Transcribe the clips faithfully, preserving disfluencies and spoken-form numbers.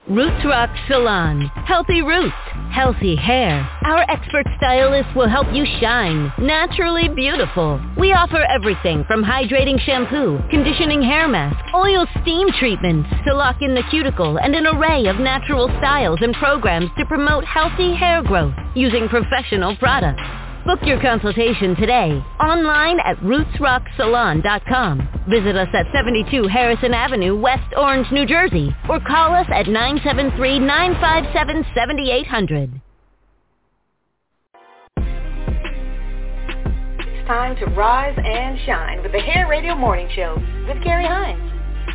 Roots Rock Salon. Healthy roots, healthy hair. Our expert stylists will help you shine. Naturally beautiful. We offer everything from hydrating shampoo, conditioning hair mask, oil steam treatments to lock in the cuticle, and an array of natural styles and programs to promote healthy hair growth using professional products. Book your consultation today online at roots rock salon dot com. Visit us at seventy-two Harrison Avenue, West Orange, New Jersey, or call us at nine seven three, nine five seven, seven eight zero zero. It's time to rise and shine with the Hair Radio Morning Show with Carrie Hines.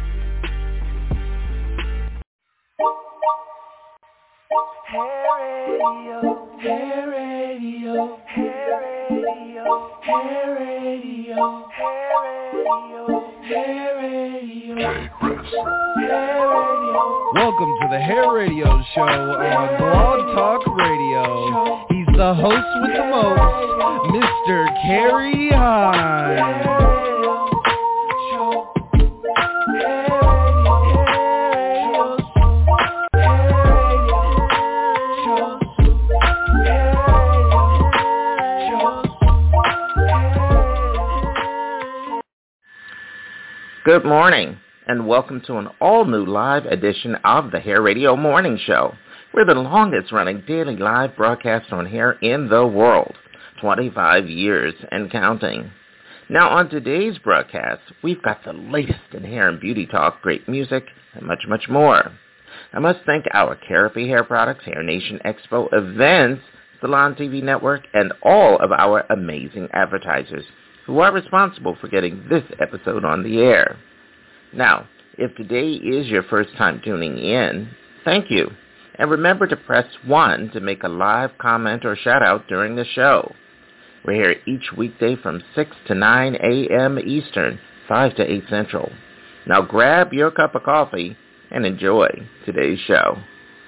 Hair Radio, Hair Radio, Hair Radio, Hair Radio, Hair Radio, Hair Radio, Hair Radio. Welcome to the Hair Radio Show on Blog Talk Radio. He's the host with the most, Mister Carrie Hines. Good morning, and welcome to an all-new live edition of the Hair Radio Morning Show. We're the longest-running daily live broadcast on hair in the world, twenty-five years and counting. Now, on today's broadcast, we've got the latest in hair and beauty talk, great music, and much, much more. I must thank our Carapy Hair Products, Hair Nation Expo events, Salon T V Network, and all of our amazing advertisers who are responsible for getting this episode on the air. Now, if today is your first time tuning in, thank you. And remember to press one to make a live comment or shout-out during the show. We're here each weekday from six to nine a.m. Eastern, five to eight Central. Now grab your cup of coffee and enjoy today's show.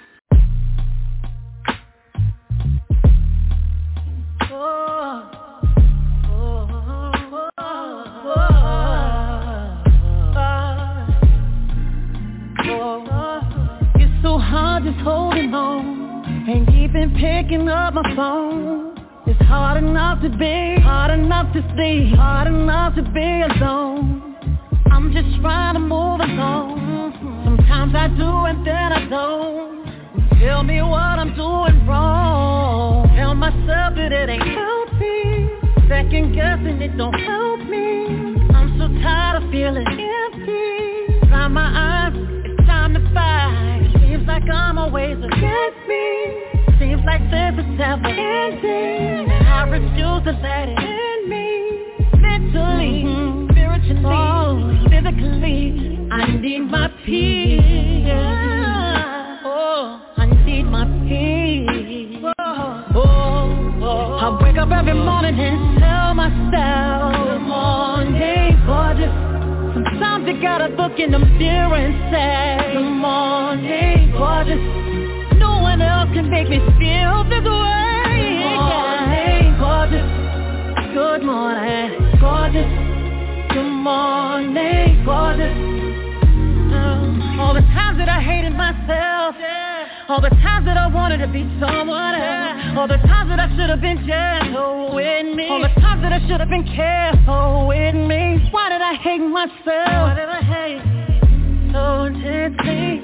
Just holding on, ain't even picking up my phone. It's hard enough to be, hard enough to see, hard enough to be alone. I'm just trying to move along. Sometimes I do and then I don't. Tell me what I'm doing wrong. Tell myself that it ain't healthy. Second guessing it don't help me. I'm so tired of feeling empty. Dry my eyes, it's time to fight. Seems like I'm always against me. Seems like this is never ending. And I refuse to let it end me. Mentally, mm-hmm. spiritually, oh, physically, I need my peace. Yeah. Oh, I need my peace. Oh, oh, oh. I wake up every morning and tell myself, good morning, gorgeous. Sometimes you gotta look in the mirror and say, good morning, gorgeous. No one else can make me feel this way. Good morning, gorgeous. Good morning, gorgeous. Good morning, gorgeous. Uh, all the times that I hated myself, all the times that I wanted to be someone else, all the times that I should have been gentle with me, all the times that I should have been careful with me. Why did I hate myself? Why did I hate so intensely?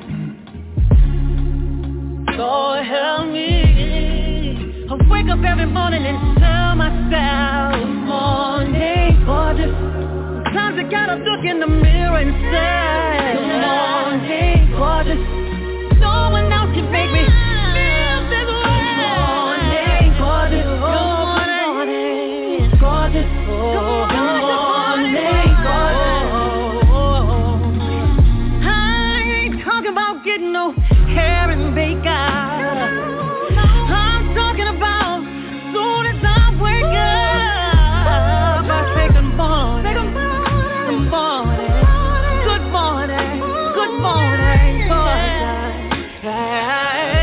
Lord help me. I wake up every morning and tell myself, good morning, gorgeous. Sometimes I gotta look in the mirror and say, good morning, gorgeous. No one else can make me feel this way. Good morning, gorgeous. Good morning, gorgeous. Good morning, gorgeous. I ain't talking about getting no hair and makeup. I'm talking about soon as I wake up, I say good morning, good morning, good morning, good morning, gorgeous. Yeah.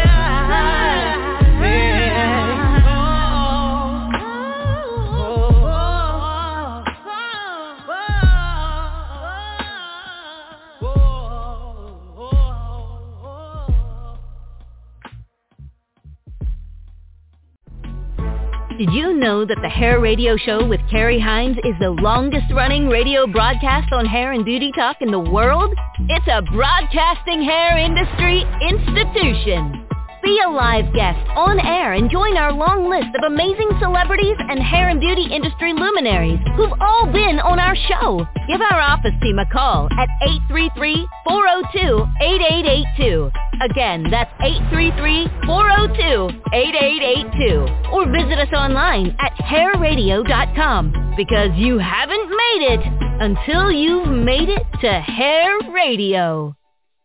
Did you know that the Hair Radio Show with Carrie Hines is the longest-running radio broadcast on hair and beauty talk in the world? It's a broadcasting hair industry institution. Be a live guest on air and join our long list of amazing celebrities and hair and beauty industry luminaries who've all been on our show. Give our office team a call at eight three three, four oh two, eight eight eight two. Again, that's eight three three, four oh two, eight eight eight two. Or visit us online at hair radio dot com, because you haven't made it until you've made it to Hair Radio.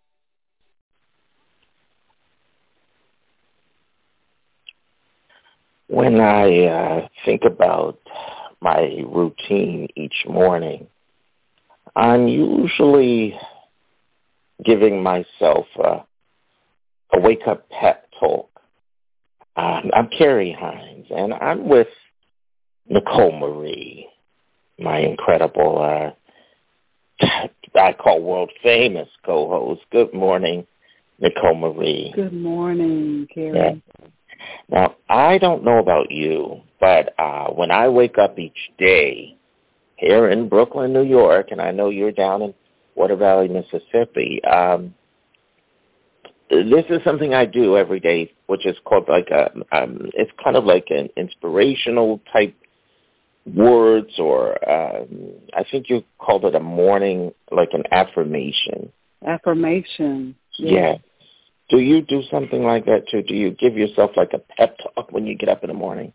When I uh, think about my routine each morning, I'm usually giving myself a, a wake-up pep talk. Um, I'm Carrie Hines, and I'm with Nicole Marie, my incredible, uh, I call world-famous co-host. Good morning, Nicole Marie. Good morning, Carrie. Yeah. Now, I don't know about you, but uh, when I wake up each day here in Brooklyn, New York, and I know you're down in Water Valley, Mississippi, um, this is something I do every day, which is called like a, um, it's kind of like an inspirational type words, or um, I think you called it a morning, like an affirmation. Affirmation. Yes. Yeah. Do you do something like that too? Do you give yourself like a pep talk when you get up in the morning?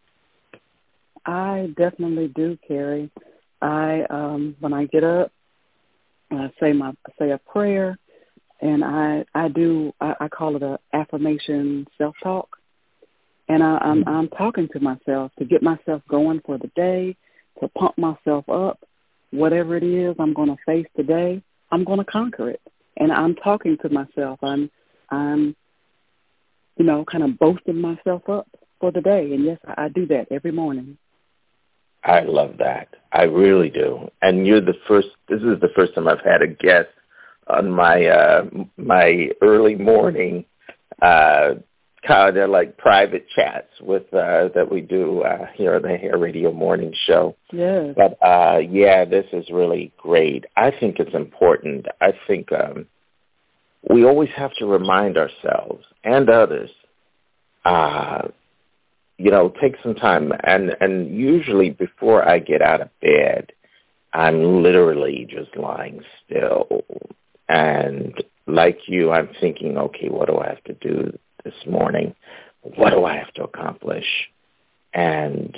I definitely do, Carrie. I um, when I get up, I say my I say a prayer, and I I do I, I call it a affirmation self talk, and I, I'm I'm talking to myself to get myself going for the day, to pump myself up. Whatever it is I'm going to face today, I'm going to conquer it, and I'm talking to myself. I'm I'm, you know, kind of boasting myself up for the day. And, yes, I do that every morning. I love that. I really do. And you're the first, this is the first time I've had a guest on my uh, my early morning uh, kind of like private chats with uh, that we do uh, here on the Hair Radio Morning Show. Yes. But, uh, yeah, this is really great. I think it's important. I think um, we always have to remind ourselves and others, uh, you know, take some time. And, and usually before I get out of bed, I'm literally just lying still. And like you, I'm thinking, okay, what do I have to do this morning? What do I have to accomplish? And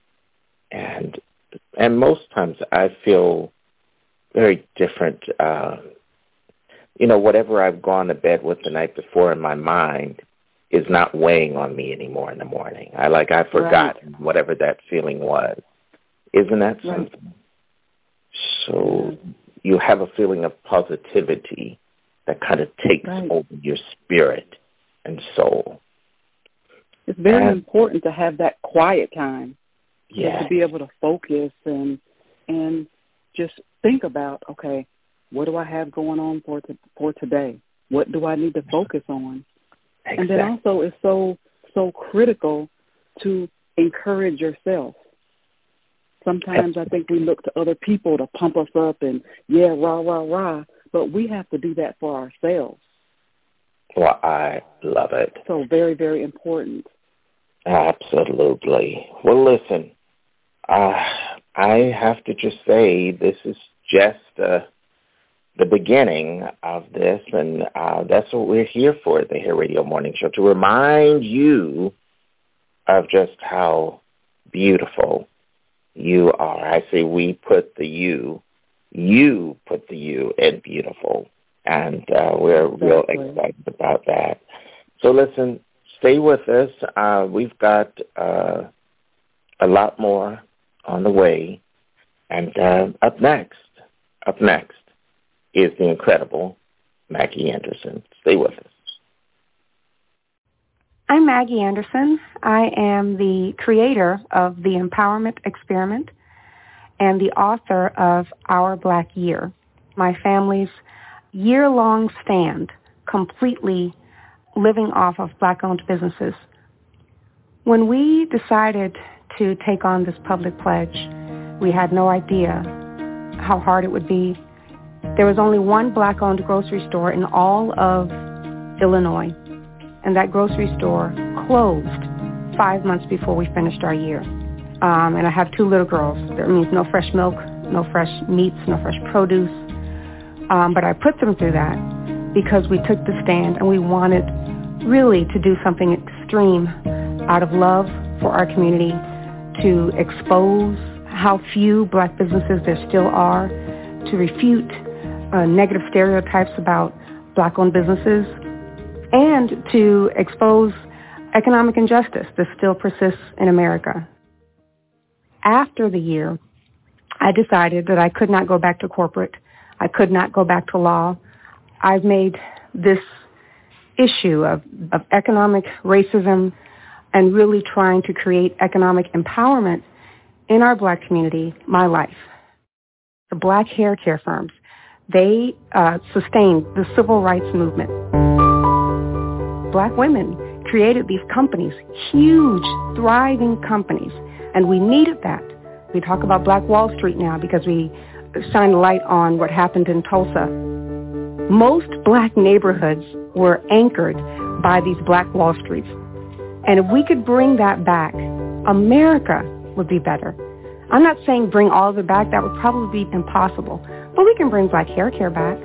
and and most times I feel very different. Uh, you know, whatever I've gone to bed with the night before in my mind is not weighing on me anymore in the morning. I like I've forgotten right. whatever that feeling was. Isn't that something? Right. So you have a feeling of positivity that kind of takes right. over your spirit and soul. It's very and, important to have that quiet time. Yeah. To be able to focus and and just think about, okay, what do I have going on for to, for today? What do I need to focus on? Exactly. And then also it's so so critical to encourage yourself. Sometimes I think we look to other people to pump us up and, yeah, rah, rah, rah, but we have to do that for ourselves. Well, I love it. So very, very important. Absolutely. Well, listen, uh, I have to just say this is just uh, the beginning of this, and uh, that's what we're here for at the Hair Radio Morning Show, to remind you of just how beautiful you are. I say we put the you, you put the you in beautiful, and uh, we're exactly. real excited about that. So listen, stay with us. Uh, we've got uh, a lot more on the way, and uh, up next, up next is the incredible Maggie Anderson. Stay with us. I'm Maggie Anderson. I am the creator of the Empowerment Experiment and the author of Our Black Year, my family's year-long stand completely living off of Black-owned businesses. When we decided to take on this public pledge, we had no idea how hard it would be. There was only one black-owned grocery store in all of Illinois, and that grocery store closed five months before we finished our year. Um, and I have two little girls. That means no fresh milk, no fresh meats, no fresh produce. Um, but I put them through that because we took the stand and we wanted really to do something extreme out of love for our community, to expose how few black businesses there still are, to refute uh, negative stereotypes about black-owned businesses, and to expose economic injustice that still persists in America. After the year, I decided that I could not go back to corporate. I could not go back to law. I've made this issue of, of economic racism and really trying to create economic empowerment in our black community my life. The black hair care firms, they uh, sustained the civil rights movement. Black women created these companies, huge, thriving companies, and we needed that. We talk about Black Wall Street now because we shine a light on what happened in Tulsa. Most black neighborhoods were anchored by these Black Wall Streets. And if we could bring that back, America would be better. I'm not saying bring all of it back. That would probably be impossible. But we can bring black hair care back.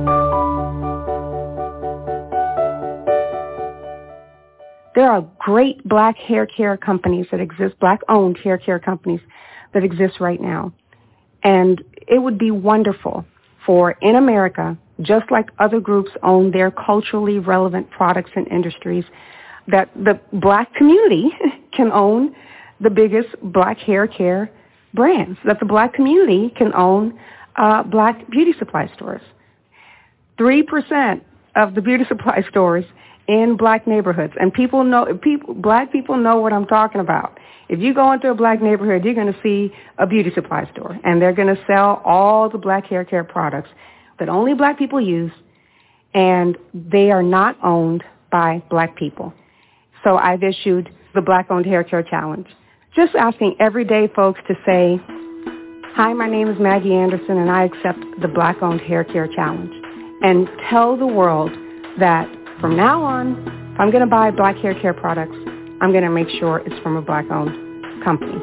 There are great black hair care companies that exist, black-owned hair care companies that exist right now. And it would be wonderful for, in America, just like other groups own their culturally relevant products and industries, that the black community can own the biggest black hair care brands, that the black community can own uh, black beauty supply stores. Three percent of the beauty supply stores in black neighborhoods, and people know, people, black people know what I'm talking about. If you go into a black neighborhood, you're going to see a beauty supply store, and they're going to sell all the black hair care products that only black people use, and they are not owned by black people. So I've issued the Black-Owned Hair Care Challenge, just asking everyday folks to say, hi, my name is Maggie Anderson, and I accept the Black-Owned Hair Care Challenge, and tell the world that from now on, if I'm going to buy black hair care products, I'm going to make sure it's from a black-owned company.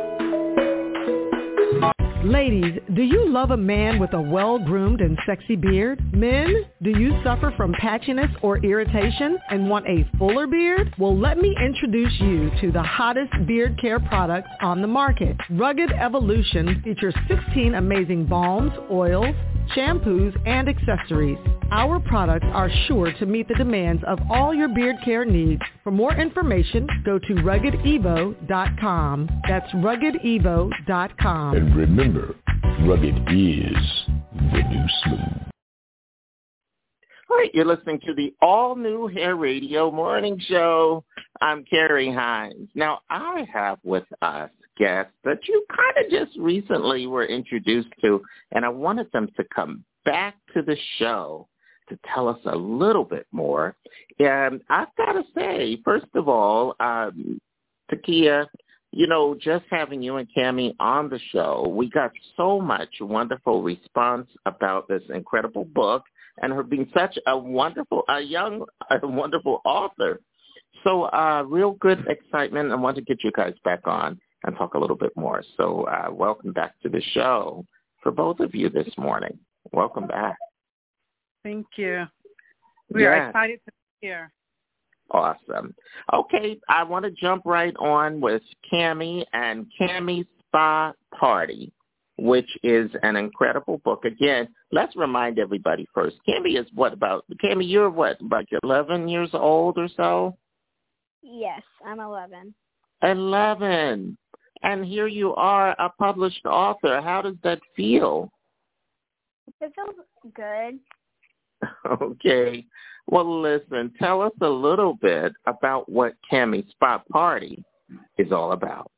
Ladies, do you love a man with a well-groomed and sexy beard? Men, do you suffer from patchiness or irritation and want a fuller beard? Well, let me introduce you to the hottest beard care products on the market. Rugged Evolution features sixteen amazing balms, oils, shampoos, and accessories. Our products are sure to meet the demands of all your beard care needs. For more information, go to rugged evo dot com. That's rugged evo dot com. And remember, rugged is the new smooth. All right, you're listening to the all-new Hair Radio Morning Show. I'm Carrie Hines. Now, I have with us guests that you kind of just recently were introduced to, and I wanted them to come back to the show to tell us a little bit more. And I've got to say, first of all, um, Takia, you know, just having you and Cammie on the show, we got so much wonderful response about this incredible book and her being such a wonderful, a young, a wonderful author. So uh, real good excitement. I want to get you guys back on and talk a little bit more. So uh, welcome back to the show for both of you this morning. Welcome back. Thank you. We are yeah. excited to be here. Awesome. Okay, I want to jump right on with Cammie and Cammie's Spa Party, which is an incredible book. Again, let's remind everybody first. Cammie is what about, Cammie, you're what, about eleven years old or so? Yes, I'm eleven. eleven. And here you are, a published author. How does that feel? It feels good. Okay. Well, listen, tell us a little bit about what Cammie's Spa Party is all about.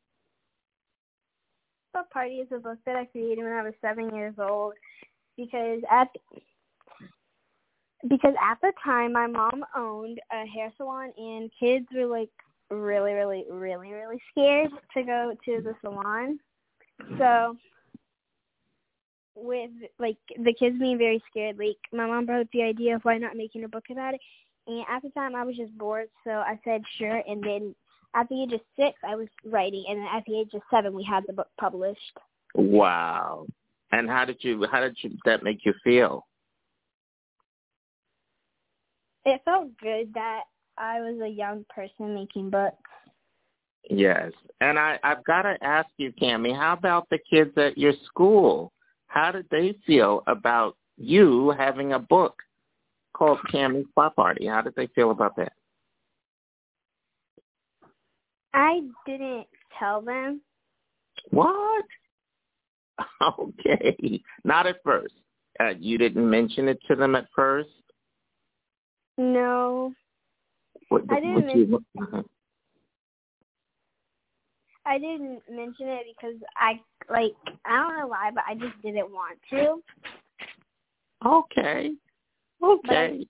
Spa Party is a book that I created when I was seven years old because at because at the time my mom owned a hair salon and kids were like really, really, really, really scared to go to the salon. So with, like, the kids being very scared, like, my mom brought up the idea of why not making a book about it. And at the time, I was just bored, so I said sure. And then at the age of six, I was writing. And then at the age of seven, we had the book published. Wow. And how did you, how did you, that make you feel? It felt good that I was a young person making books. Yes. And I, I've got to ask you, Cammie, how about the kids at your school? How did they feel about you having a book called Cammie Spa Party? How did they feel about that? I didn't tell them. What? Okay. Not at first. Uh, you didn't mention it to them at first? No. What, I didn't what mention you, uh-huh. I didn't mention it because I, like, I don't know why, but I just didn't want to. Okay. Okay.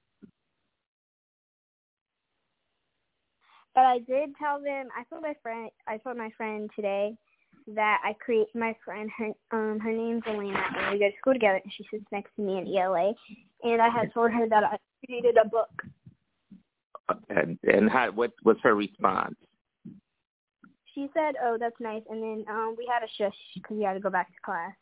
But I, but I did tell them, I told my friend, I told my friend today that I create, my friend, her, um, her name's Elena, and we go to school together, and she sits next to me in E L A, and I had told her that I created a book. And, and how, what was her response? She said, oh, that's nice, and then um, we had a shush because we had to go back to class.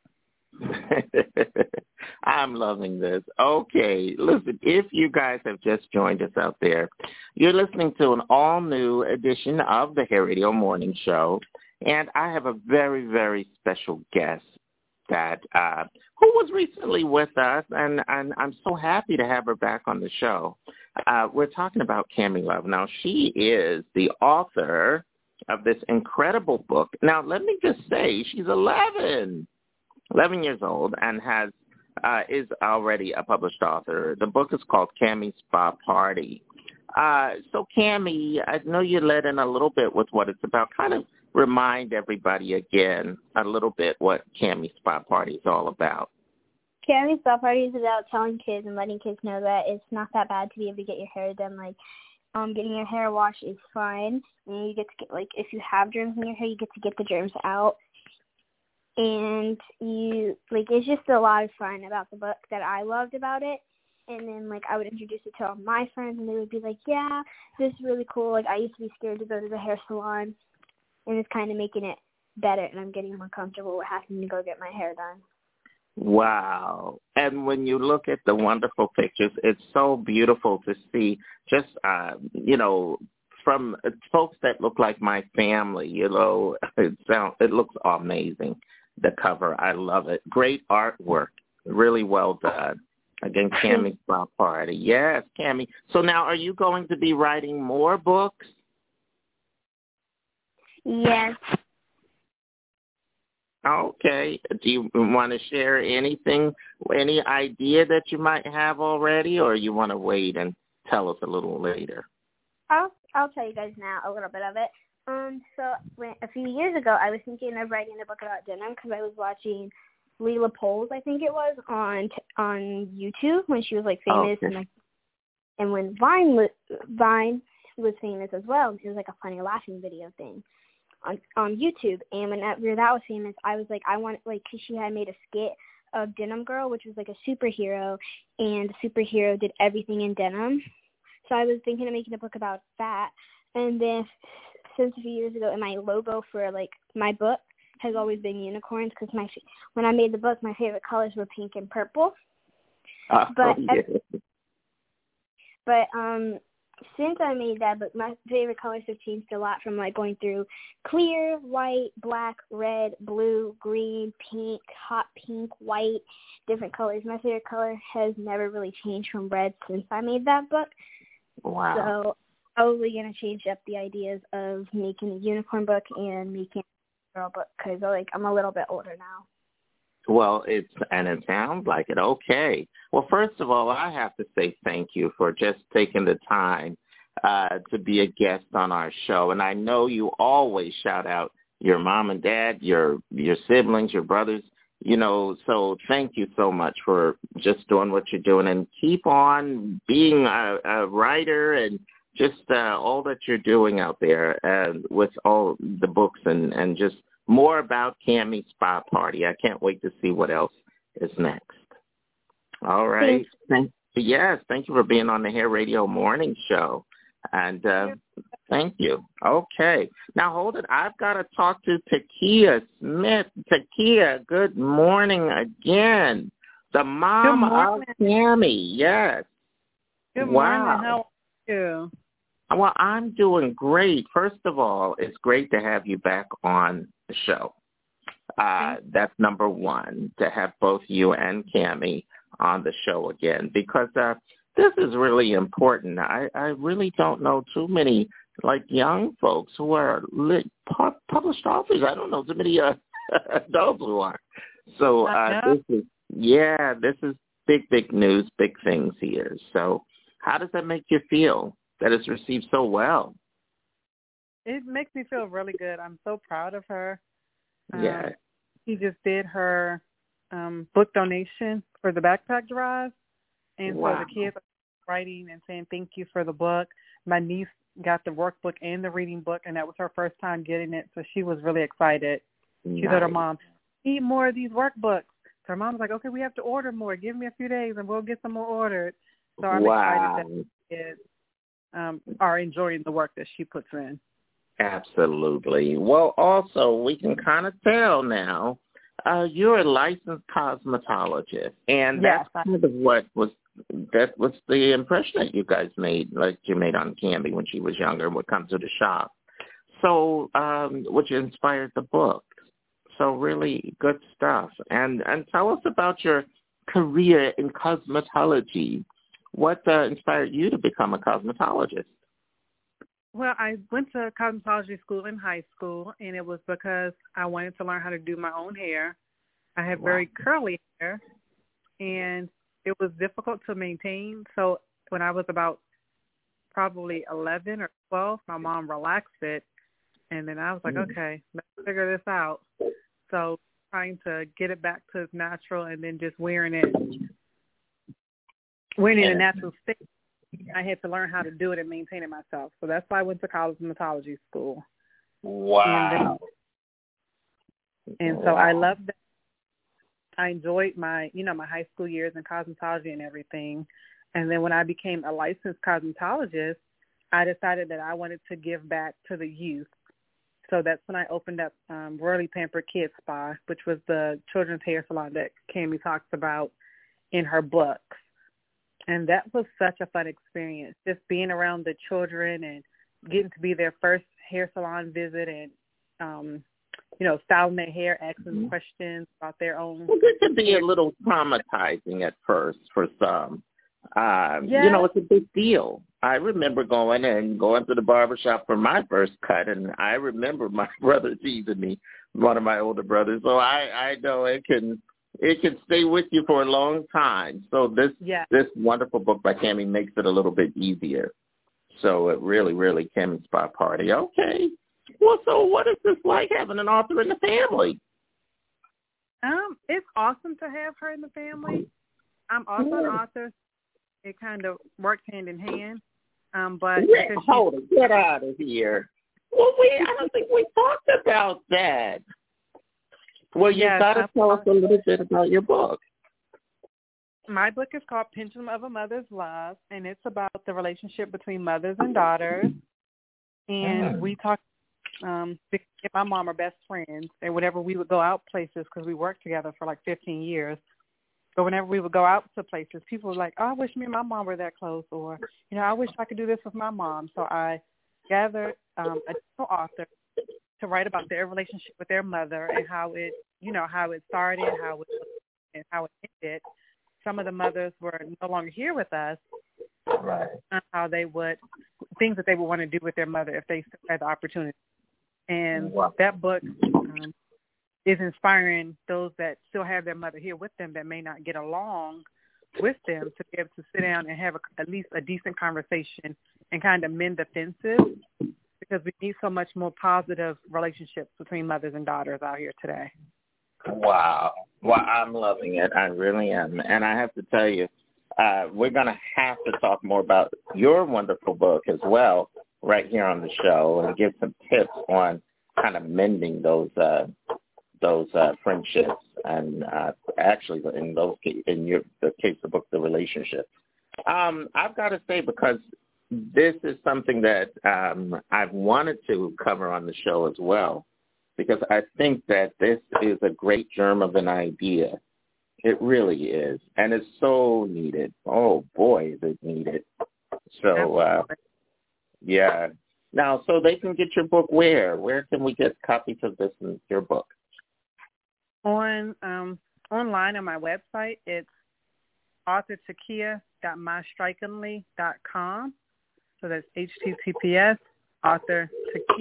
I'm loving this. Okay, listen, if you guys have just joined us out there, you're listening to an all-new edition of the Hair Radio Morning Show, and I have a very, very special guest that uh, who was recently with us, and, and I'm so happy to have her back on the show. Uh, we're talking about Cammie Love. Now, she is the author of this incredible book. Now, let me just say, she's eleven, eleven years old, and has uh, is already a published author. The book is called Cammie Spa Party. Uh, so, Cammie, I know you led in a little bit with what it's about. Kind of remind everybody again a little bit what Cammie Spa Party is all about. Cammie Spa Party is about telling kids and letting kids know that it's not that bad to be able to get your hair done. Like, um, getting your hair washed is fine. And you get to get, like, if you have germs in your hair, you get to get the germs out. And you, like, it's just a lot of fun about the book that I loved about it. And then, like, I would introduce it to all my friends, and they would be like, yeah, this is really cool. Like, I used to be scared to go to the hair salon, and it's kind of making it better, and I'm getting more comfortable with having to go get my hair done. Wow. And when you look at the wonderful pictures, it's so beautiful to see just, uh, you know, from folks that look like my family, you know, it, sound, it looks amazing, the cover. I love it. Great artwork. Really well done. Again, Cammie Spa Party. Yes, Cammie. So now are you going to be writing more books? Yes. Okay. Do you want to share anything, any idea that you might have already, or you want to wait and tell us a little later? I'll I'll tell you guys now a little bit of it. Um, so when, a few years ago, I was thinking of writing a book about denim because I was watching Leela Poles, I think it was, on on YouTube when she was like famous, okay. and like, and when Vine was, Vine was famous as well. It was like a funny laughing video thing on on YouTube. And whenever that was famous, I was like, I want, like, cause she had made a skit of Denim Girl, which was like a superhero, and the superhero did everything in denim. So I was thinking of making a book about that. And then since a few years ago, and my logo for like my book has always been unicorns, because my when I made the book, my favorite colors were pink and purple. Oh, but yeah. but um, since I made that book, my favorite colors have changed a lot, from like going through clear, white, black, red, blue, green, pink, hot pink, white, different colors. My favorite color has never really changed from red since I made that book. Wow. So probably going to change up the ideas of making a unicorn book and making a girl book, because like I'm a little bit older now. Well, it's and it sounds like it. Okay. Well, first of all, I have to say thank you for just taking the time uh, to be a guest on our show. And I know you always shout out your mom and dad, your your siblings, your brothers, you know, so thank you so much for just doing what you're doing, and keep on being a, a writer and just uh, all that you're doing out there and with all the books and, and just more about Cammie Spa Party. I can't wait to see what else is next. All right. Thank, yes, thank you for being on the Hair Radio Morning Show. And uh, thank you. Okay. Now, hold it. I've got to talk to Takia Smith. Takia, good morning again. The mom of Cammie, yes. Good wow. morning. How are you? Well, I'm doing great. First of all, it's great to have you back on the show. Uh, that's number one, to have both you and Cammie on the show again, because uh, this is really important. I, I really don't know too many, like, young folks who are lit, pu- published authors. I don't know too many uh, adults who are. So uh, this is, yeah, this is big, big news, big things here. So how does that make you feel that it's received so well? It makes me feel really good. I'm so proud of her. Um, yeah. She just did her um, book donation for the backpack drive. And wow. so the kids are writing and saying thank you for the book. My niece got the workbook and the reading book, and that was her first time getting it. So she was really excited. She nice. told her mom, need more of these workbooks. So her mom was like, okay, we have to order more. Give me a few days, and we'll get some more ordered. So I'm wow. excited that kids um, are enjoying the work that she puts in. Absolutely. Well, also, we can kind of tell now, uh, you're a licensed cosmetologist, and yes, that's kind of what was, that was the impression that you guys made, like you made on Cammie when she was younger and would come to the shop. So, um, which inspired the book. So really good stuff. And, and tell us about your career in cosmetology. What uh, inspired you to become a cosmetologist? Well, I went to cosmetology school in high school, and it was because I wanted to learn how to do my own hair. I had wow. very curly hair, and it was difficult to maintain. So when I was about probably eleven or twelve, my mom relaxed it, and then I was like, mm. okay, let's figure this out. So trying to get it back to its natural and then just wearing it, wearing it in a natural state. I had to learn how to do it and maintain it myself. So that's why I went to cosmetology school. Wow. And, then, and so I loved that. I enjoyed my, you know, my high school years in cosmetology and everything. And then when I became a licensed cosmetologist, I decided that I wanted to give back to the youth. So that's when I opened up um, Royally Pampered Kids Spa, which was the children's hair salon that Cammie talks about in her books. And that was such a fun experience, just being around the children and getting to be their first hair salon visit and, um, you know, styling their hair, asking mm-hmm. questions about their own. Well, it can be a little traumatizing at first for some. Um, yeah. You know, it's a big deal. I remember going and going to the barbershop for my first cut, and I remember my brother teasing me, one of my older brothers. So I, I know it can it can stay with you for a long time. So this yeah. this wonderful book by Cammie makes it a little bit easier. So it really, really Cammie Spa Party. Okay. Well, so what is this like having an author in the family? Um, it's awesome to have her in the family. I'm also an author. It kind of works hand in hand. Um, but yeah, hold it, get out of here. Well, we I don't think we talked about that. Well, you yes, got to tell us a little bit about your book. My book is called Pendulum of a Mother's Love, and it's about the relationship between mothers and daughters. And mm. we talk. Um, because my mom are best friends, and whenever we would go out places, because we worked together for like fifteen years. But whenever we would go out to places, people were like, oh, I wish me and my mom were that close, or, you know, I wish I could do this with my mom. So I gathered um, a different author to write about their relationship with their mother and how it, you know, how it started, how it, and how it ended. Some of the mothers were no longer here with us, right? And how they would, things that they would want to do with their mother if they still had the opportunity. And wow. that book um, is inspiring those that still have their mother here with them that may not get along with them to be able to sit down and have a, at least a decent conversation and kind of mend the fences, because we need so much more positive relationships between mothers and daughters out here today. Wow. Well, I'm loving it. I really am. And I have to tell you, uh, we're going to have to talk more about your wonderful book as well right here on the show and give some tips on kind of mending those uh, those uh, friendships and uh, actually in those in your the case of the book, the relationships. Um, I've got to say, because this is something that um, I've wanted to cover on the show as well, because I think that this is a great germ of an idea. It really is, and it's so needed. Oh boy, is it needed. So, uh, yeah. Now, so they can get your book where? Where can we get copies of this in your book? On um, online on my website, it's author takia dot my strikingly dot com. So that's H T T P S author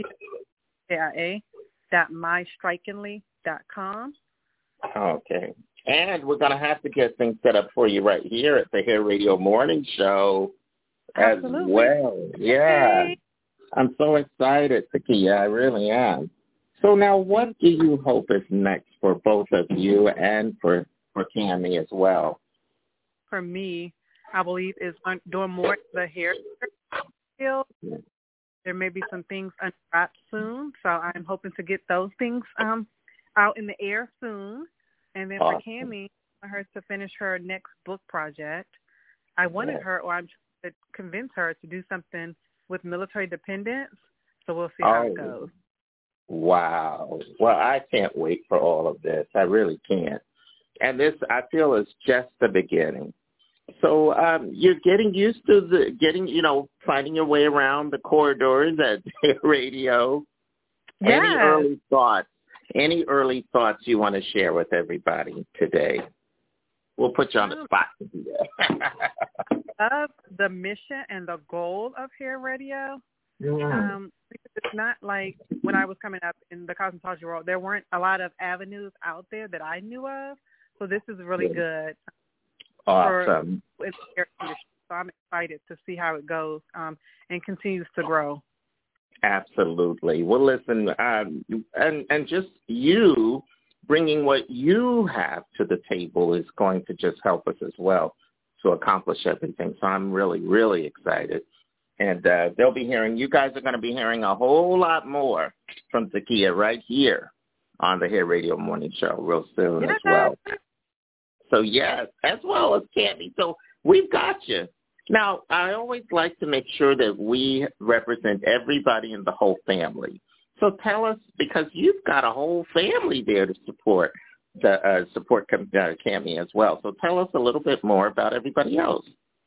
takia dot my strikingly dot com. Okay. And we're going to have to get things set up for you right here at the Hair Radio Morning Show as Absolutely. well. Yeah. Hey. I'm so excited, Takia. I really am. So now what do you hope is next for both of you and for, for Cammie as well? For me, I believe is doing more of the hair field. Yeah. There may be some things unwrapped soon, so I'm hoping to get those things um, out in the air soon. And then Awesome. for Cammie, I want her to finish her next book project. I wanted Yeah. her, or I'm trying to convince her to do something with military dependents. So we'll see how Oh. it goes. Wow. Well, I can't wait for all of this. I really can't. And this, I feel, is just the beginning. So um, you're getting used to the getting, you know, finding your way around the corridors at radio. Yes. Any early thoughts? Any early thoughts you want to share with everybody today? We'll put you on the spot to do that. Of the mission and the goal of Hair Radio, Yeah. um, it's not like when I was coming up in the cosmetology world, there weren't a lot of avenues out there that I knew of. So this is really Yeah. good. Awesome. For, in the hair industry. So I'm excited to see how it goes um, and continues to grow. Absolutely. Well, listen, um, and and just you bringing what you have to the table is going to just help us as well to accomplish everything. So I'm really, really excited. And uh, they'll be hearing, you guys are going to be hearing a whole lot more from Takia right here on the Hair Radio Morning Show real soon yes. as well. So, yes, as well as Cammie. So we've got you. Now, I always like to make sure that we represent everybody in the whole family. So tell us, because you've got a whole family there to support the uh, support uh, Cammie as well. So tell us a little bit more about everybody else.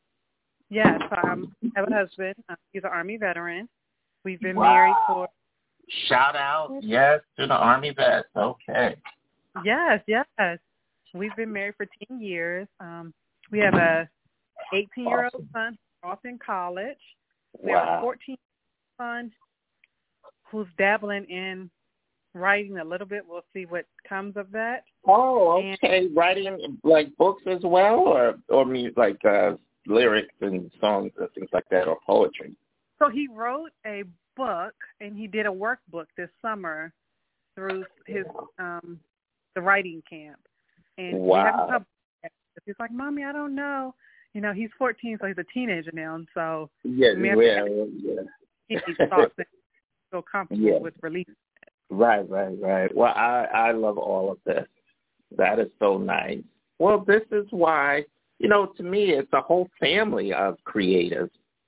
Yes, um, I have a husband. Uh, he's an Army veteran. We've been Wow. married for... Shout out, yes, to the Army vets. Okay. Yes, yes. We've been married for ten years. Um, we have a eighteen-year-old Awesome. son off in college. We Wow. have a fourteen-year-old son who's dabbling in writing a little bit. We'll see what comes of that. Oh, And- okay. Writing like books as well, or or music, like uh, lyrics and songs and things like that, or poetry. So he wrote a book, and he did a workbook this summer through his um, the writing camp. And we haven't Wow. published it. He's like, Mommy, I don't know. You know, he's fourteen, so he's a teenager now, and so Yeah, we have to yeah, yeah. get these thoughts and feel comfortable Yeah. with releasing. Right, right, right. Well, I, I love all of this. That is so nice. Well, this is why, you know, to me, it's a whole family of creatives.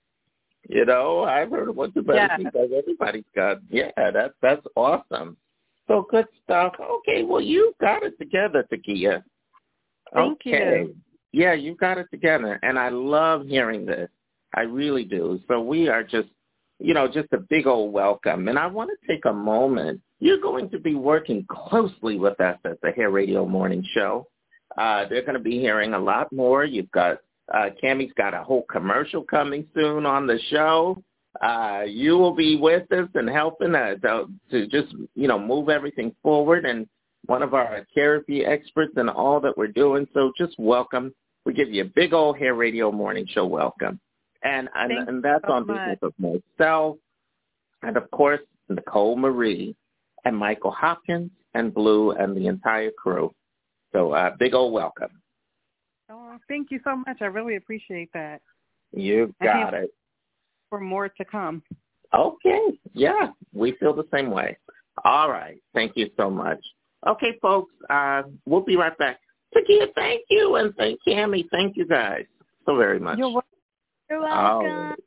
You know, I've heard of what the better Yeah. because everybody's got, yeah, that's, that's awesome. So good stuff. Okay, well, you got it together, Takia. Thank okay. you. Yeah, you got it together, and I love hearing this. I really do. So we are just, you know, just a big old welcome. And I want to take a moment. You're going to be working closely with us at the Hair Radio Morning Show. Uh, they're going to be hearing a lot more. You've got, uh, Cammie's got a whole commercial coming soon on the show. Uh, you will be with us and helping uh, to, to just, you know, move everything forward. And one of our therapy experts in all that we're doing. So just welcome. We give you a big old Hair Radio Morning Show welcome. And and, and that's so on behalf of myself and, of course, Nicole Marie and Michael Hopkins and Blue and the entire crew. So uh, big old welcome. Oh, Oh, thank you so much. I really appreciate that. You got it. For more to come. Okay. Yeah, we feel the same way. All right. Thank you so much. Okay, folks, uh, we'll be right back. Takia, thank you, and thank Cammie. Thank you guys so very much. You're welcome. You're welcome. Oh.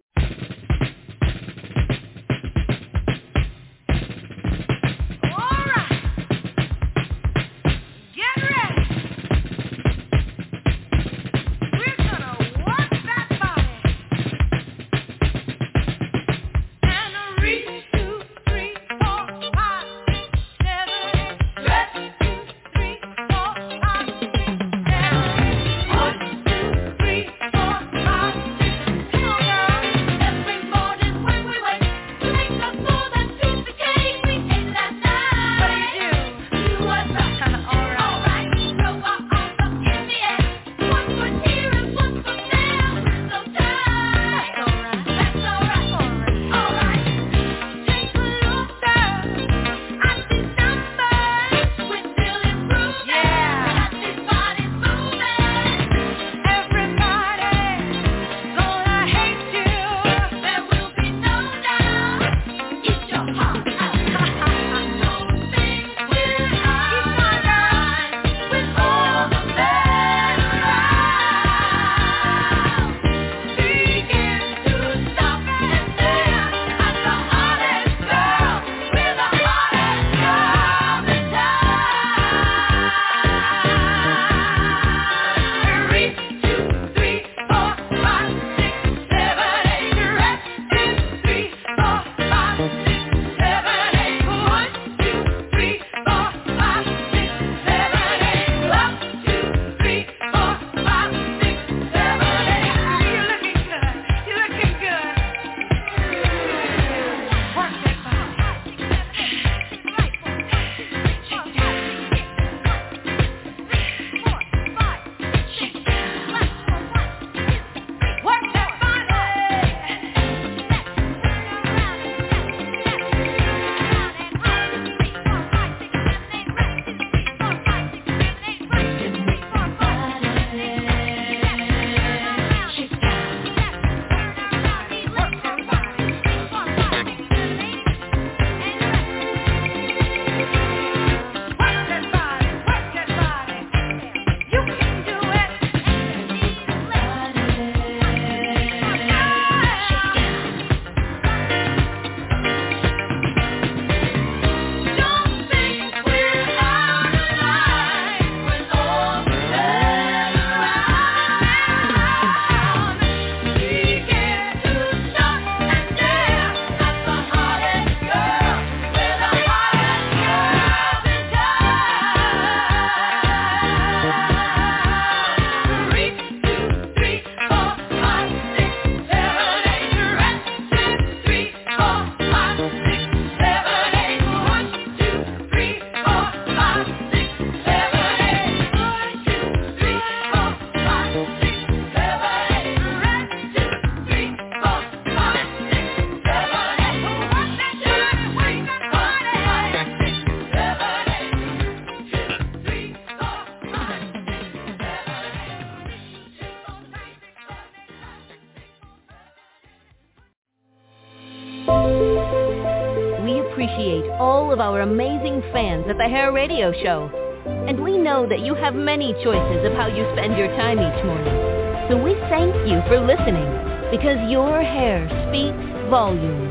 We appreciate all of our amazing fans at the Hair Radio Show. And we know that you have many choices of how you spend your time each morning. So we thank you for listening, because your hair speaks volumes.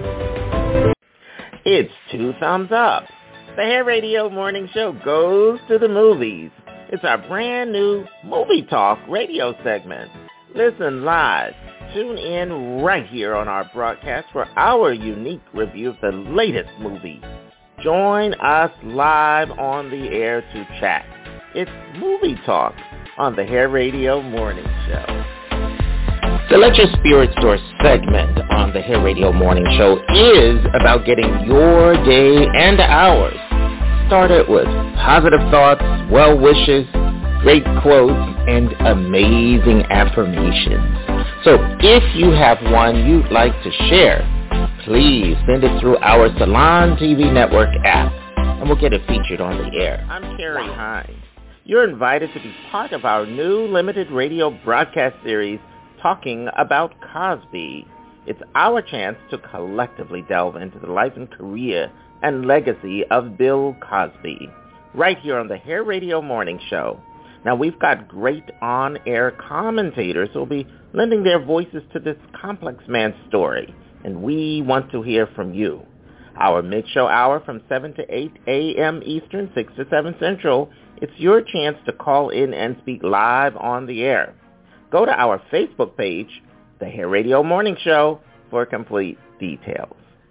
It's two thumbs up. The Hair Radio Morning Show goes to the movies. It's our brand new Movie Talk radio segment. Listen live. Tune in right here on our broadcast for our unique review of the latest movie. Join us live on the air to chat. It's Movie Talk on the Hair Radio Morning Show. The Let Your Spirit Soar segment on the Hair Radio Morning Show is about getting your day and ours started with positive thoughts, well wishes, great quotes, and amazing affirmations. So if you have one you'd like to share, please send it through our Salon T V Network app, and we'll get it featured on the air. I'm Carrie Hines. you're invited to be part of our new limited radio broadcast series, Talking About Cosby. It's our chance to collectively delve into the life and career and legacy of Bill Cosby, right here on the Hair Radio Morning Show. Now, we've got great on-air commentators who will be lending their voices to this complex man's story, and we want to hear from you. Our mid-show hour from seven to eight a.m. Eastern, six to seven Central, it's your chance to call in and speak live on the air. Go to our Facebook page, The Hair Radio Morning Show, for complete details.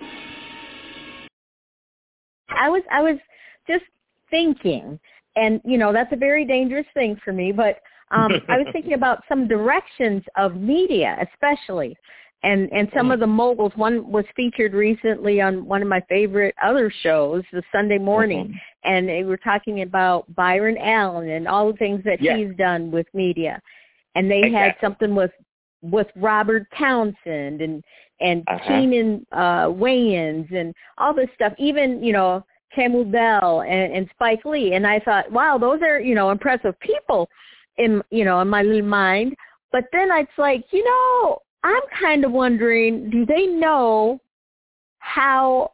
I was I was just thinking, and, you know, that's a very dangerous thing for me, but um, I was thinking about some directions of media, especially, and, and some of the moguls. One was featured recently on one of my favorite other shows, the Sunday Morning, mm-hmm. and they were talking about Byron Allen and all the things that yes. he's done with media. And they exactly. had something with with Robert Townsend and and uh-huh. Keenan uh, Wayans and all this stuff. Even, you know, Camu Bell and, and Spike Lee. And I thought, wow, those are, you know, impressive people in, you know, in my little mind. But then it's like, you know, I'm kind of wondering, do they know how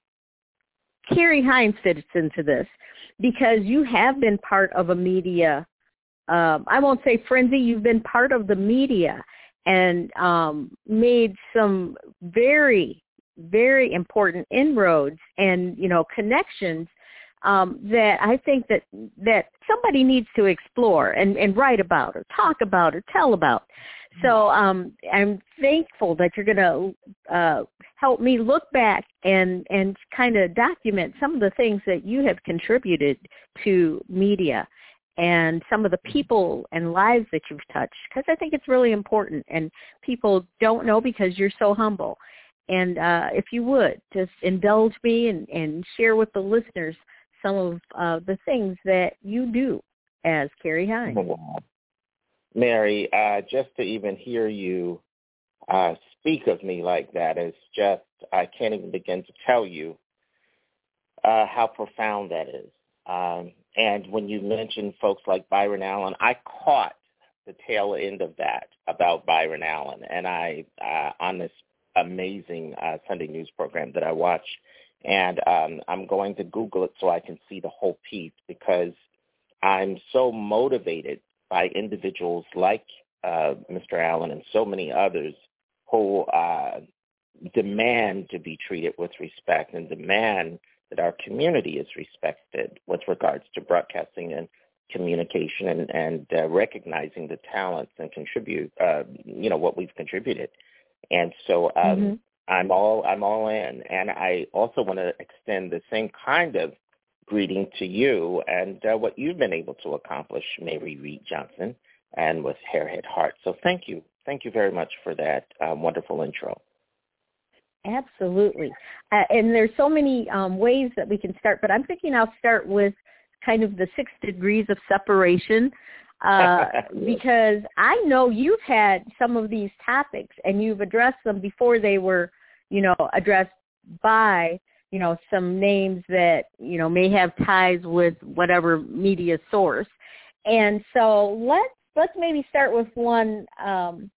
Carrie Hines fits into this? Because you have been part of a media Um, I won't say frenzy, you've been part of the media and um, made some very, very important inroads and, you know, connections um, that I think that, that somebody needs to explore and, and write about or talk about or tell about. So um, I'm thankful that you're going to uh, help me look back and, and kind of document some of the things that you have contributed to media and some of the people and lives that you've touched, because I think it's really important, and people don't know because you're so humble. And uh, if you would, just indulge me and, and share with the listeners some of uh, the things that you do as Carrie Hines. Mary, uh, just to even hear you uh, speak of me like that is just, I can't even begin to tell you uh, how profound that is. Um, and when you mentioned folks like Byron Allen, I caught the tail end of that about Byron Allen, and I uh, on this amazing uh, Sunday news program that I watch, and um, I'm going to Google it so I can see the whole piece, because I'm so motivated by individuals like uh, Mister Allen and so many others who uh, demand to be treated with respect and demand that our community is respected with regards to broadcasting and communication and, and uh, recognizing the talents and contribute, uh, you know, what we've contributed. And so um, mm-hmm. I'm all I'm all in. And I also want to extend the same kind of greeting to you and uh, what you've been able to accomplish, Mary Reed Johnson, and with Hairhead Heart. So thank you. Thank you very much for that uh, wonderful intro. Absolutely. Uh, and there's so many um, ways that we can start, but I'm thinking I'll start with kind of the six degrees of separation uh, because I know you've had some of these topics and you've addressed them before they were, you know, addressed by, you know, some names that, you know, may have ties with whatever media source. And so let's, let's maybe start with one. Um,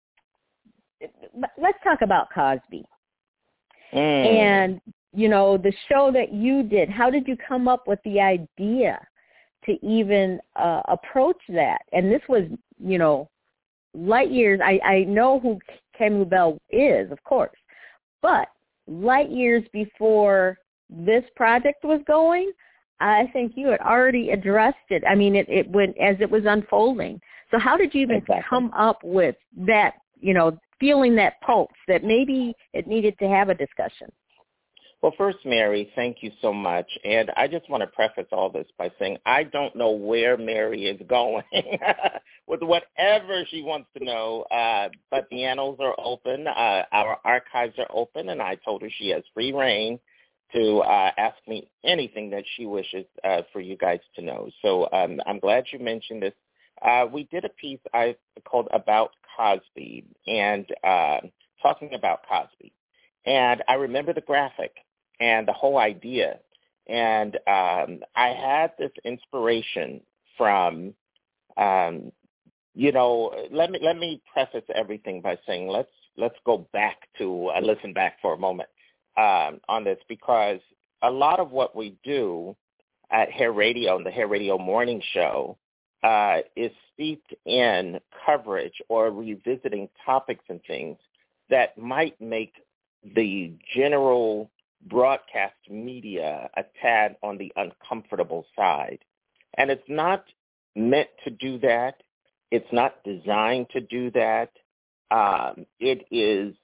let's talk about Cosby. Mm. And, you know, the show that you did, how did you come up with the idea to even uh, approach that? And this was, you know, light years. I, I know who Camu Bell is, of course, but light years before this project was going, I think you had already addressed it. I mean, it, it went as it was unfolding. So how did you even exactly. come up with that, you know, feeling that pulse that maybe it needed to have a discussion? Well, first, Mary, thank you so much. And I just want to preface all this by saying I don't know where Mary is going with whatever she wants to know, uh, but the annals are open. Uh, our archives are open, and I told her she has free reign to uh, ask me anything that she wishes uh, for you guys to know. So um, I'm glad you mentioned this. Uh, we did a piece I called About Cosby, and uh, talking about Cosby. And I remember the graphic and the whole idea. And um, I had this inspiration from, um, you know, let me let me preface everything by saying let's let's go back to uh, listen back for a moment um, on this, because a lot of what we do at Hair Radio and the Hair Radio Morning Show uh, is steeped in coverage or revisiting topics and things that might make the general broadcast media a tad on the uncomfortable side. And it's not meant to do that. It's not designed to do that. Um, it is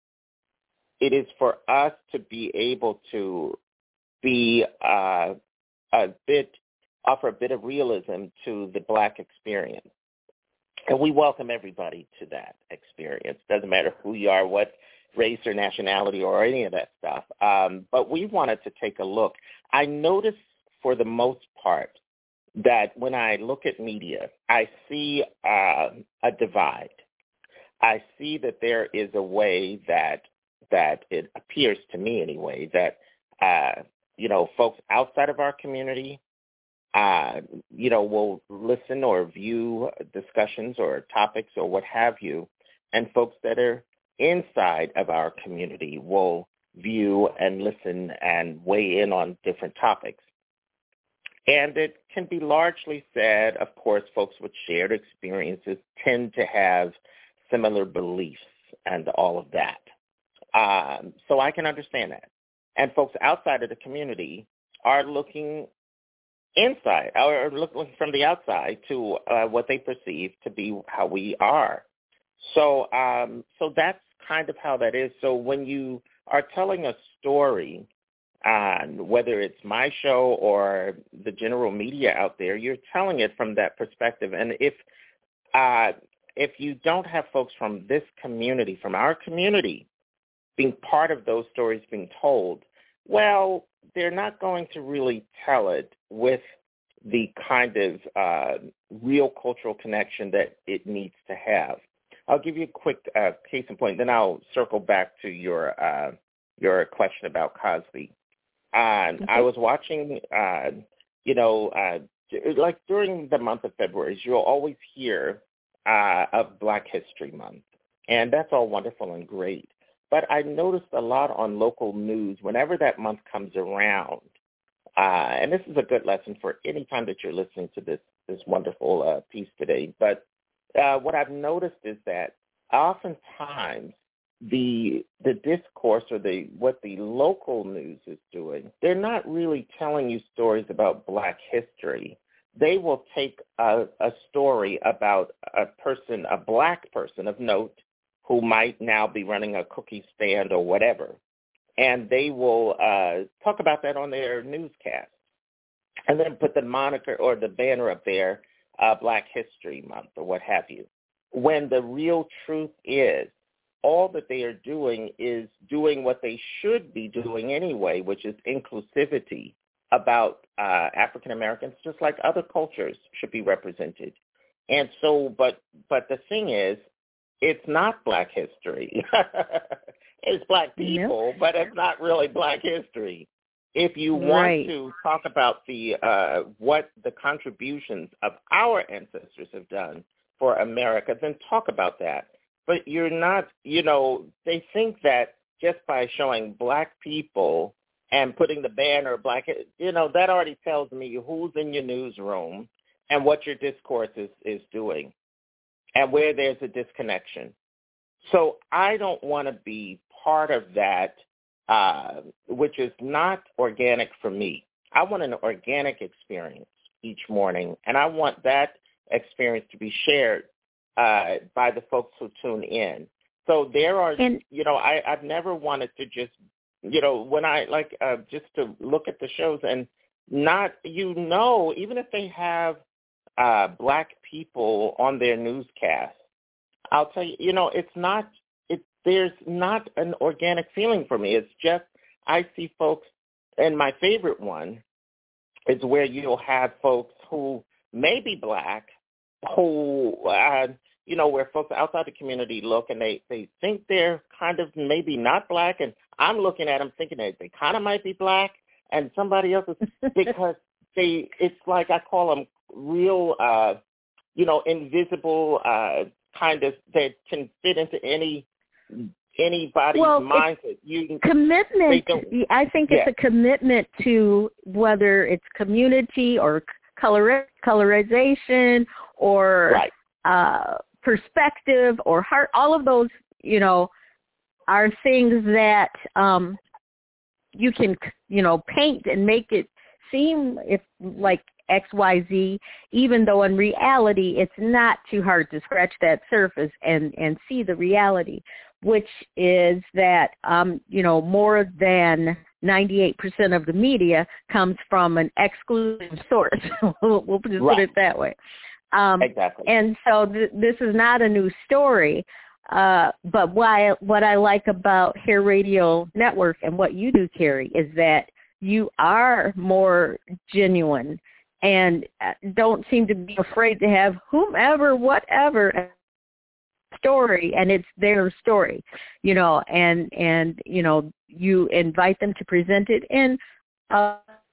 it is for us to be able to be uh, a bit, offer a bit of realism to the Black experience. And we welcome everybody to that experience. Doesn't matter who you are, what race or nationality or any of that stuff. Um, but we wanted to take a look. I noticed for the most part that when I look at media, I see uh, a divide. I see that there is a way that that it appears to me anyway that uh, you know, folks outside of our community, uh, you know, will listen or view discussions or topics or what have you, and folks that are inside of our community will view and listen and weigh in on different topics. And it can be largely said, of course, folks with shared experiences tend to have similar beliefs and all of that. Um, so I can understand that. And folks outside of the community are looking inside, or looking from the outside to uh, what they perceive to be how we are. So, um, so that's kind of how that is. So when you are telling a story, on whether it's my show or the general media out there, you're telling it from that perspective. And if uh, if you don't have folks from this community, from our community, being part of those stories being told, well, they're not going to really tell it with the kind of uh, real cultural connection that it needs to have. I'll give you a quick uh, case in point, then I'll circle back to your uh, your question about Cosby. Uh, okay. I was watching, uh, you know, uh, like during the month of February, you'll always hear uh, of Black History Month, and that's all wonderful and great. But I noticed a lot on local news whenever that month comes around, uh, and this is a good lesson for any time that you're listening to this this wonderful uh, piece today. But uh, what I've noticed is that oftentimes the the discourse or the what the local news is doing, they're not really telling you stories about Black history. They will take a, a story about a person, a Black person of note, who might now be running a cookie stand or whatever, and they will uh, talk about that on their newscast, and then put the moniker or the banner up there, uh, Black History Month or what have you, when the real truth is all that they are doing is doing what they should be doing anyway, which is inclusivity about uh, African Americans, just like other cultures should be represented. And so, but but the thing is, it's not Black history. It's Black people, yep. But it's not really Black history. If you want right. to talk about the uh, what the contributions of our ancestors have done for America, then talk about that. But you're not, you know, they think that just by showing Black people and putting the banner Black, you know, that already tells me who's in your newsroom and what your discourse is, is doing and where there's a disconnection. So I don't want to be part of that, uh, which is not organic for me. I want an organic experience each morning, and I want that experience to be shared Uh, by the folks who tune in. So there are, and, you know, I, I've never wanted to just, you know, when I like uh, just to look at the shows and not, you know, even if they have uh, Black people on their newscast, I'll tell you, you know, it's not, it, there's not an organic feeling for me. It's just, I see folks, and my favorite one is where you'll have folks who may be Black, who, uh, you know, where folks outside the community look and they, they think they're kind of maybe not Black, and I'm looking at them thinking that they kind of might be Black, and somebody else is, because they, it's like I call them real, uh, you know, invisible uh, kind of that can fit into any anybody's well, mindset. You commitment. I think it's yeah. a commitment to whether it's community or color colorization or right. uh, perspective or heart. All of those, you know, are things that um, you can, you know, paint and make it seem if like X, Y, Z, even though in reality it's not too hard to scratch that surface and, and see the reality, which is that, um, you know, more than ninety-eight percent of the media comes from an exclusive source. we'll, we'll just right. put it that way. Um, exactly. And so th- this is not a new story. Uh, but why, what I like about Hair Radio Network and what you do, Carrie, is that you are more genuine and don't seem to be afraid to have whomever, whatever story, and it's their story, you know, and, and you know, you invite them to present it. And uh,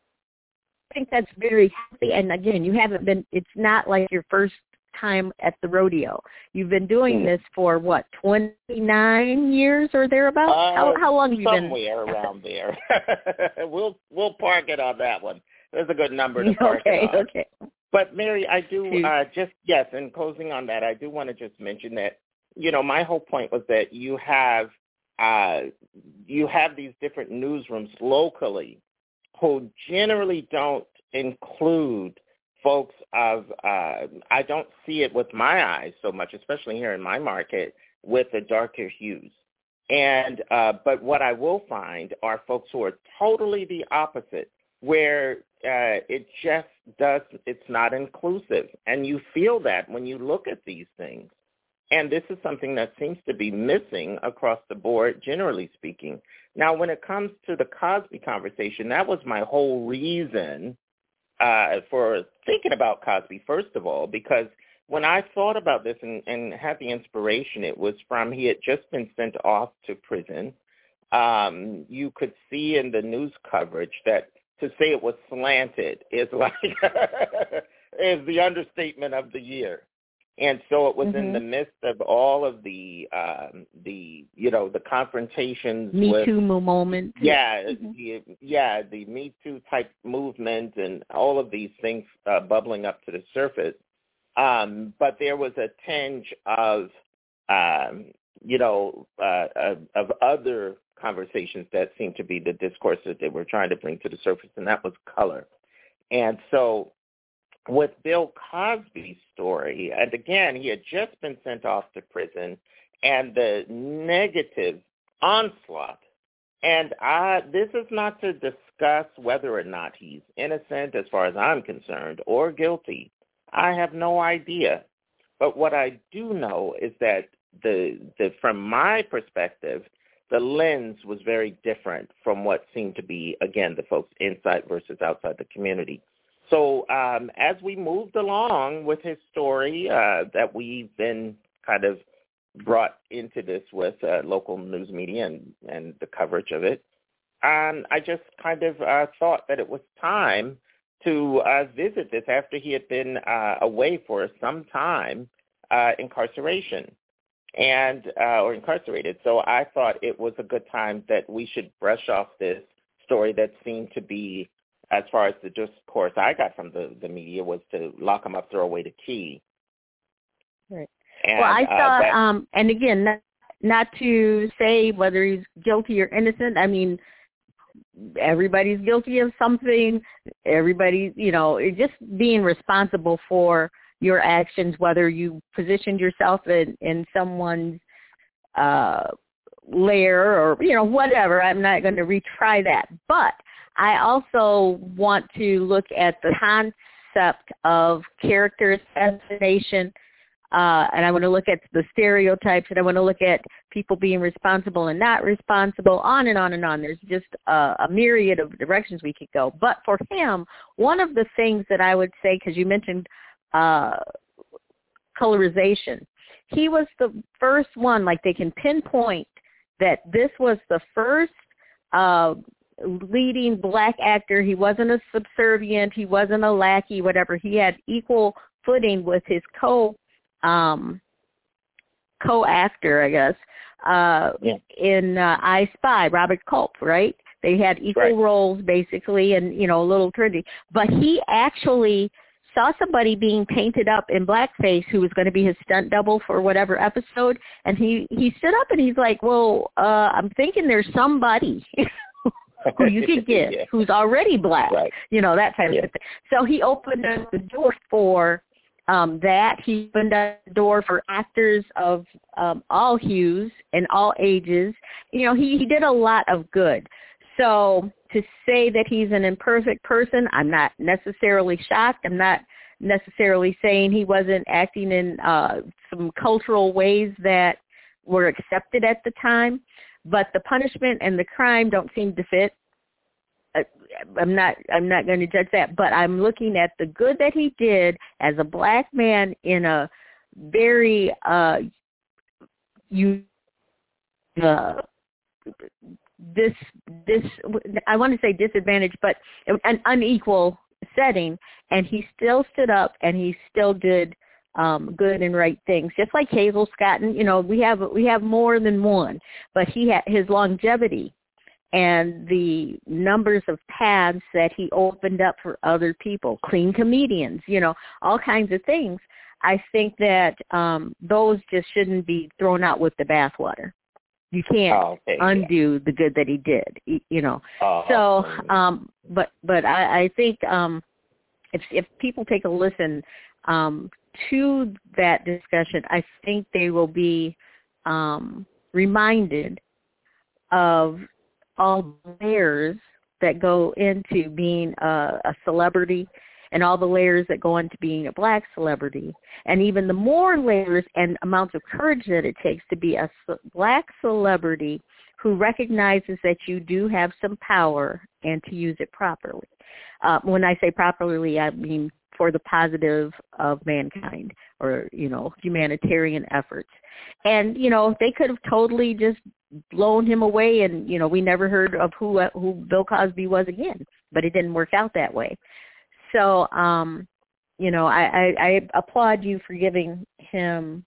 I think that's very healthy. And, again, you haven't been, it's not like your first time at the rodeo. You've been doing this for what, twenty-nine years or thereabouts? Uh, how, how long have you been? Somewhere around there. we'll we'll park it on that one. There's a good number to park okay, it on. Okay. But Mary, I do uh, just yes. In closing on that, I do want to just mention that you know my whole point was that you have uh, you have these different newsrooms locally who generally don't include folks of, uh, I don't see it with my eyes so much, especially here in my market, with the darker hues. And, uh, but what I will find are folks who are totally the opposite, where uh, it just does, it's not inclusive. And you feel that when you look at these things. And this is something that seems to be missing across the board, generally speaking. Now, when it comes to the Cosby conversation, that was my whole reason Uh, for thinking about Cosby, first of all, because when I thought about this and, and had the inspiration, it was from he had just been sent off to prison. Um, you could see in the news coverage that to say it was slanted is like is the understatement of the year. And so it was mm-hmm. in the midst of all of the, um, the you know, the confrontations. Me with, Too moment. Yeah, mm-hmm. the, yeah, the Me Too type movement and all of these things uh, bubbling up to the surface. Um, but there was a tinge of, um, you know, uh, of, of other conversations that seemed to be the discourse that they were trying to bring to the surface, and that was color. And so with Bill Cosby's story, and again, he had just been sent off to prison, and the negative onslaught. And I, this is not to discuss whether or not he's innocent as far as I'm concerned or guilty. I have no idea. But what I do know is that the, the from my perspective, the lens was very different from what seemed to be, again, the folks inside versus outside the community. So um, as we moved along with his story uh, that we've been kind of brought into this with uh, local news media and, and the coverage of it, um, I just kind of uh, thought that it was time to uh, visit this after he had been uh, away for some time, uh, incarceration and uh, or incarcerated. So I thought it was a good time that we should brush off this story that seemed to be, as far as the discourse I got from the, the media, was to lock him up, throw away the key. Right. And, well, I thought, uh, that, um, and again, not, not to say whether he's guilty or innocent. I mean, everybody's guilty of something. Everybody, you know, just being responsible for your actions, whether you positioned yourself in, in someone's uh, lair or, you know, whatever. I'm not going to retry that. But I also want to look at the concept of character assassination, uh, and I want to look at the stereotypes, and I want to look at people being responsible and not responsible, on and on and on. There's just a, a myriad of directions we could go. But for him, one of the things that I would say, because you mentioned uh, colorization, he was the first one, like they can pinpoint that this was the first uh leading black actor. He wasn't a subservient. He wasn't a lackey, whatever. He had equal footing with his co um, co-actor, I guess, uh, yeah. in uh, I Spy, Robert Culp, right? They had equal right. roles, basically, and, you know, a little trendy. But he actually saw somebody being painted up in blackface who was going to be his stunt double for whatever episode, and he, he stood up and he's like, well, uh, I'm thinking there's somebody who you could get yeah. who's already black, right. you know, that type yeah. of thing. So he opened up the door for um, that. He opened up the door for actors of um, all hues and all ages. You know, he, he did a lot of good. So to say that he's an imperfect person, I'm not necessarily shocked. I'm not necessarily saying he wasn't acting in uh, some cultural ways that were accepted at the time, but the punishment and the crime don't seem to fit. I'm not I'm not going to judge that, but I'm looking at the good that he did as a black man in a very uh, you uh, this this I want to say disadvantaged, but an unequal setting, and he still stood up and he still did um, good and right things, just like Hazel Scott. And you know, we have we have more than one, but he had his longevity and the numbers of paths that he opened up for other people, clean comedians, you know, all kinds of things. I think that um, those just shouldn't be thrown out with the bathwater. You can't oh, okay, undo yeah. the good that he did, you know. Oh, so, um, but but I, I think um, if if people take a listen um, to that discussion, I think they will be um, reminded of all the layers that go into being a, a celebrity, and all the layers that go into being a black celebrity, and even the more layers and amounts of courage that it takes to be a black celebrity who recognizes that you do have some power and to use it properly. Uh, when I say properly, I mean for the positive of mankind, or, you know, humanitarian efforts. And, you know, they could have totally just blown him away, and, you know, we never heard of who who Bill Cosby was again, but it didn't work out that way. So, um, you know, I, I, I applaud you for giving him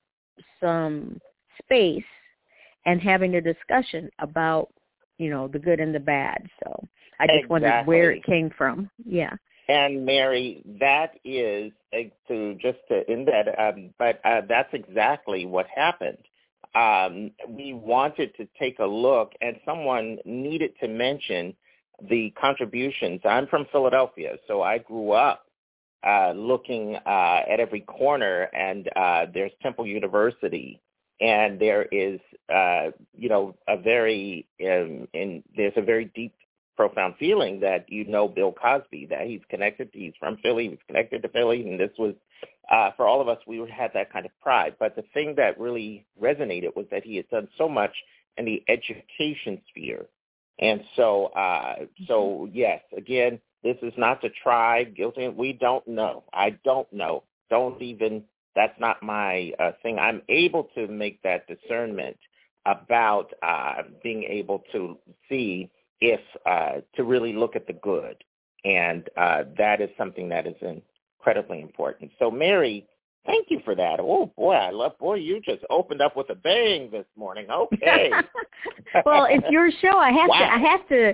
some space and having a discussion about, you know, the good and the bad. So I just exactly. wondered where it came from. Yeah. And Mary, that is to just to end that, um, but uh, that's exactly what happened. Um, we wanted to take a look, and someone needed to mention the contributions. I'm from Philadelphia, so I grew up uh, looking uh, at every corner, and uh, there's Temple University, and there is, uh, you know, a very, um, in, there's a very deep, profound feeling that you know Bill Cosby, that he's connected, he's from Philly, he's connected to Philly, and this was, uh, for all of us, we had that kind of pride. But the thing that really resonated was that he had done so much in the education sphere. And so, uh, so yes, again, this is not to try guilty. We don't know. I don't know. Don't even, that's not my uh, thing. I'm able to make that discernment about uh, being able to see if, uh, to really look at the good. And uh, that is something that is incredibly important. So, Mary, thank you for that. Oh, boy, I love, boy, you just opened up with a bang this morning. Okay. Well, it's your show. I have wow. to, I have to,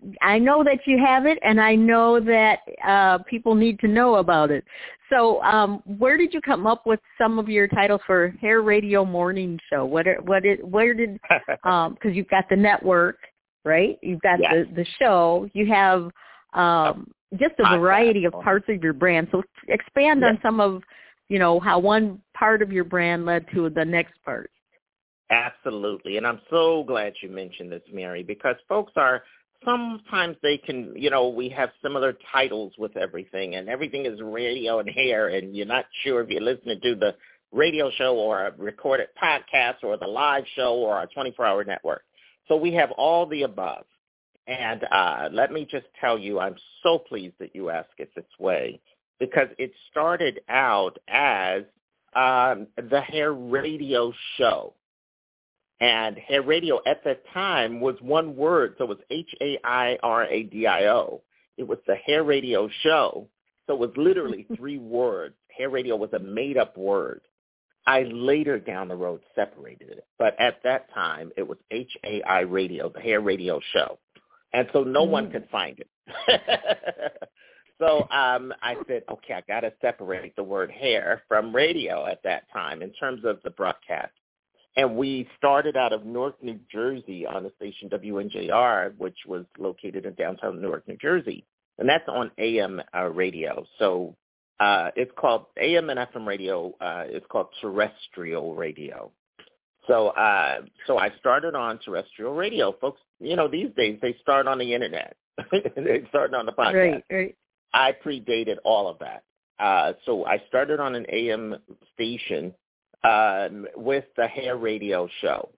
I know that you have it, and I know that uh, people need to know about it. So um, where did you come up with some of your titles for Hair Radio Morning Show? What, are, what is, where did, um, because you've got the network, right? You've got yes. the, the show. You have um, just a variety of parts of your brand. So expand yes. on some of, you know, how one part of your brand led to the next part. Absolutely. And I'm so glad you mentioned this, Mary, because folks are, sometimes they can, you know, we have similar titles with everything, and everything is radio and hair, and you're not sure if you're listening to the radio show or a recorded podcast or the live show or a twenty-four hour network. So we have all the above. And uh, let me just tell you, I'm so pleased that you asked it this way, because it started out as um, the Hair Radio Show. And hair radio at that time was one word, so it was H A I R A D I O. It was the Hair Radio Show. So it was literally three words. Hair radio was a made-up word. I later down the road separated it. But at that time, it was H A I Radio, the Hair Radio Show. And so no mm. one could find it. So um, I said, okay, I got to separate the word hair from radio at that time in terms of the broadcast. And we started out of Newark, New Jersey on the station W N J R, which was located in downtown Newark, New Jersey. And that's on A M uh, radio. So uh, it's called A M and F M radio. Uh, it's called terrestrial radio. So uh, so I started on terrestrial radio. Folks, you know, these days they start on the Internet. They start on the podcast. Right, right. I predated all of that. Uh, so I started on an A M station um, with the Hair Radio Show.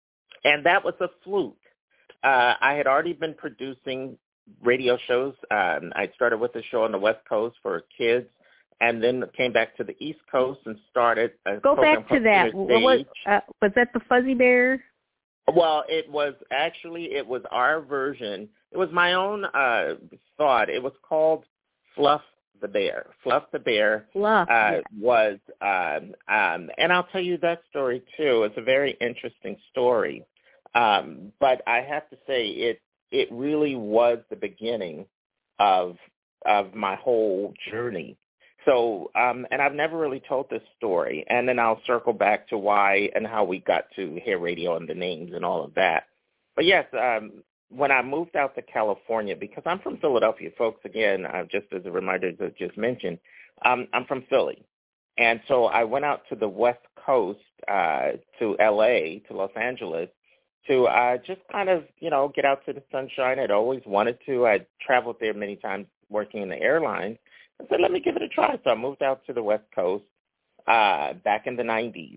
And that was a fluke. Uh, I had already been producing radio shows. Um, I started with a show on the West Coast for kids, and then came back to the East Coast and started a Go program back to that. What was, uh, was that the Fuzzy Bear? Well, it was actually, it was our version. It was my own uh, thought. It was called Fluff the Bear. Fluff the Bear Fluff, uh, yeah. was, um, um, and I'll tell you that story too. It's a very interesting story. Um, but I have to say it it really was the beginning of of my whole journey. So, um, and I've never really told this story, and then I'll circle back to why and how we got to Hair Radio and the names and all of that. But yes, um, when I moved out to California, because I'm from Philadelphia, folks, again, uh, just as a reminder to just mention, um, I'm from Philly. And so I went out to the West Coast, uh, to L A, to Los Angeles, to uh, just kind of, you know, get out to the sunshine. I'd always wanted to. I'd traveled there many times working in the airlines. I said, let me give it a try. So I moved out to the West Coast uh, back in the nineties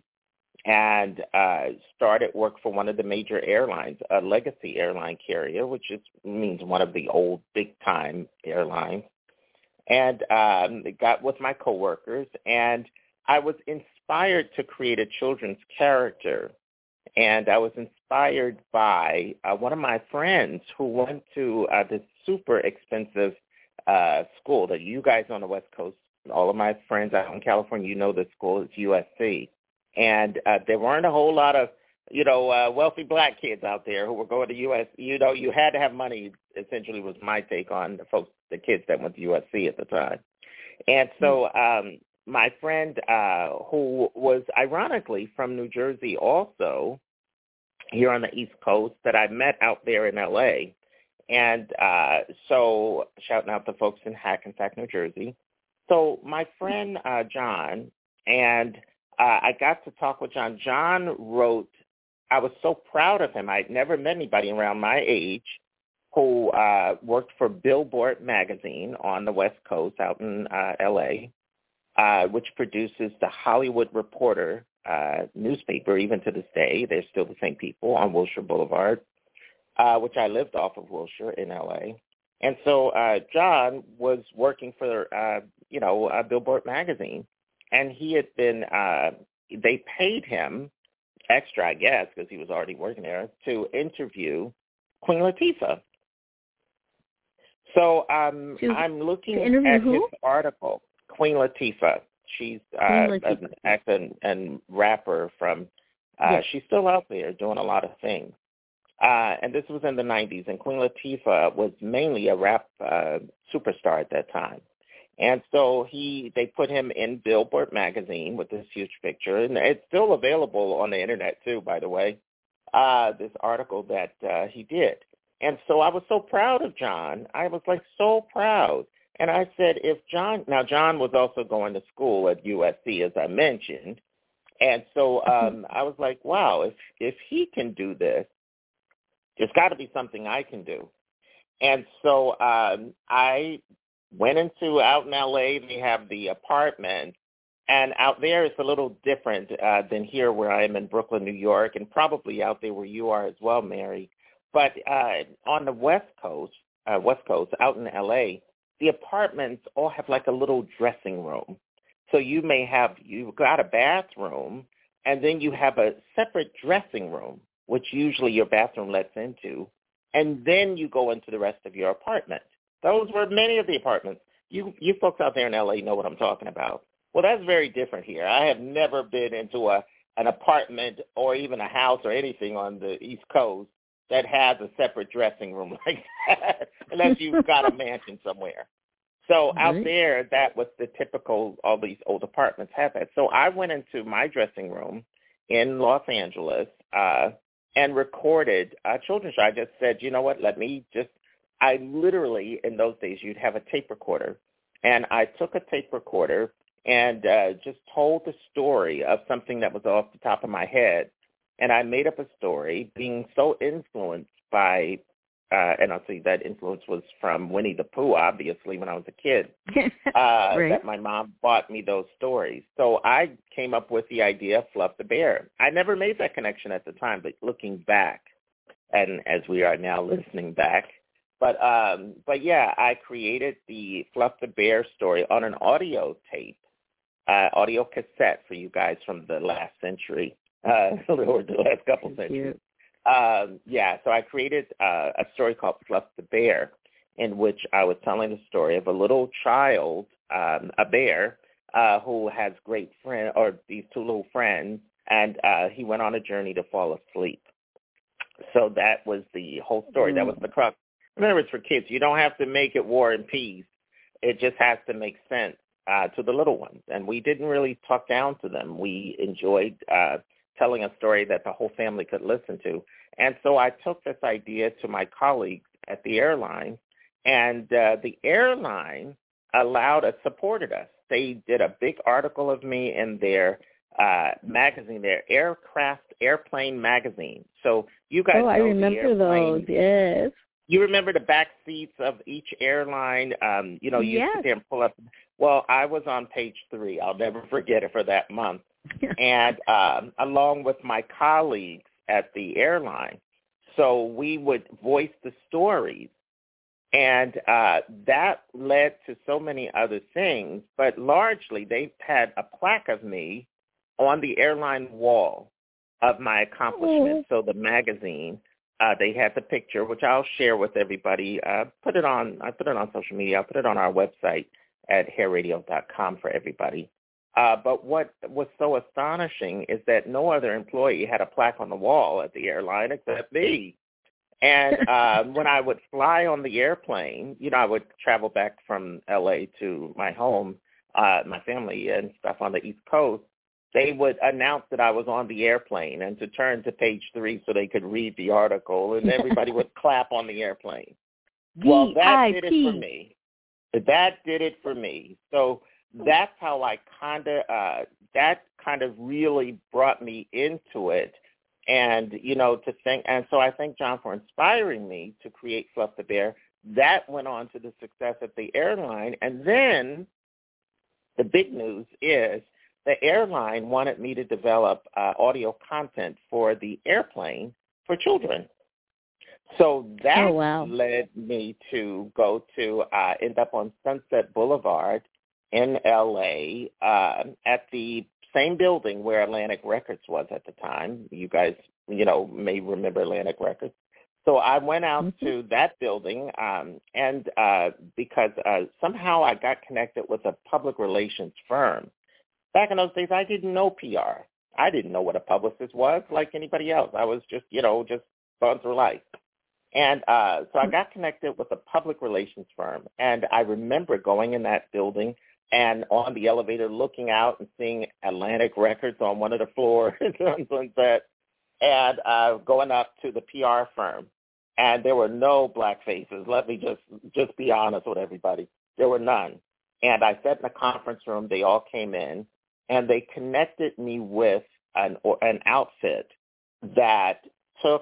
and uh, started work for one of the major airlines, a legacy airline carrier, which is, means one of the old big-time airlines. And um, got with my coworkers, and I was inspired to create a children's character. And I was inspired by uh, one of my friends who went to uh, this super expensive uh, school that you guys on the West Coast, all of my friends out in California, you know this school, it's U S C. And uh, there weren't a whole lot of, you know, uh, wealthy black kids out there who were going to U S C. You know, you had to have money, essentially was my take on the folks, the kids that went to U S C at the time. And so um, my friend uh, who was ironically from New Jersey also, here on the East Coast, that I met out there in L A. And uh, so shouting out to folks in Hackensack, New Jersey. So my friend uh, John, and uh, I got to talk with John. John wrote, I was so proud of him. I'd never met anybody around my age who uh, worked for Billboard magazine on the West Coast out in uh, L A, uh, which produces the Hollywood Reporter uh, newspaper, even to this day. They're still the same people on Wilshire Boulevard, uh, which I lived off of Wilshire in L A. And so uh, John was working for, uh, you know, uh, Billboard magazine, and he had been, uh, they paid him extra, I guess, because he was already working there, to interview Queen Latifah. So um, to, I'm looking to at who? his article, Queen Latifah. She's uh, Queen Latifah. an actor and, and rapper from, uh, yes. She's still out there doing a lot of things. Uh, and this was in the nineties, and Queen Latifah was mainly a rap uh, superstar at that time. And so he, they put him in Billboard magazine with this huge picture, and it's still available on the internet too, by the way, uh, this article that uh, he did. And so I was so proud of John. I was like so proud. And I said, if John, now John was also going to school at U S C, as I mentioned. And so um, I was like, wow, if if he can do this, there's got to be something I can do. And so um, I went into out in L A. They have the apartment, and out there it's a little different uh, than here where I am in Brooklyn, New York, and probably out there where you are as well, Mary. But uh, on the West Coast, uh, West Coast, out in L A, the apartments all have like a little dressing room. So you may have, you've got a bathroom, and then you have a separate dressing room. which usually your bathroom lets into, and then you go into the rest of your apartment. Those were many of the apartments. You you folks out there in L A know what I'm talking about. Well, that's very different here. I have never been into a an apartment or even a house or anything on the East Coast that has a separate dressing room like that, unless you've got a mansion somewhere. So Right. out there, that was the typical, all these old apartments have that. So I went into my dressing room in Los Angeles uh, and recorded a children's show. I just said, you know what, let me just, I literally, in those days, you'd have a tape recorder. And I took a tape recorder and uh, just told the story of something that was off the top of my head. And I made up a story being so influenced by, uh, and I'll say that influence was from Winnie the Pooh, obviously, when I was a kid, uh, Right. that my mom bought me those stories. So I came up with the idea of Fluff the Bear. I never made that connection at the time, but looking back, and as we are now listening back, but um, but yeah, I created the Fluff the Bear story on an audio tape, uh, audio cassette for you guys from the last century, uh, or the last couple centuries. Um, yeah, so I created uh, a story called Fluff the Bear, in which I was telling the story of a little child, um, a bear, uh, who has great friend, or these two little friends, and uh, he went on a journey to fall asleep. So that was the whole story. Mm. That was the crux. Remember, it's for kids. You don't have to make it War and Peace. It just has to make sense uh, to the little ones. And we didn't really talk down to them. We enjoyed uh, telling a story that the whole family could listen to. And so I took this idea to my colleagues at the airline, and uh, the airline allowed us, supported us. They did a big article of me in their uh, magazine, their Aircraft Airplane magazine. So you guys oh, know I remember the airplane. those, yes. You remember the back seats of each airline? Um, you know, you yes. sit there and pull up. Well, I was on page three. I'll never forget it for that month. and um, along with my colleagues at the airline. So we would voice the stories. And uh, that led to so many other things. But largely, they had a plaque of me on the airline wall of my accomplishments. Oh. So the magazine, uh, they had the picture, which I'll share with everybody. Uh, put it on. I put it on social media. I'll put it on our website at hair radio dot com for everybody. Uh, but what was so astonishing is that no other employee had a plaque on the wall at the airline except me. And uh, when I would fly on the airplane, you know, I would travel back from L A to my home, uh, my family and stuff on the East Coast. They would announce that I was on the airplane and to turn to page three so they could read the article, and everybody would clap on the airplane. Well, that did it for me. That did it for me. So that's how I kind of, uh, that kind of really brought me into it. And, you know, to think, and so I thank John for inspiring me to create Fluff the Bear. That went on to the success of the airline. And then the big news is the airline wanted me to develop uh, audio content for the airplane for children. So that oh, wow. led me to go to uh, end up on Sunset Boulevard in L A uh, at the same building where Atlantic Records was at the time. You guys, you know, may remember Atlantic Records. So I went out mm-hmm. to that building, um, and uh, because uh, somehow I got connected with a public relations firm. Back in those days, I didn't know P R. I didn't know what a publicist was like anybody else. I was just, you know, just going through life. And uh, so I got connected with a public relations firm, and I remember going in that building and on the elevator looking out and seeing Atlantic Records on one of the floors on Sunset, and uh, going up to the P R firm. And there were no black faces. Let me just, just be honest with everybody. There were none. And I sat in the conference room. They all came in, and they connected me with an, or, an outfit that took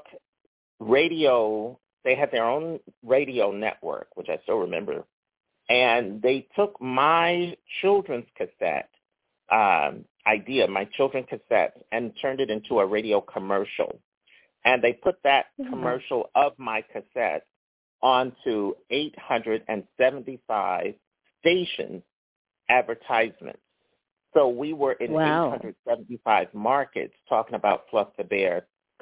radio. They had their own radio network, which I still remember. And they took my children's cassette um, idea, my children's cassette, and turned it into a radio commercial. And they put that mm-hmm. commercial of my cassette onto eight hundred seventy-five stations advertisements. So we were in wow. eight hundred seventy-five markets talking about Fluff the Bear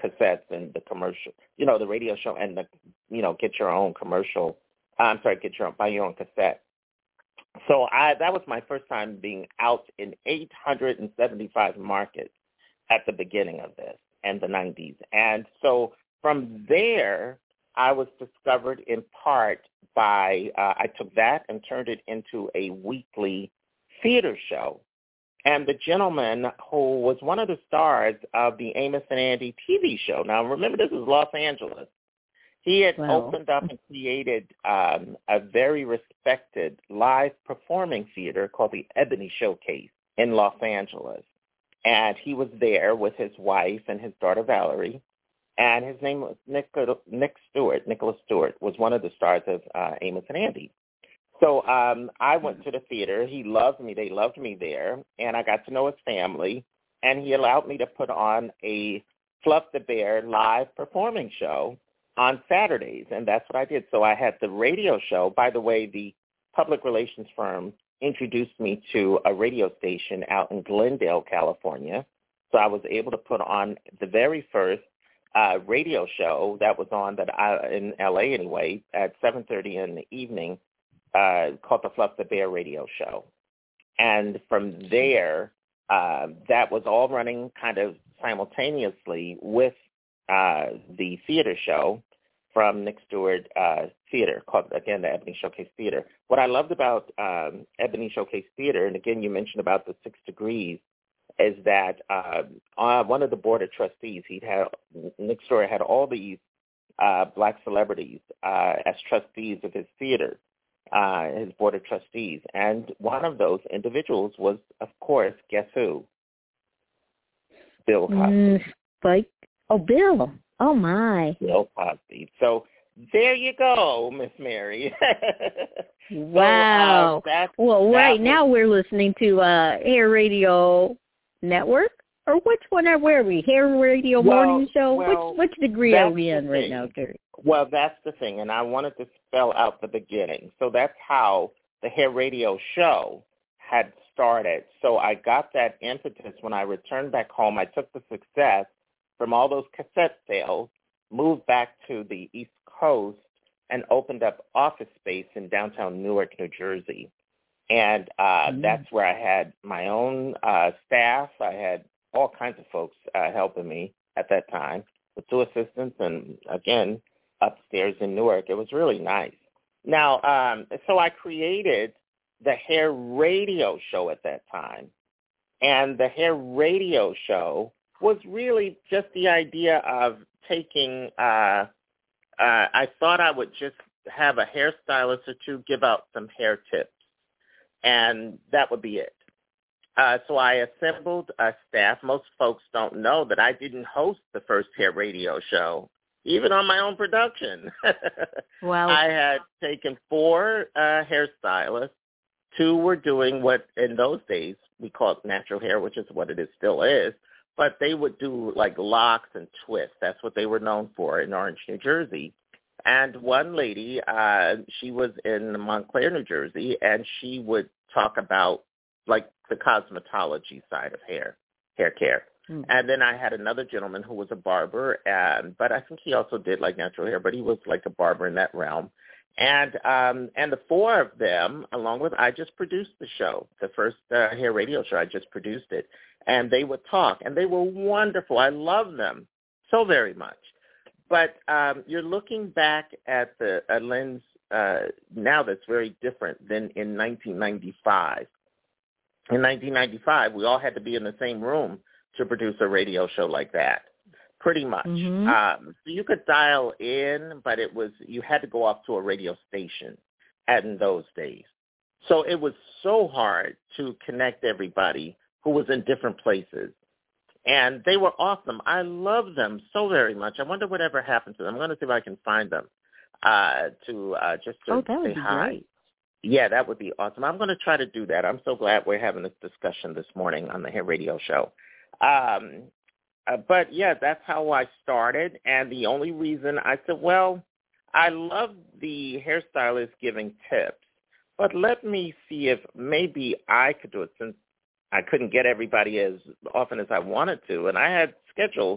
cassettes and the commercial, you know, the radio show and the, you know, get your own commercial. I'm sorry, get your own, buy your own cassette. So I that was my first time being out in eight hundred seventy-five markets at the beginning of this and the nineties. And so from there, I was discovered in part by, uh, I took that and turned it into a weekly theater show. And the gentleman who was one of the stars of the Amos and Andy T V show, now remember this is Los Angeles, he had wow. opened up and created um, a very respected live performing theater called the Ebony Showcase in Los Angeles. And he was there with his wife and his daughter Valerie. And his name was Nick, Nick Stewart. Nicholas Stewart was one of the stars of uh, Amos and Andy. So um, I went to the theater. He loved me. They loved me there. And I got to know his family. And he allowed me to put on a Fluff the Bear live performing show on Saturdays. And that's what I did. So I had the radio show. By the way, the public relations firm introduced me to a radio station out in Glendale, California. So I was able to put on the very first uh, radio show that was on that I, in L A anyway, at seven thirty in the evening, uh, called the Fluff the Bear radio show. And from there, uh, that was all running kind of simultaneously with uh, the theater show from Nick Stewart uh, Theater, called, again, the Ebony Showcase Theater. What I loved about um, Ebony Showcase Theater, and again, you mentioned about the six degrees, is that uh, uh, one of the board of trustees, he'd had, Nick Stewart had all these uh, black celebrities uh, as trustees of his theater, uh, his board of trustees. And one of those individuals was, of course, guess who? Bill Cosby. Mm, Spike. Oh, Bill. Oh, my. Bill Cosby. So there you go, Miss Mary. Wow. So, uh, that, well, that right was, now we're listening to uh, Hair Radio Network? Or which one are where are we? Hair Radio well, Morning Show? Well, which which degree are we in right now, Terry? Well, that's the thing, and I wanted to spell out the beginning. So that's how the Hair Radio Show had started. So I got that impetus when I returned back home. I took the success from all those cassette sales, moved back to the East Coast, and opened up office space in downtown Newark, New Jersey. And uh, mm-hmm. that's where I had my own uh, staff. I had all kinds of folks uh, helping me at that time with two assistants and, again, upstairs in Newark. It was really nice. Now, um, so I created the Hair Radio Show at that time. And the Hair Radio Show was really just the idea of taking, uh, uh, I thought I would just have a hairstylist or two give out some hair tips. And that would be it. Uh, so I assembled a staff. Most folks don't know that I didn't host the first hair radio show, even on my own production. Wow. I had taken four uh, hairstylists. Two were doing what in those days we called natural hair, which is what it is, still is. But they would do like locks and twists. That's what they were known for in Orange, New Jersey. And one lady, uh, she was in Montclair, New Jersey, and she would talk about like the cosmetology side of hair, hair care. Mm. And then I had another gentleman who was a barber, and but I think he also did like natural hair, but he was like a barber in that realm. And um, and the four of them, along with, I just produced the show, the first uh, hair radio show. I just produced it, and they would talk, and they were wonderful. I love them so very much. But um, you're looking back at the a lens uh, now that's very different than in nineteen ninety-five. In nineteen ninety-five, we all had to be in the same room to produce a radio show like that, pretty much. Mm-hmm. Um, so you could dial in, but it was you had to go off to a radio station in those days. So it was so hard to connect everybody who was in different places. And they were awesome. I love them so very much. I wonder whatever happened to them. I'm going to see if I can find them uh, to uh, just to oh, that would say be hi. Great. Yeah, that would be awesome. I'm going to try to do that. I'm so glad we're having this discussion this morning on the Hair Radio Show. Um, uh, but, yeah, that's how I started. And the only reason I said, well, I love the hairstylist giving tips, but let me see if maybe I could do it since I couldn't get everybody as often as I wanted to. And I had schedules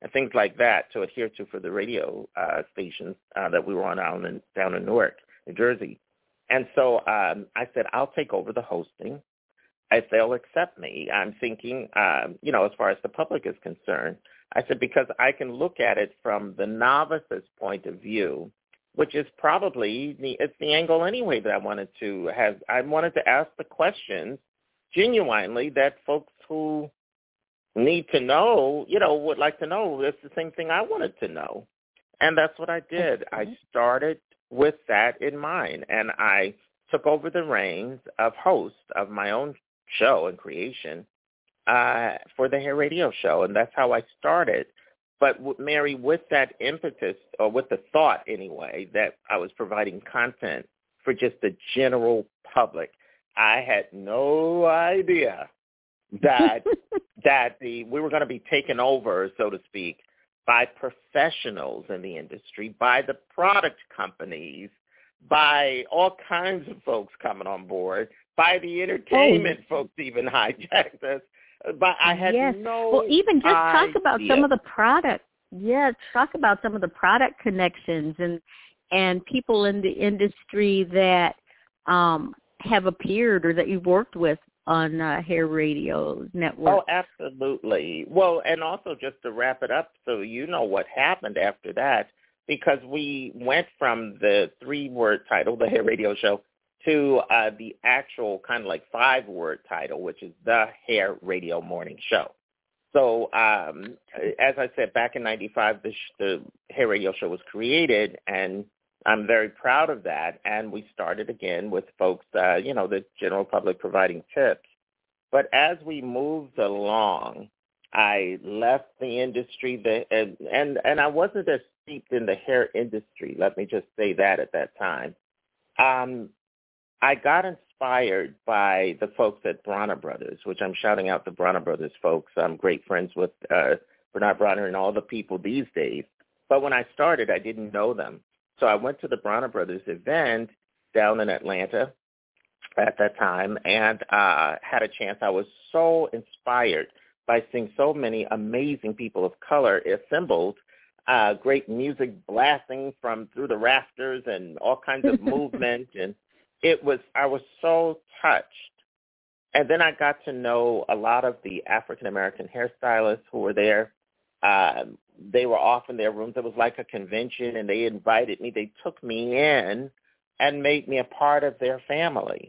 and things like that to adhere to for the radio uh, stations uh, that we were on down in, down in Newark, New Jersey. And so um, I said, I'll take over the hosting if they'll accept me. I'm thinking, um, you know, as far as the public is concerned, I said, because I can look at it from the novice's point of view, which is probably the, it's the angle anyway that I wanted to have. I wanted to ask the questions genuinely that folks who need to know, you know, would like to know. It's the same thing I wanted to know. And that's what I did. Okay. I started with that in mind, and I took over the reins of host of my own show and creation uh, for the Hair Radio Show, and that's how I started. But, Mary, with that impetus, or with the thought anyway, that I was providing content for just the general public, I had no idea that that the we were going to be taken over, so to speak, by professionals in the industry, by the product companies, by all kinds of folks coming on board, by the entertainment oh. folks even hijacked us. But I had yes. no Well, even just idea. talk about some of the product. Yeah, talk about some of the product connections and and people in the industry that um, have appeared or that you've worked with on uh, Hair Radio Network. Oh, absolutely. Well, and also just to wrap it up so you know what happened after that, because we went from the three-word title, the Hair Radio Show, to uh, the actual kind of like five-word title, which is the Hair Radio Morning Show. So um, as I said, back in ninety-five, the, sh- the Hair Radio Show was created, and I'm very proud of that. And we started again with folks, uh, you know, the general public providing tips. But as we moved along, I left the industry, the, and, and, and I wasn't as steeped in the hair industry, let me just say that at that time. Um, I got inspired by the folks at Bronner Brothers, which I'm shouting out the Bronner Brothers folks. I'm great friends with uh, Bernard Bronner and all the people these days. But when I started, I didn't know them. So I went to the Bronner Brothers event down in Atlanta at that time and uh, had a chance. I was so inspired by seeing so many amazing people of color assembled, uh, great music blasting from through the rafters and all kinds of movement. And it was, I was so touched. And then I got to know a lot of the African-American hairstylists who were there. Um, they were off in their rooms. It was like a convention, and they invited me. They took me in and made me a part of their family.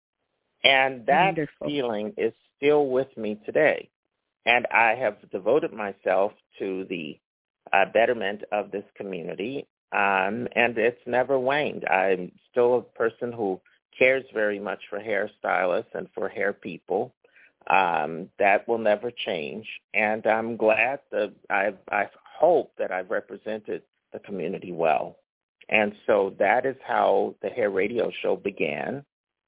And that Wonderful. feeling is still with me today. And I have devoted myself to the uh, betterment of this community, um, and it's never waned. I'm still a person who cares very much for hairstylists and for hair people. Um, that will never change, and I'm glad that I I hope that I've represented the community well. And so that is how the Hair Radio Show began,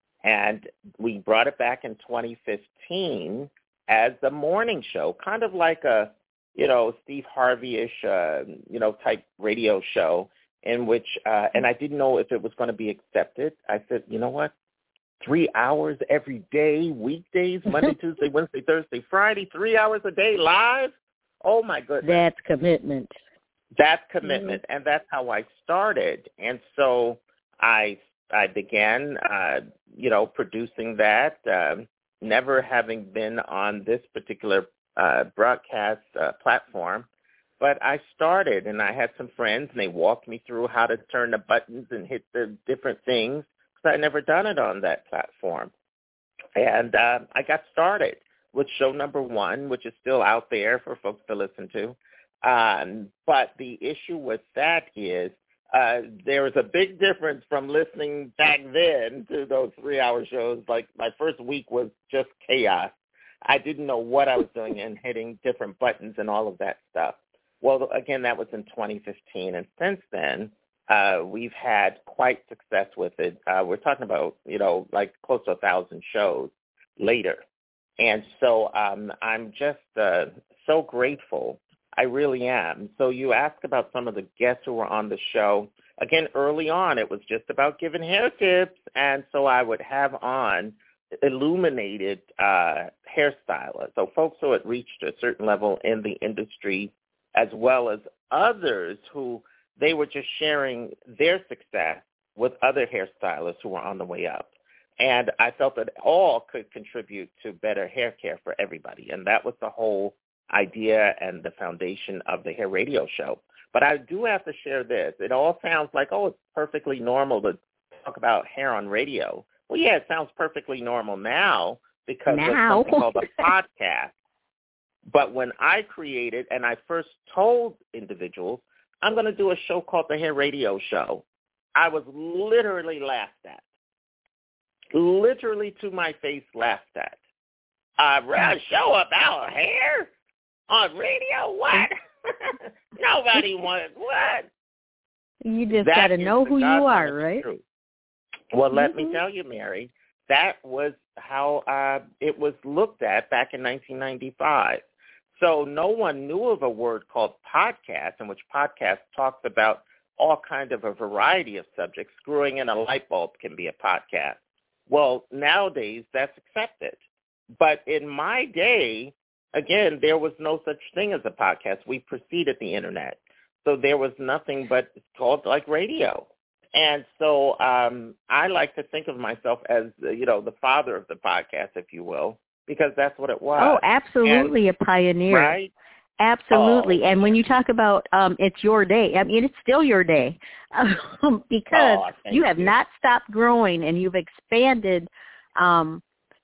and we brought it back in twenty fifteen as the morning show, kind of like a, you know, Steve Harvey-ish, uh, you know, type radio show in which, uh, and I didn't know if it was going to be accepted. I said, you know what? Three hours every day, weekdays, Monday, Tuesday, Wednesday, Thursday, Friday, three hours a day live. Oh, my goodness. That's commitment. That's commitment, mm-hmm. and that's how I started. And so I I began, uh, you know, producing that, um, never having been on this particular uh, broadcast uh, platform. But I started, and I had some friends, and they walked me through how to turn the buttons and hit the different things. I had never done it on that platform. And uh, I got started with show number one, which is still out there for folks to listen to. Um, but the issue with that is uh, there was a big difference from listening back then to those three-hour shows. Like my first week was just chaos. I didn't know what I was doing and hitting different buttons and all of that stuff. Well, again, that was in twenty fifteen. And since then, Uh, we've had quite success with it. Uh, we're talking about, you know, like close to a thousand shows later. And so um, I'm just uh, so grateful. I really am. So you asked about some of the guests who were on the show. Again, early on, it was just about giving hair tips. And so I would have on illuminated uh, hairstylists. So folks who had reached a certain level in the industry, as well as others who they were just sharing their success with other hairstylists who were on the way up. And I felt that all could contribute to better hair care for everybody. And that was the whole idea and the foundation of the Hair Radio Show. But I do have to share this. It all sounds like, oh, it's perfectly normal to talk about hair on radio. Well, yeah, it sounds perfectly normal now because now. of something called a podcast. But when I created and I first told individuals, I'm going to do a show called the Hair Radio Show, I was literally laughed at. Literally to my face laughed at. Uh, a show about hair on radio? What? Nobody wants what? You just got to know who you are, right? Truth. Well, let mm-hmm. me tell you, Mary, that was how uh, it was looked at back in nineteen ninety-five. So no one knew of a word called podcast, in which podcast talks about all kind of a variety of subjects. Screwing in a light bulb can be a podcast. Well, nowadays that's accepted. But in my day, again, there was no such thing as a podcast. We preceded the internet. So there was nothing but it's called like radio. And so um, I like to think of myself as, you know, the father of the podcast, if you will, because that's what it was. Oh, absolutely, and, a pioneer. Right? Absolutely. Oh. And when you talk about um, it's your day, I mean, it's still your day um, because oh, you have you. not stopped growing and you've expanded um,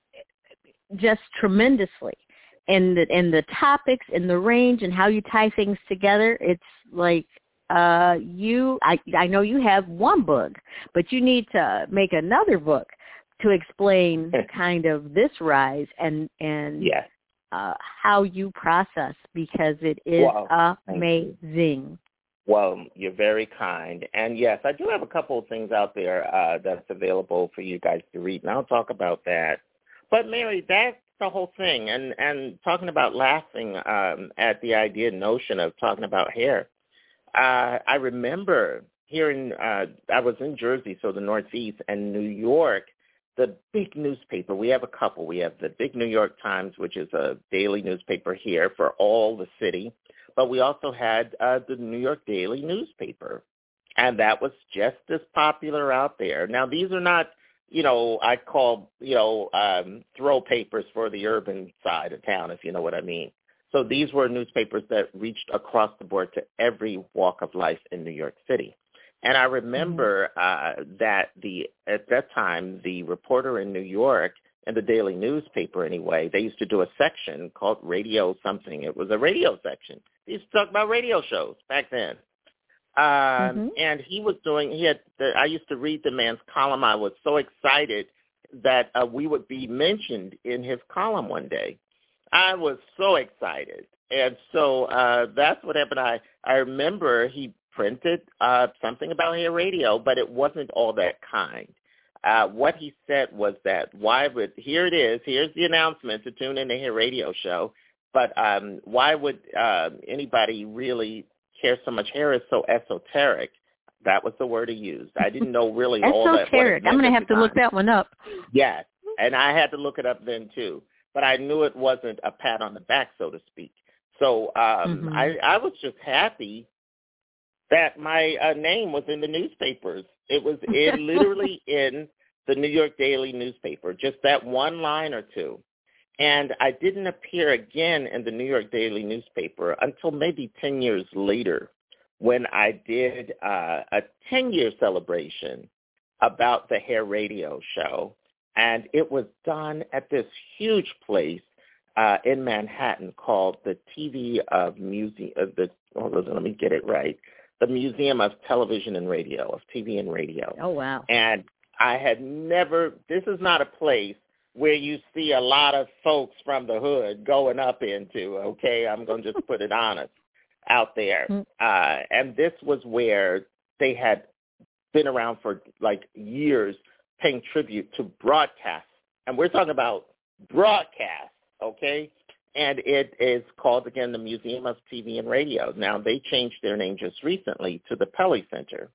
just tremendously. And the, and the topics and the range and how you tie things together, it's like uh, you, I, I know you have one book, but you need to make another book to explain kind of this rise and, and yes. uh, how you process, because it is wow. amazing. Well, you're very kind. And, yes, I do have a couple of things out there uh, that's available for you guys to read, and I'll talk about that. But, Mary, that's the whole thing. And, and talking about laughing um, at the idea, notion of talking about hair, uh, I remember hearing, uh, I was in Jersey, so the Northeast, and New York, the big newspaper, we have a couple. We have the big New York Times, which is a daily newspaper here for all the city. But we also had uh, the New York Daily newspaper, and that was just as popular out there. Now, these are not, you know, I call, you know, um, throw papers for the urban side of town, if you know what I mean. So these were newspapers that reached across the board to every walk of life in New York City. And I remember uh, that the at that time, the reporter in New York, in the daily newspaper anyway, they used to do a section called Radio something. It was a radio section. They used to talk about radio shows back then. Um, mm-hmm. And he was doing, he had, the, I used to read the man's column. I was so excited that uh, we would be mentioned in his column one day. I was so excited. And so uh, that's what happened. I, I remember he printed uh, something about hair radio, but it wasn't all that kind. Uh, what he said was that why would, here it is, here's the announcement to tune in to Hair Radio Show, but um, why would uh, anybody really care so much? Hair is so esoteric. That was the word he used. I didn't know really all that. Esoteric. I'm going to have to look that one up. Yes, and I had to look it up then too, but I knew it wasn't a pat on the back, so to speak. So um, mm-hmm. I, I was just happy that my uh, name was in the newspapers. It was in, literally in the New York Daily newspaper, just that one line or two. And I didn't appear again in the New York Daily newspaper until maybe ten years later when I did uh, a ten-year celebration about the Hair Radio Show. And it was done at this huge place uh, in Manhattan called the T V of Museum, of the, hold on, let me get it right, the Museum of Television and Radio, of T V and Radio. Oh, wow. And I had never, this is not a place where you see a lot of folks from the hood going up into, okay, I'm going to just put it honest, out there. Mm-hmm. Uh, and this was where they had been around for like years paying tribute to broadcasts. And we're talking about broadcasts, okay? And it is called, again, the Museum of T V and Radio. Now, they changed their name just recently to the Pelley Center.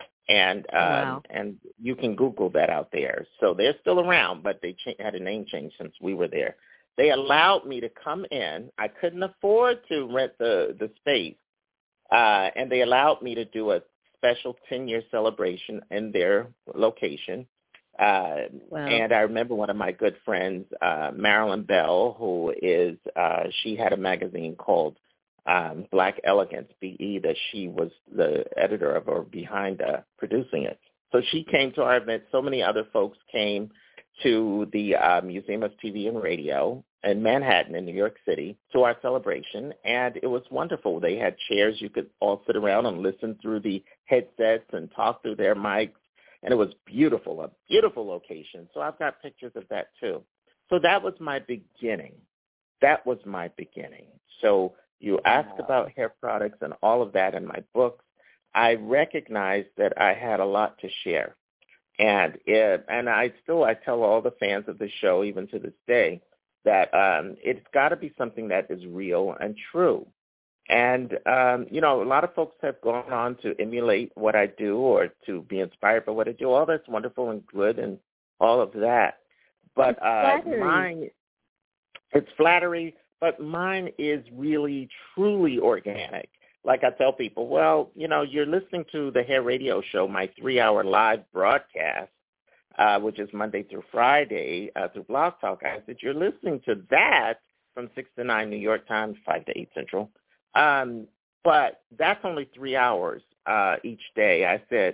And um, wow. and you can Google that out there. So they're still around, but they cha- had a name change since we were there. they allowed me to come in. I couldn't afford to rent the, the space, uh, and they allowed me to do a special ten-year celebration in their location. Uh, wow. And I remember one of my good friends, uh, Marilyn Bell, who is, uh, she had a magazine called um, Black Elegance, B E, that she was the editor of or behind uh, producing it. So she came to our event. So many other folks came to the uh, Museum of T V and Radio in Manhattan in New York City to our celebration, and it was wonderful. They had chairs. You could all sit around and listen through the headsets and talk through their mics, and it was beautiful, a beautiful location. So I've got pictures of that too. So that was my beginning. That was my beginning. So you asked wow. about hair products and all of that in my books. I recognized that I had a lot to share. And it, and I still, I tell all the fans of the show, even to this day, that um, it's got to be something that is real and true. And, um, you know, a lot of folks have gone on to emulate what I do or to be inspired by what I do. All that's wonderful and good and all of that. But uh, mine, it's flattery, but mine is really, truly organic. Like I tell people, well, you know, you're listening to the Hair Radio Show, my three-hour live broadcast, uh, which is Monday through Friday uh, through Blog Talk. I said, you're listening to that from six to nine New York time, five to eight Central. Um, but that's only three hours uh, each day. I said,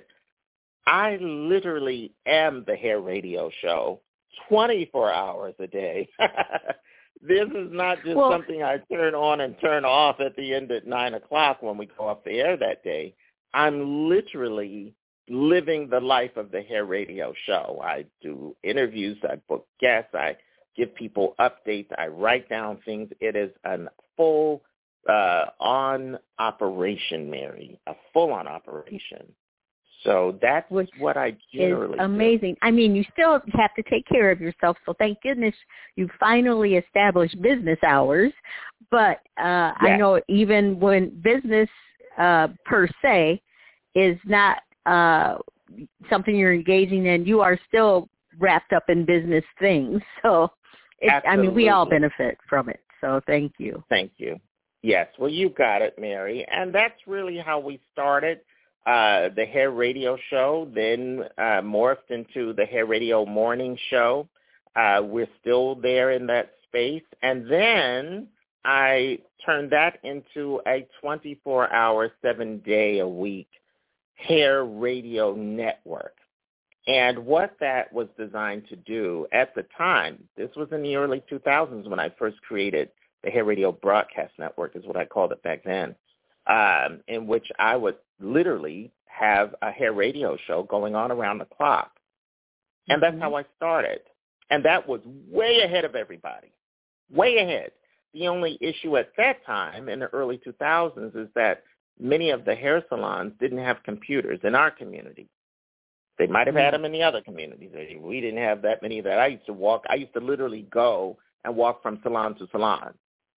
I literally am the Hair Radio Show twenty-four hours a day. This is not just well, something I turn on and turn off at the end at nine o'clock when we go off the air that day. I'm literally living the life of the Hair Radio Show. I do interviews, I book guests, I give people updates, I write down things. It is a full uh, on operation, Mary, a full-on operation. So that's Which what I generally is amazing. do. I mean, you still have to take care of yourself, so thank goodness you finally established business hours. But uh, yeah. I know even when business uh, per se is not uh, something you're engaging in, you are still wrapped up in business things. So, it, I mean, we all benefit from it. So thank you. Thank you. Yes, well, you got it, Mary. And that's really how we started. Uh, the Hair Radio Show, then uh, morphed into the Hair Radio Morning Show. Uh, we're still there in that space. And then I turned that into a twenty-four hour, seven-day-a-week hair radio network. And what that was designed to do at the time, this was in the early two thousands when I first created the Hair Radio Broadcast Network, is what I called it back then, um, in which I would literally have a hair radio show going on around the clock. And that's mm-hmm. how I started. And that was way ahead of everybody, way ahead. The only issue at that time in the early two thousands is that many of the hair salons didn't have computers in our community. They might have mm-hmm. had them in the other communities. We didn't have that many of that. I used to walk, I used to literally go and walk from salon to salon.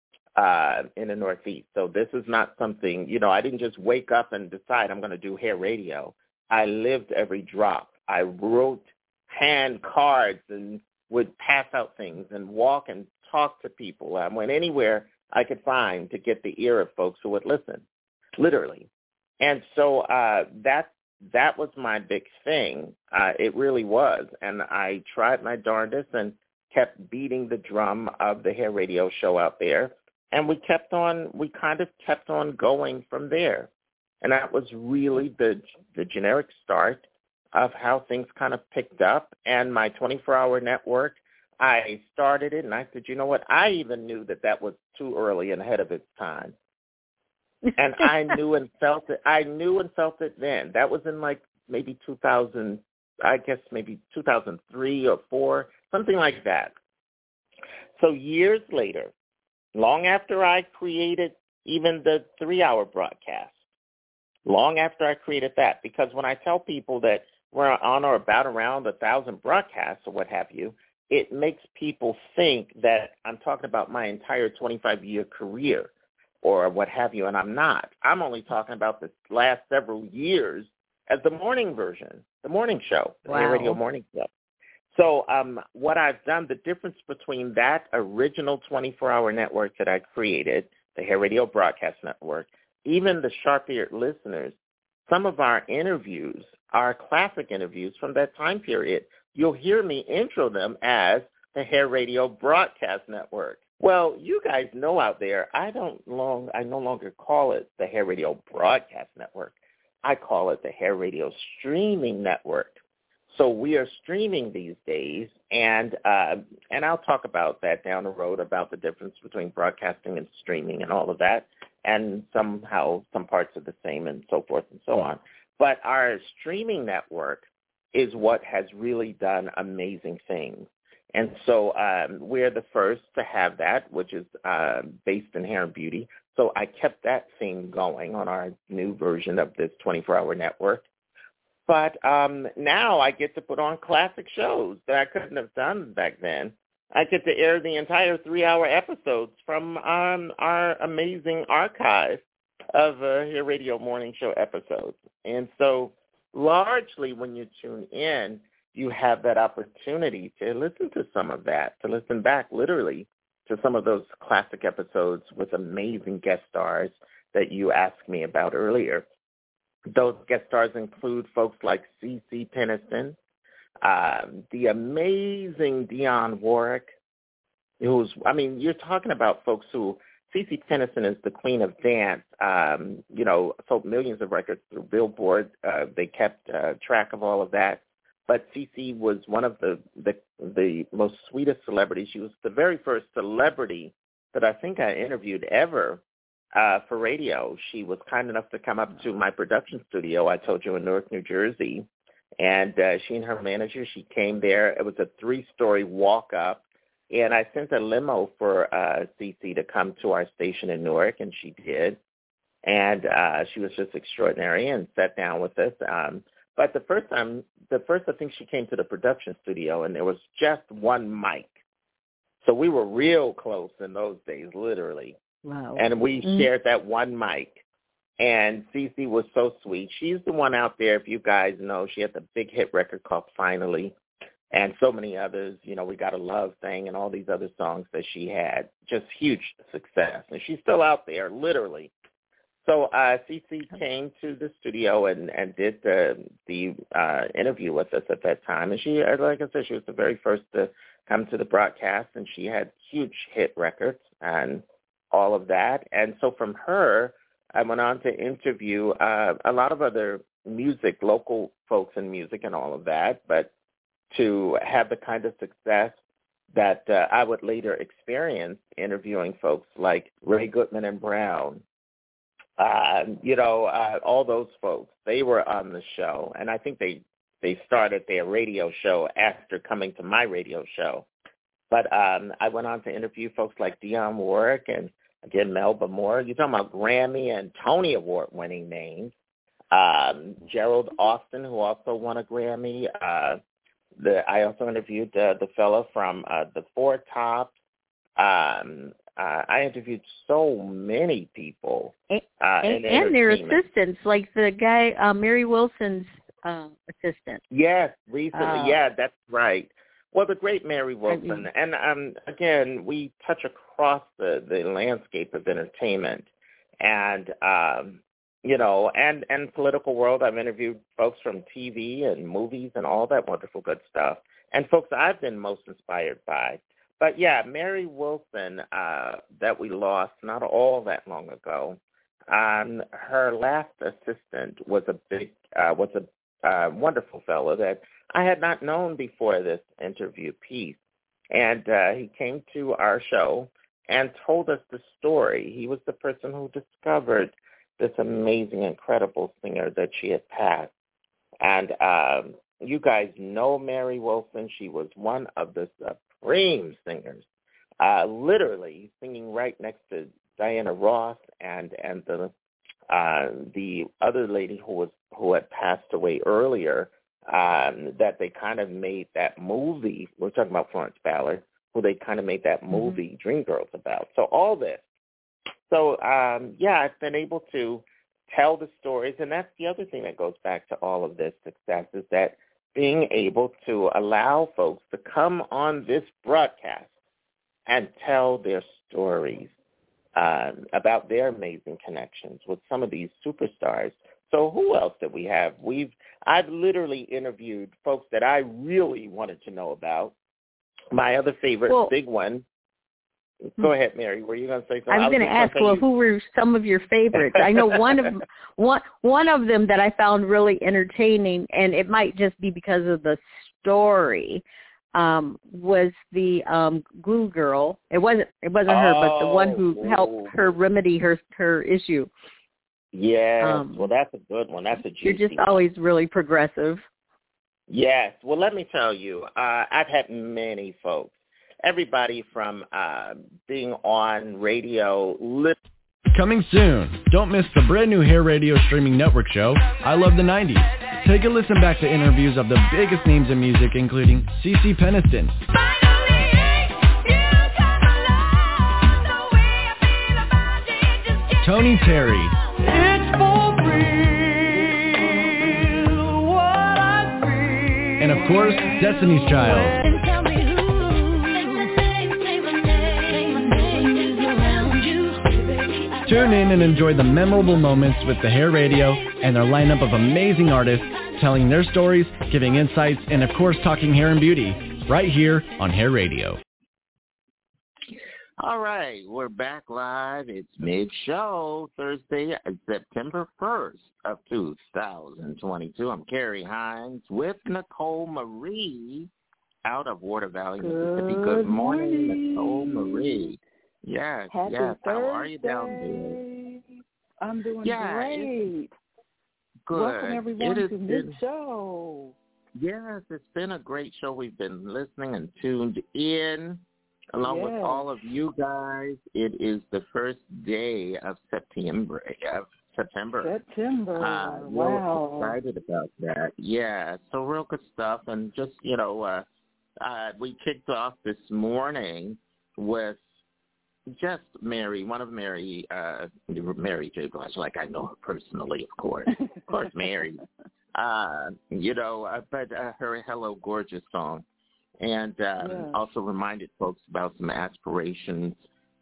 Uh, in the Northeast. So this is not something, you know, I didn't just wake up and decide I'm going to do hair radio. I lived every drop. I wrote hand cards and would pass out things and walk and talk to people. I went anywhere I could find to get the ear of folks who would listen, literally. And so uh, that that was my big thing. Uh, it really was. And I tried my darndest and kept beating the drum of the hair radio show out there. And we kept on, we kind of kept on going from there. And that was really the the generic start of how things kind of picked up. And my twenty-four hour network, I started it, and I said, you know what, I even knew that that was too early and ahead of its time. And I knew and felt it. I knew and felt it then. That was in like maybe two thousand, I guess maybe two thousand three or four, something like that. So years later, long after I created even the three-hour broadcast, long after I created that, because when I tell people that we're on or about around a thousand broadcasts or what have you, it makes people think that I'm talking about my entire twenty-five year career or what have you, and I'm not. I'm only talking about the last several years as the morning version, the morning show, the wow. Hair Radio Morning Show. So um, what I've done, the difference between that original twenty-four hour network that I created, the Hair Radio Broadcast Network, even the sharp-eared listeners, some of our interviews, our classic interviews from that time period, you'll hear me intro them as the Hair Radio Broadcast Network. Well, you guys know out there, I don't long, I no longer call it the Hair Radio Broadcast Network. I call it the Hair Radio Streaming Network. So we are streaming these days, and uh, and I'll talk about that down the road, about the difference between broadcasting and streaming and all of that, and somehow some parts are the same and so forth and so on. But our streaming network is what has really done amazing things. And so um, we're the first to have that, which is uh, based in hair and beauty. So I kept that thing going on our new version of this twenty-four hour network. But um, now I get to put on classic shows that I couldn't have done back then. I get to air the entire three-hour episodes from um, our amazing archive of uh, Hair Radio Morning Show episodes. And so largely when you tune in, you have that opportunity to listen to some of that, to listen back literally to some of those classic episodes with amazing guest stars that you asked me about earlier. Those guest stars include folks like CeCe Peniston, um, the amazing Dionne Warwick, who's, I mean, you're talking about folks who, CeCe Peniston is the queen of dance, um, you know, sold millions of records through Billboard. Uh, they kept uh, track of all of that. But CeCe was one of the, the the most sweetest celebrities. She was the very first celebrity that I think I interviewed ever uh, for radio. She was kind enough to come up to my production studio, I told you, in Newark, New Jersey. And uh, she and her manager, she came there. It was a three-story walk-up. And I sent a limo for uh, CeCe to come to our station in Newark, and she did. And uh, she was just extraordinary and sat down with us. Um, but the first time, the first I think she came to the production studio, and there was just one mic. So we were real close in those days, literally. Wow. And we mm-hmm. shared that one mic. And CeCe was so sweet. She's the one out there, if you guys know, she had the big hit record called Finally, and so many others. You know, We Got a Love Thing and all these other songs that she had. Just huge success. And she's still out there, literally. So uh, CeCe came to the studio and, and did the, the uh, interview with us at that time. And she, like I said, she was the very first to come to the broadcast, and she had huge hit records and all of that. And so from her, I went on to interview uh, a lot of other music, local folks in music and all of that, but to have the kind of success that uh, I would later experience interviewing folks like Ray Goodman and Brown, uh, you know, uh, all those folks, they were on the show. And I think they, they started their radio show after coming to my radio show. But um, I went on to interview folks like Dionne Warwick and, again, Melba Moore. You're talking about Grammy and Tony Award-winning names. Um, Gerald Austin, who also won a Grammy. Uh, the, I also interviewed uh, the fellow from uh, the Four Tops. Um, uh, I interviewed so many people. And, uh, and, and their assistants, like the guy, uh, Mary Wilson's uh, assistant. Yes, recently. Uh, yeah, that's right. Well, the great Mary Wilson. I mean, and, um, again, we touch across the, the landscape of entertainment and, um, you know, and, and political world. I've interviewed folks from T V and movies and all that wonderful good stuff, and folks I've been most inspired by. But, yeah, Mary Wilson, uh, that we lost not all that long ago, um, her last assistant was a big, uh, was a uh, wonderful fellow that I had not known before this interview piece. And uh, he came to our show and told us the story. He was the person who discovered this amazing, incredible singer that she had passed. And um, you guys know Mary Wilson. She was one of the supreme singers, uh, literally singing right next to Diana Ross and, and the uh, the other lady who was who had passed away earlier. Um, that they kind of made that movie, we're talking about Florence Ballard, who they kind of made that movie mm-hmm. Dreamgirls about. So all this. So, um, yeah, I've been able to tell the stories, and that's the other thing that goes back to all of this success is that being able to allow folks to come on this broadcast and tell their stories uh, about their amazing connections with some of these superstars. So who else did we have? We've I've literally interviewed folks that I really wanted to know about. My other favorite well, big one. Go ahead, Mary. Were you going to say something? I was, was going to ask, well, you. who were some of your favorites? I know one of one one of them that I found really entertaining, and it might just be because of the story, um, was the um, glue girl. It wasn't it wasn't oh, her, but the one who helped her remedy her her issue. Yes. Um, well, that's a good one. That's a juicy You're just one. always really progressive. Yes. Well, let me tell you, uh, I've had many folks. Everybody from uh, being on radio. Li- Coming soon. Don't miss the brand new Hair Radio streaming network show, I Love the nineties. Take a listen back to interviews of the biggest names in music, including CeCe Peniston, Tony Terry, It's for real, what I feel. and of course, Destiny's Child. Tune in and enjoy the memorable moments with the Hair Radio and their lineup of amazing artists telling their stories, giving insights, and of course talking hair and beauty right here on Hair Radio. All right, we're back live. It's mid-show, Thursday, September first of two thousand twenty-two. I'm Kerry Hines with Nicole Marie out of Water Valley, Mississippi. Good, Good morning, morning, Nicole Marie. Yes, Happy yes. Thursday. How are you down there? I'm doing yeah, great. Good. Welcome everyone it to this show. Yes, it's been a great show. We've been listening and tuned in, along yes. with all of you guys. It is the first day of September. Of September. September. Uh, wow. We're excited about that. Yeah, so real good stuff. And just, you know, uh, uh, we kicked off this morning with just Mary, one of Mary, uh, Mary J. Blige, like I know her personally, of course. Of course, Mary. Uh, you know, uh, but uh, her Hello Gorgeous song. And um, yeah. also reminded folks about some aspirations,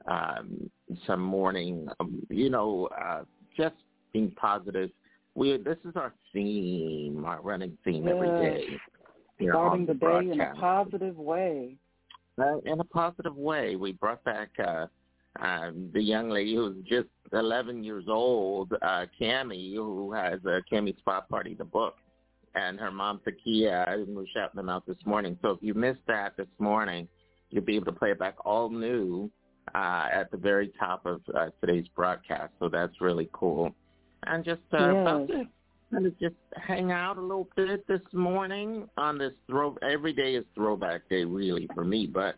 um, some morning, um, you know, uh, just being positive. We This is our theme, our running theme yes. every day. Starting the, the day in a positive way. Uh, in a positive way. We brought back uh, uh, the young lady who's just eleven years old, uh, Cammie, who has a uh, Cammie Spot Party, the book, and her mom, Takia, and we're shouting them out this morning. So if you missed that this morning, you'll be able to play it back all new uh, at the very top of uh, today's broadcast. So that's really cool. And just uh, yes. about to kind of just hang out a little bit this morning on this throw. Every day is Throwback Day, really, for me, but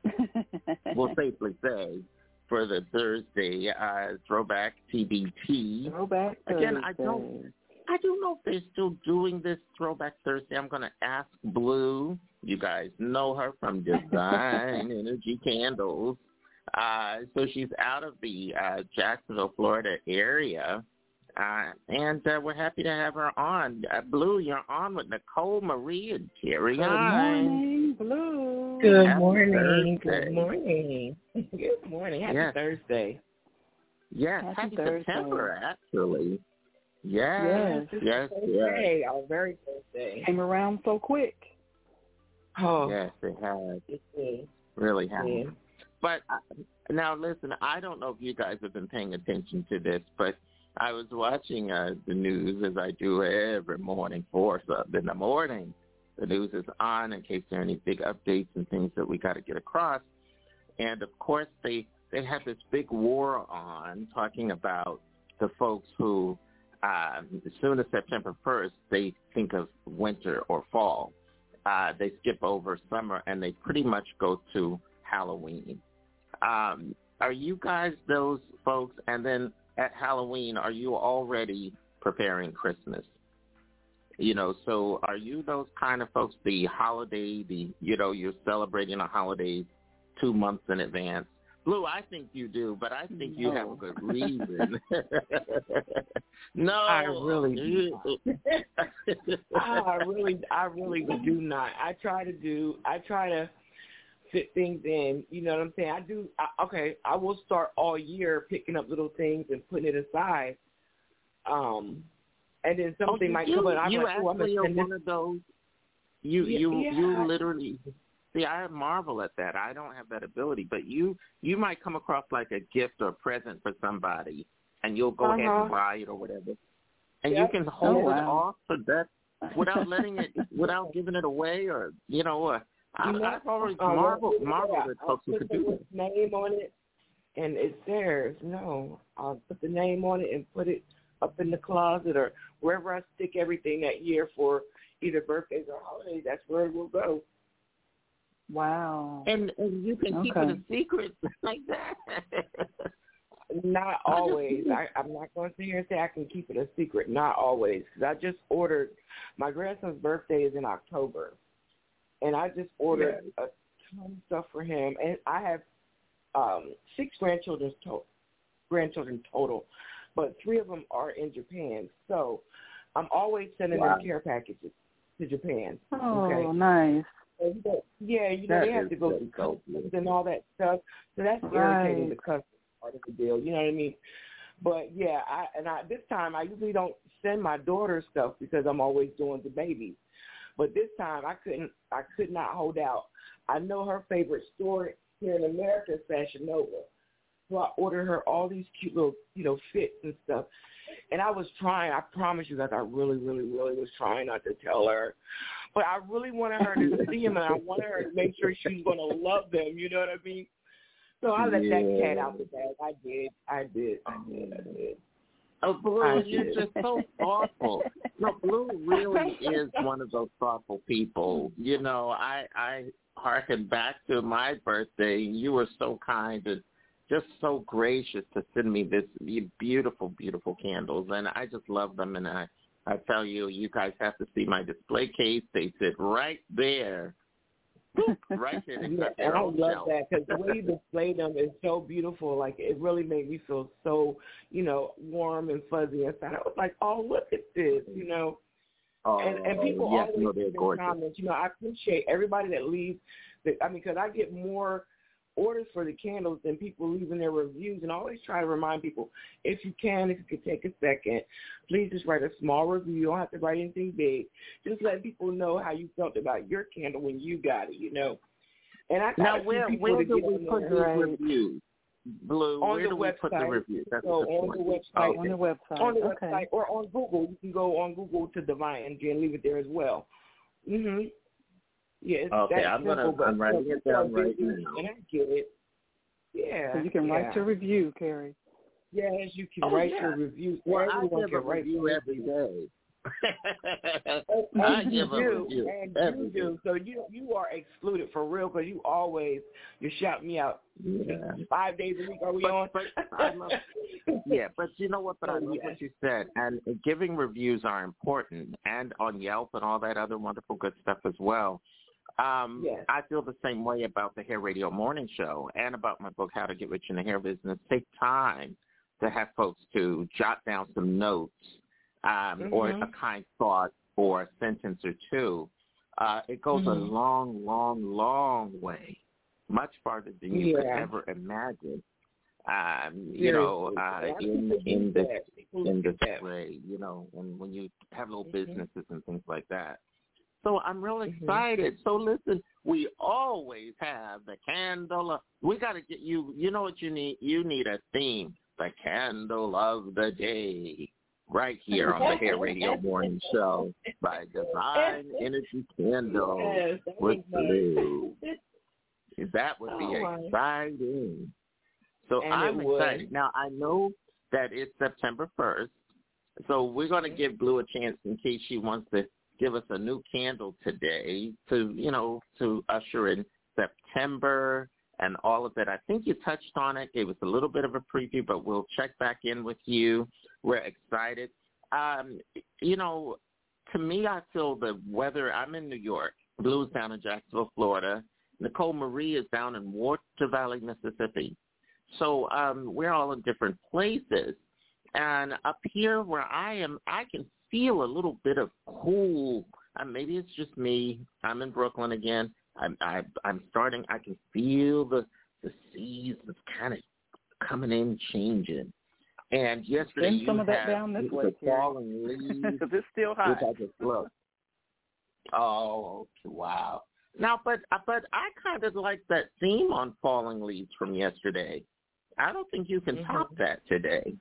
we'll safely say for the Thursday uh, Throwback T B T. Throwback Again, Thursday. I don't, I don't know if they're still doing this Throwback Thursday. I'm going to ask Blue. You guys know her from Design Energy Candles. Uh, so she's out of the uh, Jacksonville, Florida area. Uh, and uh, we're happy to have her on. Uh, Blue, you're on with Nicole Marie and Kerry Good morning, Blue. Good Happy morning. Thursday. Good morning. Good morning. Happy yes. Thursday. Yes, happy, happy Thursday. September, actually. Yes, yes, yes, Thursday. yes. Our very Thursday. Came around so quick. Oh, yes, it has. It is. Really has. Yeah. But uh, now, listen, I don't know if you guys have been paying attention to this, but I was watching uh, the news, as I do every morning, four up in the morning. The news is on in case there are any big updates and things that we got to get across. And, of course, they, they have this big war on talking about the folks who, uh, as soon as September first, they think of winter or fall. Uh, they skip over summer, and they pretty much go to Halloween. Um, are you guys those folks? And then at Halloween, are you already preparing Christmas? You know, so are you those kind of folks, the holiday, the, you know, you're celebrating a holiday two months in advance? Blue, I think you do, but I think you no. have a good reason. No, I really do. I really, I really do not. I try to do. I try to fit things in. You know what I'm saying? I do. I, okay, I will start all year picking up little things and putting it aside. Um, and then something oh, might you, come up. I'm you like, oh, I'm actually are one this. of those. You, yeah, you, yeah. you literally. See, I marvel at that. I don't have that ability, but you, you might come across like a gift or a present for somebody, and you'll go uh-huh. ahead and buy it or whatever, and yep. you can hold oh, wow. it off for that without letting it, without giving it away, or you know what. I, you know, I've always uh, marveled, marveled at folks who put could the do that. Name on it, and it's theirs. No, I'll put the name on it and put it up in the closet or wherever I stick everything that year for either birthdays or holidays. That's where it will go. Wow. And and you can okay. keep it a secret like that. Not always. I, I'm not going to sit here and say I can keep it a secret. Not always. Because I just ordered, my grandson's birthday is in October. And I just ordered yeah. a ton of stuff for him. And I have um, six grandchildren, to- grandchildren total. But three of them are in Japan. So I'm always sending wow. them care packages to Japan. Oh, okay? nice. Yeah, you know, that they have to go through customs and all that stuff. So that's right. irritating, the customs part of the deal. You know what I mean? But, yeah, I and I this time I usually don't send my daughter stuff because I'm always doing the babies. But this time I couldn't, I could not hold out. I know her favorite store here in America is Fashion Nova. So I ordered her all these cute little, you know, fits and stuff. And I was trying, I promise you guys, I really, really, really was trying not to tell her. But I really wanted her to see them, and I wanted her to make sure she was going to love them, you know what I mean? So I let yeah. that cat out the bag. I did, I did, I did, I did. Oh, Blue, you're just so thoughtful. No, Blue really is one of those thoughtful people. You know, I, I hearken back to my birthday. You were so kind and just so gracious to send me this beautiful, beautiful candles, and I just love them. And I, I tell you, you guys have to see my display case. They sit right there, right there. Yeah, and I love shelf. that because the way you display them is so beautiful. Like, it really made me feel so, you know, warm and fuzzy inside. I was like, oh, look at this, you know. Oh, and, and people yes, always no, leave in comments. You know, I appreciate everybody that leaves. The, I mean, because I get more orders for the candles than people leaving their reviews, and I always try to remind people, if you can, if you could take a second, please just write a small review. You don't have to write anything big. Just let people know how you felt about your candle when you got it, you know. And I now, where where do we put these right. reviews? Blue, on where the do website. we put the reviews? That's so the on point. the website, okay. on the website, on the okay. website, or on Google. You can go on Google to Divine Energy and leave it there as well. Mhm. Yeah. It's okay, that I'm simple, gonna. I'm writing it down right now. And I get it. Yeah. So you can yeah. write your review, Carrie. Yes, you can oh, write yeah. your reviews. Well, Everyone I give can a write review every day. and I you give do, a review and every you do. day. So you you are excluded for real because you always you shout me out. Yeah. Five days a week are we but, on? But I love, yeah, but you know what? But I love yeah. what you said. And giving reviews are important, and on Yelp and all that other wonderful good stuff as well. Um, yes. I feel the same way about the Hair Radio Morning Show and about my book, How to Get Rich in the Hair Business. Take time to have folks to jot down some notes um, mm-hmm. or a kind thought or a sentence or two. Uh, it goes mm-hmm. a long, long, long way, much farther than you yeah. could ever imagine. Um, you know, uh, in in this in this way, you know, and when you have little mm-hmm. businesses and things like that. So I'm real excited. Mm-hmm. So listen, we always have the candle. We got to get you. You know what you need? You need a theme. The candle of the day, right here on the Hair Radio Morning Show by Divine Energy Candle yes, with Blue. That would be oh, exciting. So and I'm would. excited. Now I know that it's September first, so we're going to give Blue a chance in case she wants to give us a new candle today to, you know, to usher in September and all of that. I think you touched on it. It was a little bit of a preview, but we'll check back in with you. We're excited. Um, you know, to me, I feel the weather, I'm in New York. Blue's down in Jacksonville, Florida. Nicole Marie is down in Water Valley, Mississippi. So um, we're all in different places. And up here where I am, I can feel a little bit of cool. Uh, maybe it's just me. I'm in Brooklyn again. I'm, I, I'm starting, I can feel the, the seas kind of coming in, changing. And yesterday Send you some of that had down this the way, falling leaves. Because it's still hot. Which I just love. Oh, wow. Now, but but I kind of like that theme on Falling Leaves from yesterday. I don't think you can mm-hmm. top that today.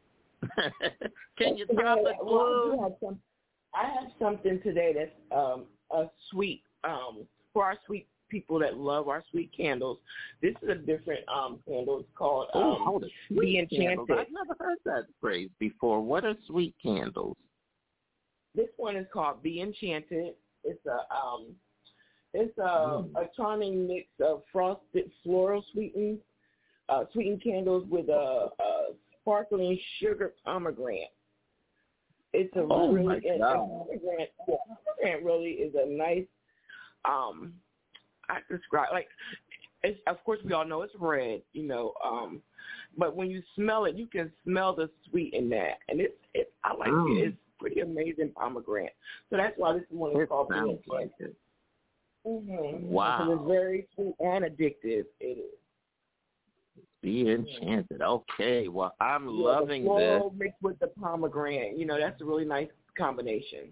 Can you top it, Well, I, Blue? do have some, I have something today that's um, a sweet, um, for our sweet people that love our sweet candles. This is a different um, candle. It's called um, oh, hold it. Be Enchanted. Candles. I've never heard that phrase before. What are sweet candles? This one is called Be Enchanted. It's a um, it's a, mm. a charming mix of frosted floral sweetened uh, sweetened candles with a, a sparkling sugar pomegranate. It's a oh really my and, God. and pomegranate, yeah, pomegranate really is a nice. Um, I describe like it's, of course we all know it's red, you know. Um, but when you smell it, you can smell the sweet in that, and it's it. I like mm. it. It's pretty amazing pomegranate. So that's why this one is it called Be Enchanted. Like it. Mm-hmm. Wow. Because it's very sweet and addictive. It is. Be Enchanted. Okay. Well, I'm yeah, loving the floral this. mixed with the pomegranate. You know, that's a really nice combination.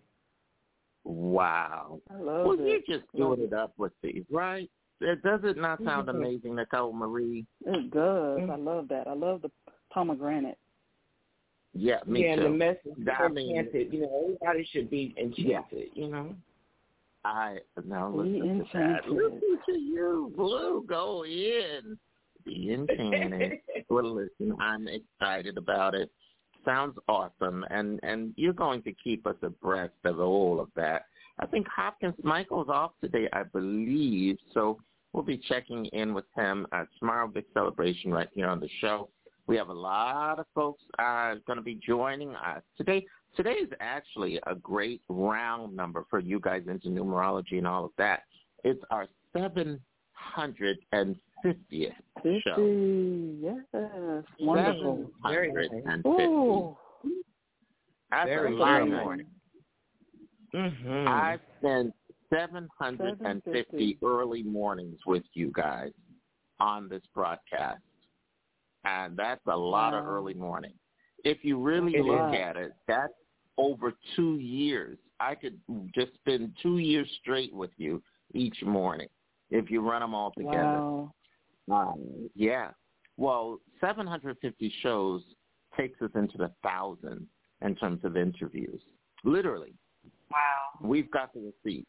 Wow. I love well, it. you're just doing it up with these, right? It, does it not sound mm-hmm. amazing, Nicole Marie? It does. Mm-hmm. I love that. I love the pomegranate. Yeah, me yeah, too. and the message is I mean, enchanted. You know, everybody should be enchanted, yeah. you know? I now Be listen to that. enchanted. Listen to you, Blue. Go in. Be enchanted. Well, listen, I'm excited about it. Sounds awesome, and and you're going to keep us abreast of all of that. I think Hopkins Michael's off today, I believe, so we'll be checking in with him at tomorrow. Big celebration right here on the show. We have a lot of folks uh, going to be joining us today. Today is actually a great round number for you guys into numerology and all of that. It's our seven hundred fiftieth show. Yes, wonderful. Very nice. Ooh. That's Very a lot nice. of morning. Mm-hmm. I've spent seven hundred fifty early mornings with you guys on this broadcast. And that's a lot wow. of early morning. If you really it look is. at it, that's over two years. I could just spend two years straight with you each morning if you run them all together. Wow. Um, yeah. Well, seven hundred fifty shows takes us into the thousands in terms of interviews. Literally. Wow. We've got the receipts.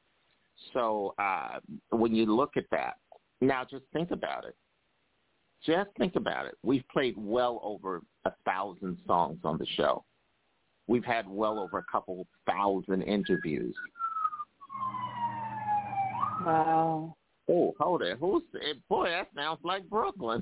So uh, when you look at that, now just think about it. Just think about it. We've played well over a thousand songs on the show. We've had well over a couple thousand interviews. Wow. Oh, hold it. Who's boy? That sounds like Brooklyn.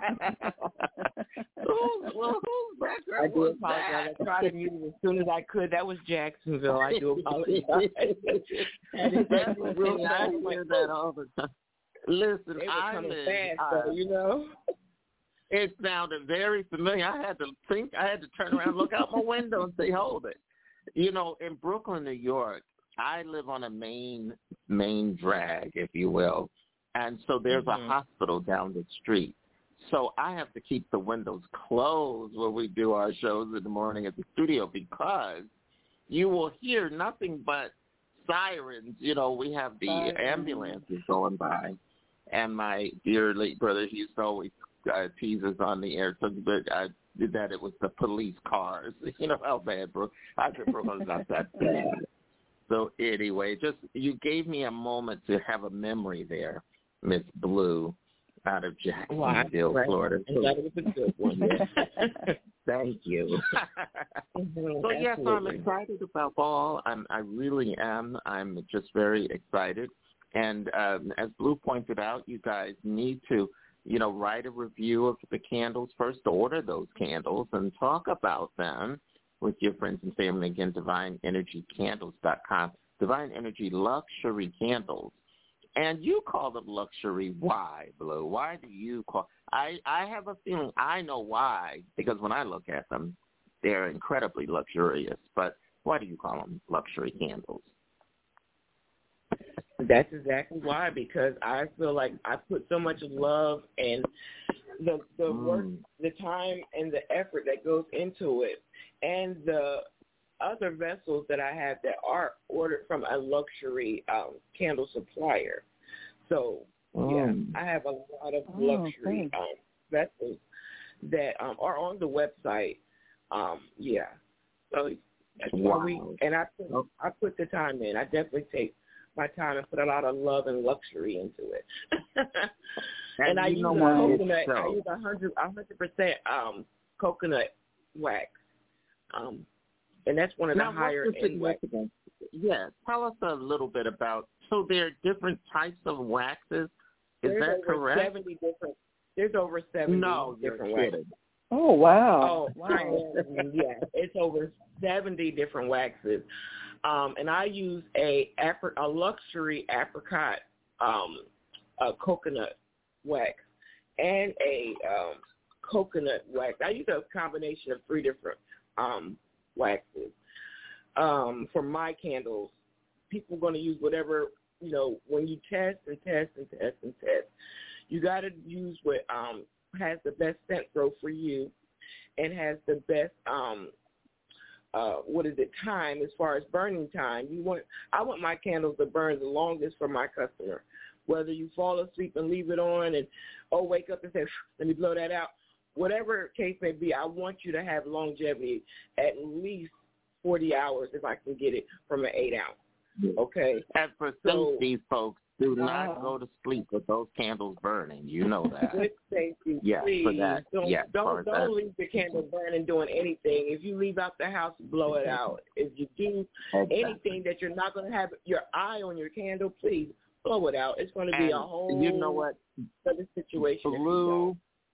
who's, well, who's that? I do apologize. I tried to mute it as soon as I could. That was Jacksonville. I do apologize. And it's that's real nice to hear that all the time. Listen, they were I coming live, fast, uh, though, you know. It sounded very familiar. I had to think. I had to turn around, look out my window, and say, "Hold it." You know, in Brooklyn, New York, I live on a main main drag, if you will, and so there's mm-hmm. a hospital down the street. So I have to keep the windows closed when we do our shows in the morning at the studio because you will hear nothing but sirens. You know, we have the sirens. Ambulances going by. And my dear late brother, he used to always uh, tease us on the air so but I did that it was the police cars. You know how bad, bro. I said, Brooklyn's not that bad. So anyway, just you gave me a moment to have a memory there, Miss Blue, out of Jacksonville, wow. Florida. So, that was a good one. Yeah. Thank you. mm-hmm, so yes, absolutely. I'm excited about fall. I'm, I really am. I'm just very excited. And um, as Blue pointed out, you guys need to, you know, write a review of the candles first, order those candles, and talk about them with your friends and family. Again, divine energy candles dot com, Divine Energy Luxury Candles. And you call them luxury. Why, Blue? Why do you call? I I have a feeling I know why, because when I look at them, they're incredibly luxurious. But why do you call them luxury candles? That's exactly why, because I feel like I put so much love and the the mm. work, the time and the effort that goes into it, and the other vessels that I have that are ordered from a luxury um, candle supplier. So, oh. yeah, I have a lot of oh, luxury okay. um, vessels that um, are on the website. Um, yeah. So that's wow. why we, and I put, I put the time in. I definitely take my time and put a lot of love and luxury into it. and, and I use a coconut. So. I use a hundred, a hundred percent um coconut wax. Um, and that's one of now, the higher end waxes. Yeah, tell us a little bit about. So there are different types of waxes. Is there's that over correct? Seventy different. There's over seventy no, different waxes. waxes. Oh wow! Oh wow! Yeah, it's over seventy different waxes. Um, and I use a Afri- a luxury apricot um, a coconut wax and a um, coconut wax. I use a combination of three different um, waxes um, for my candles. People are going to use whatever, you know, when you test and test and test and test, you got to use what um, has the best scent throw for you and has the best um, Uh, what is it, time as far as burning time. You want, I want my candles to burn the longest for my customer. Whether you fall asleep and leave it on and, oh, wake up and say, let me blow that out. Whatever case may be, I want you to have longevity at least forty hours if I can get it from an eight ounce. Okay? And for so, safety, folks, do uh, not go to sleep with those candles burning. You know that. With safety, yeah, please. For that. Don't, yeah, don't, don't that. leave the candle burning doing anything. If you leave out the house, blow it out. If you do exactly. anything that you're not going to have your eye on your candle, please blow it out. It's going to be and a whole you know what? other situation. Blue,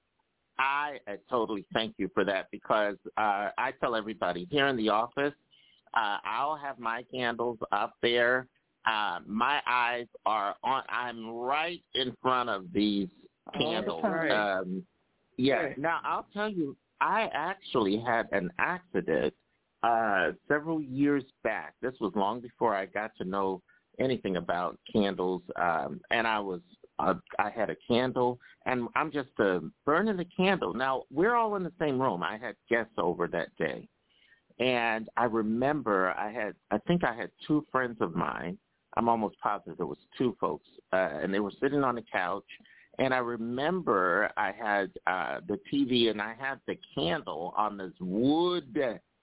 I uh, totally thank you for that because uh, I tell everybody here in the office, uh, I'll have my candles up there. Uh, my eyes are on. I'm right in front of these candles. Right. Um, yeah. Right. Now I'll tell you, I actually had an accident uh, several years back. This was long before I got to know anything about candles, um, and I was uh, I had a candle, and I'm just uh, burning the candle. Now we're all in the same room. I had guests over that day, and I remember I had I think I had two friends of mine. I'm almost positive it was two folks, uh, and they were sitting on the couch. And I remember I had uh, the T V and I had the candle on this wood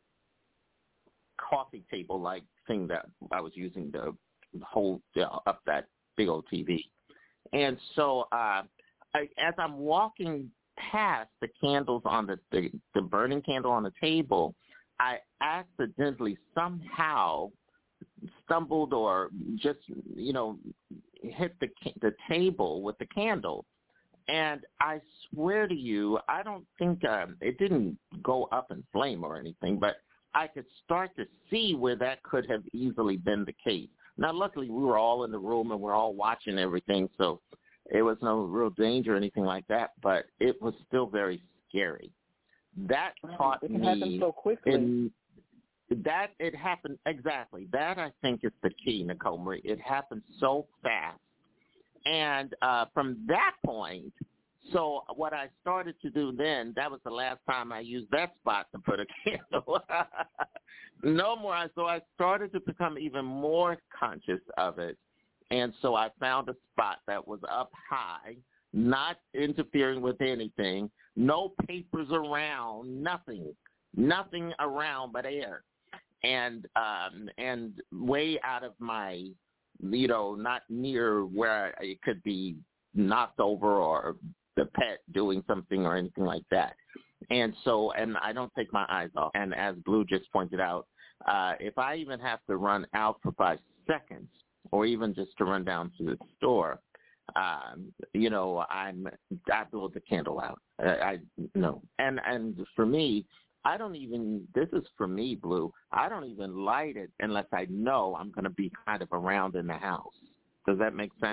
coffee table-like thing that I was using to hold uh, up that big old T V. And so uh, I, as I'm walking past the candles on the, the, the burning candle on the table, I accidentally somehow stumbled or just, you know, hit the the table with the candle. And I swear to you, I don't think um, it didn't go up in flame or anything, but I could start to see where that could have easily been the case. Now, luckily, we were all in the room and we're all watching everything, so it was no real danger or anything like that, but it was still very scary. That taught it can me happen so quickly. In, That it happened exactly. That I think is the key, Nicole Marie. It happened so fast, and uh, from that point, so what I started to do then, that was the last time I used that spot to put a candle. No more. So I started to become even more conscious of it, and so I found a spot that was up high, not interfering with anything, no papers around, nothing, nothing around but air. And um, and way out of my, you know, not near where it could be knocked over or the pet doing something or anything like that. And so, and I don't take my eyes off. And as Blue just pointed out, uh, if I even have to run out for five seconds or even just to run down to the store, um, you know, I'm, I blow the candle out. I, I no. And, and for me, I don't even, this is for me, Blue, I don't even light it unless I know I'm going to be kind of around in the house. Does that make sense? That's,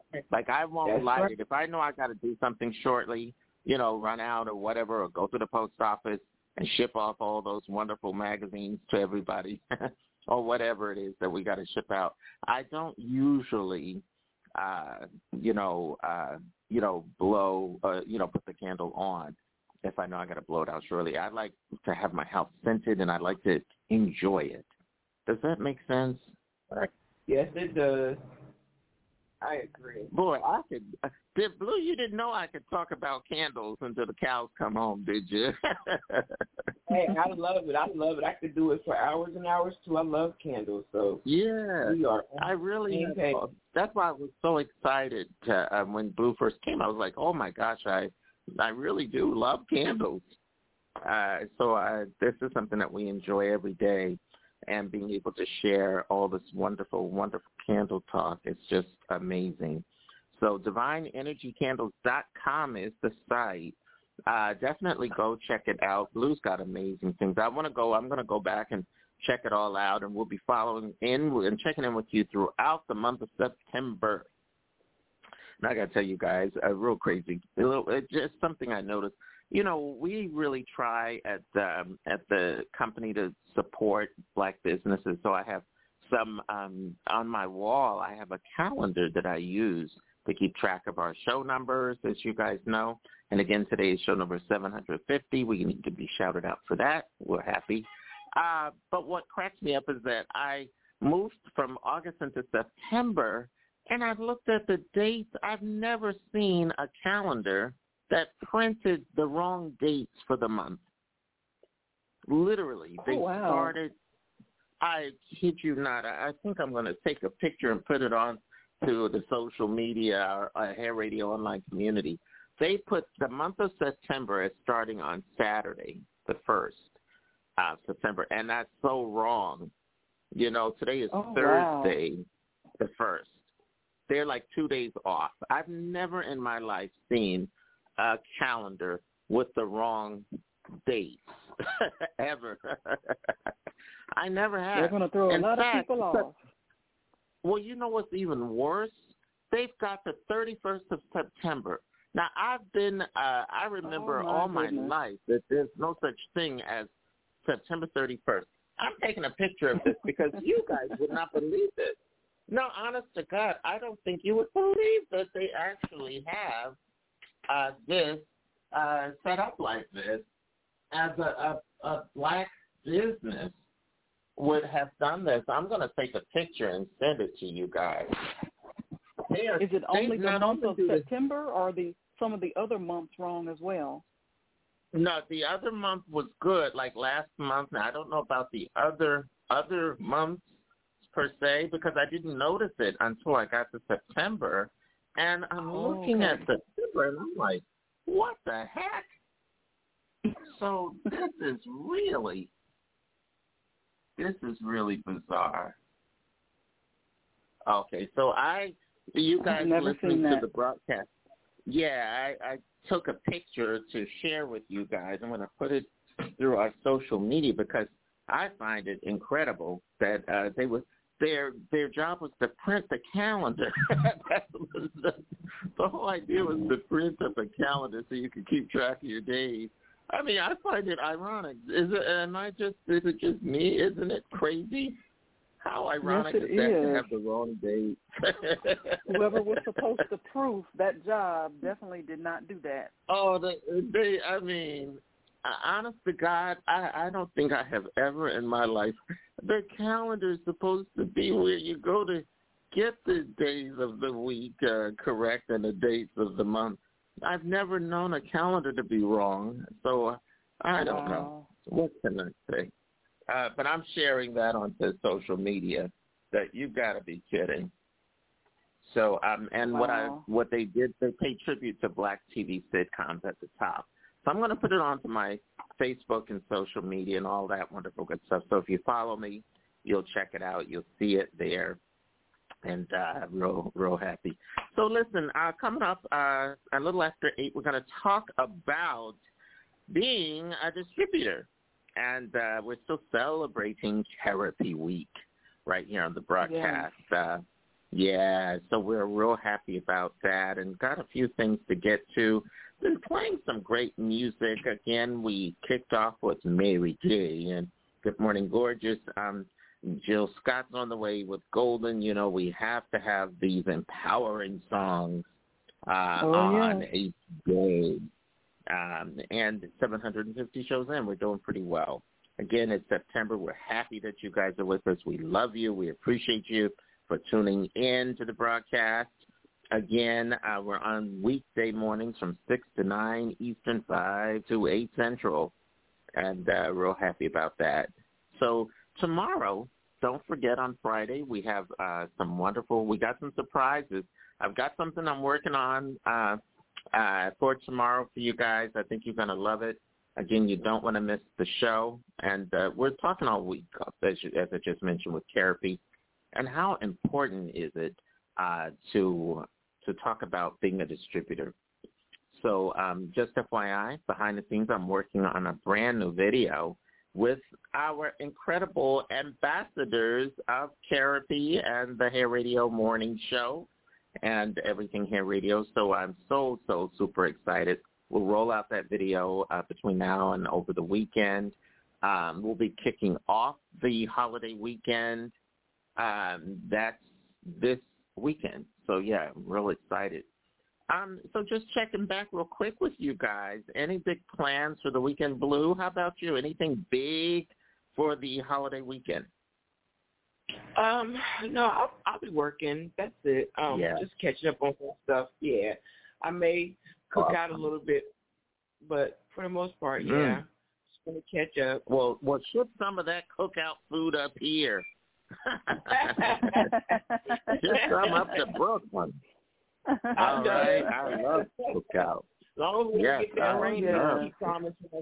Like, I won't That's light right. it. If I know I got to do something shortly, you know, run out or whatever, or go to the post office and ship off all those wonderful magazines to everybody or whatever it is that we got to ship out, I don't usually, uh, you know, uh, you know, blow, uh, you know, put the candle on if I know I got to blow it out shortly. I like to have my house scented, and I like to enjoy it. Does that make sense? Yes, it does. I agree. Boy, I could. Did Blue, you didn't know I could talk about candles until the cows come home, did you? Hey, I love it. I love it. I could do it for hours and hours too. I love candles. So yeah, we are. I really. Okay. Have, that's why I was so excited to, uh, when Blue first came. I was like, oh my gosh, I, I really do love candles. Uh, so I, this is something that we enjoy every day. And being able to share all this wonderful, wonderful candle talk is just amazing. So divine energy candles dot com is the site. Uh, definitely go check it out. Blue's got amazing things. I want to go. I'm going to go back and check it all out, and we'll be following in and checking in with you throughout the month of September. And I got to tell you guys, a real crazy, a little, it's just something I noticed. You know, we really try at um, at the company to support black businesses. So I have some um, on my wall. I have a calendar that I use to keep track of our show numbers, as you guys know. And again, today's show number is seven hundred fifty. We need to be shouted out for that. We're happy. Uh, but what cracks me up is that I moved from August into September, and I've looked at the dates. I've never seen a calendar that printed the wrong dates for the month. Literally, they oh, wow. started, I kid you not, I think I'm going to take a picture and put it on to the social media, our, our Hair Radio online community. They put the month of September as starting on Saturday, the first of September, and that's so wrong. You know, today is oh, Thursday, wow. the first. They're like two days off. I've never in my life seen a calendar with the wrong dates ever. I never have. They're going to throw in a lot fact, of people off. Well, you know what's even worse? They've got the thirty-first of September. Now, I've been, uh, I remember oh, my all my goodness. life that there's no such thing as September thirty-first. I'm taking a picture of this because you guys would not believe this. No, honest to God, I don't think you would believe that they actually have Uh, this uh, set up like this, as a, a, a black business would have done this. I'm going to take a picture and send it to you guys. Are, Is it only the month of this, September, or are the some of the other months wrong as well? No, the other month was good, like last month. Now, I don't know about the other other months per se, because I didn't notice it until I got to September. And I'm oh, looking okay. at September, and I'm like, what the heck? So this is really, this is really bizarre. Okay, so I, you guys listening to the broadcast, yeah, I, I took a picture to share with you guys. I'm going to put it through our social media because I find it incredible that uh, they would, Their their job was to print the calendar. That was the, the whole idea was to print up a calendar so you could keep track of your days. I mean, I find it ironic. Is it? Am I just? Is it just me? Isn't it crazy? How ironic yes, is it that is. to have the wrong date? Whoever was supposed to proof that job definitely did not do that. Oh, they. they I mean. Honest to God, I, I don't think I have ever in my life. The calendar is supposed to be where you go to get the days of the week uh, correct and the dates of the month. I've never known a calendar to be wrong, so uh, I don't wow. know. What can I say? Uh, but I'm sharing that onto social media. That you got to be kidding. So, um, and wow. what I what they did, they paid tribute to black T V sitcoms at the top. So I'm going to put it onto my Facebook and social media and all that wonderful good stuff. So if you follow me, you'll check it out. You'll see it there. And uh, real, real happy. So listen, uh, coming up uh, a little after eight, we're going to talk about being a distributor. And uh, we're still celebrating Therapy Week right here on the broadcast. Yeah. Uh, Yeah, so we're real happy about that and got a few things to get to. Been playing some great music. Again, we kicked off with Mary J. and Good Morning Gorgeous. Um, Jill Scott's on the way with Golden. You know, we have to have these empowering songs uh, oh, on yeah. each day. Um, and seven hundred fifty shows in, we're doing pretty well. Again, it's September. We're happy that you guys are with us. We love you. We appreciate you for tuning in to the broadcast. Again, uh, we're on weekday mornings from six to nine Eastern, five to eight Central, and uh, real happy about that. So tomorrow, don't forget on Friday, we have uh, some wonderful, we got some surprises. I've got something I'm working on uh, uh, for tomorrow for you guys. I think you're going to love it. Again, you don't want to miss the show. And uh, we're talking all week, as, you, as I just mentioned, with therapy. And how important is it uh, to to talk about being a distributor? So um, just F Y I, behind the scenes, I'm working on a brand new video with our incredible ambassadors of therapy and the Hair Radio Morning Show and Everything Hair Radio. So I'm so, so super excited. We'll roll out that video uh, between now and over the weekend. Um, we'll be kicking off the holiday weekend. Um, that's this weekend. So, yeah, I'm real excited. Um, so just checking back real quick with you guys. Any big plans for the weekend, Blue? How about you? Anything big for the holiday weekend? Um, no, I'll, I'll be working. That's it. Um, yeah. Just catching up on some stuff. Yeah, I may cook awesome. out a little bit, but for the most part, mm. yeah, just gonna catch up. Well, well, ship some of that cookout food up here. Just come up to Brooklyn. All right, I love cookout. As long as we yes, get that rain, yeah. keep promising us.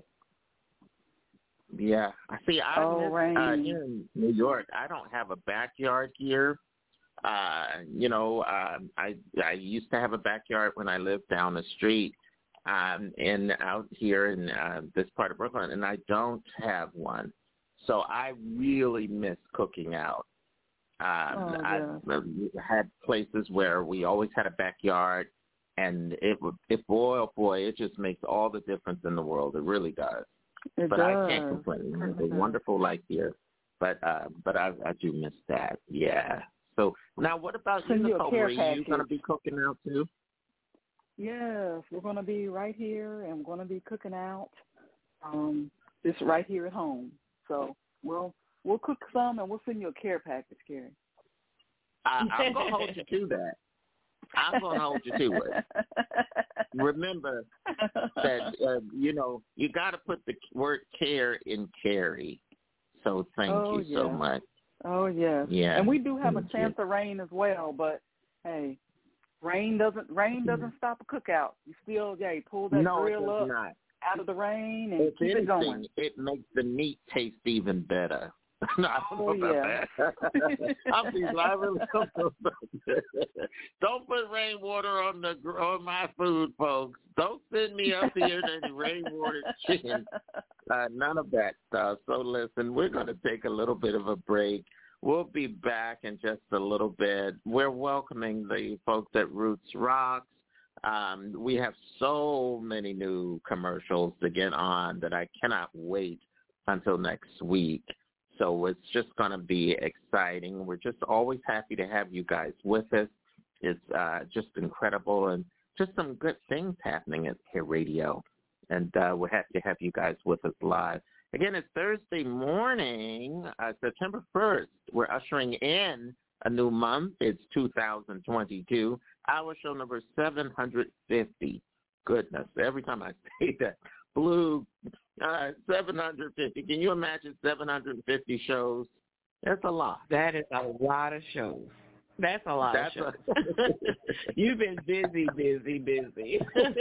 Yeah, I see. I oh, miss, uh, here in New York, I don't have a backyard here. Uh, you know, uh, I I used to have a backyard when I lived down the street, um, and out here in uh, this part of Brooklyn, and I don't have one. So I really miss cooking out. Um, oh, I've yeah. had places where we always had a backyard, and it would, it boy, oh boy, it just makes all the difference in the world. It really does. It but does. I can't complain. It's a wonderful life here, but uh, but I, I do miss that. Yeah. So now, what about Send you, you a Nicole? care Are you package. going to be cooking out too? Yes, we're going to be right here, and we're going to be cooking out. Um, just right here at home. So we'll we'll cook some, and we'll send you a care package, Carrie. I, I'm going to hold you to that. I'm going to hold you to it. Remember that, uh, you know, you got to put the word care in Carrie. So thank oh, you yeah. so much. Oh, yes. Yeah. And we do have thank a chance you. of rain as well, but, hey, rain doesn't rain doesn't stop a cookout. You still, yeah, you pull that no, grill it does up not. out of the rain and if keep anything, it going. It makes the meat taste even better. No, I don't know oh, about yeah. that. I'm being I really don't know about that. Don't put rainwater on the on my food, folks. Don't send me up here to any rainwater chicken. Uh, none of that stuff. So listen, we're going to take a little bit of a break. We'll be back in just a little bit. We're welcoming the folks at Roots Rocks. Um, we have so many new commercials to get on that I cannot wait until next week. So it's just going to be exciting. We're just always happy to have you guys with us. It's uh, just incredible and just some good things happening at Hair Radio. And uh, we're happy to have you guys with us live. Again, it's Thursday morning, uh, September first. We're ushering in a new month. It's two thousand twenty-two. Our show number seven hundred fifty. Goodness, every time I say that, Blue, uh, seven hundred fifty. Can you imagine seven hundred fifty shows? That's a lot. That is a lot of shows. That's a lot That's of shows. A- You've been busy, busy, busy.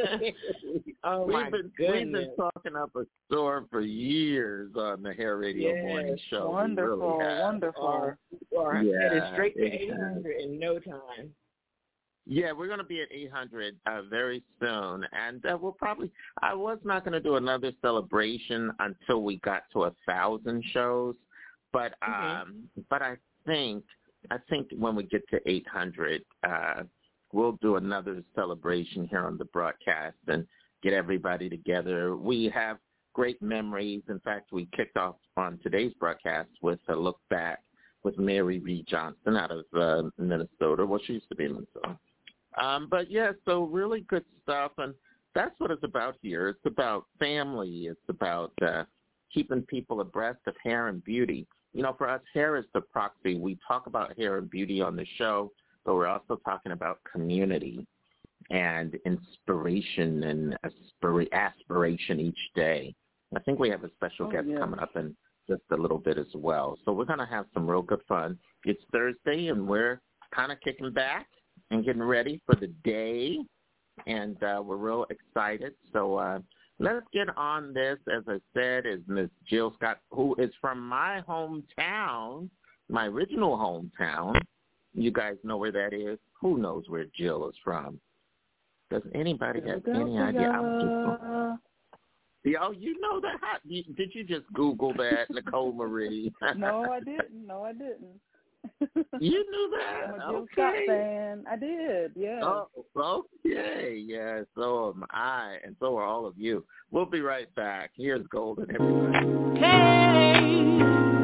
oh, we've my been, goodness. We've been talking up a storm for years on the Hair Radio yes, Morning Show. Wonderful, really wonderful. Or, or yeah, headed straight to exactly. eight hundred in no time. Yeah, we're going to be at eight hundred uh, very soon, and uh, we'll probably. I was not going to do another celebration until we got to a thousand shows, but um, mm-hmm. but I think I think when we get to eight hundred, uh, we'll do another celebration here on the broadcast and get everybody together. We have great memories. In fact, we kicked off on today's broadcast with a look back with Mary V. Johnson out of uh, Minnesota. Well, she used to be in Minnesota. Um, but, yeah, so really good stuff, and that's what it's about here. It's about family. It's about uh, keeping people abreast of hair and beauty. You know, for us, hair is the proxy. We talk about hair and beauty on the show, but we're also talking about community and inspiration and aspir- aspiration each day. I think we have a special oh, guest yeah. coming up in just a little bit as well. So we're going to have some real good fun. It's Thursday, and we're kind of kicking back and getting ready for the day, and uh, we're real excited. So uh, let's get on this. As I said, is Miss Jill Scott, who is from my hometown, my original hometown. You guys know where that is? Who knows where Jill is from? Does anybody have any idea? I'm just Yeah, oh, you know that? How, did you just Google that, Nicole Marie? No, I didn't. No, I didn't. You knew that? I'm a Jill okay. Scott fan. I did, yeah. Oh, okay. Yeah, so am I, and so are all of you. We'll be right back. Here's Golden, everybody. Hey,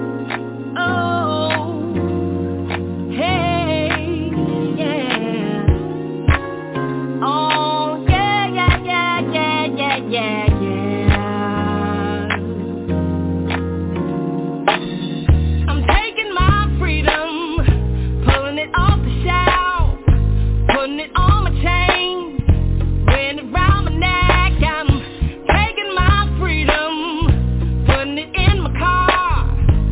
oh, hey, yeah. Oh, yeah, yeah, yeah, yeah, yeah, yeah. In my car,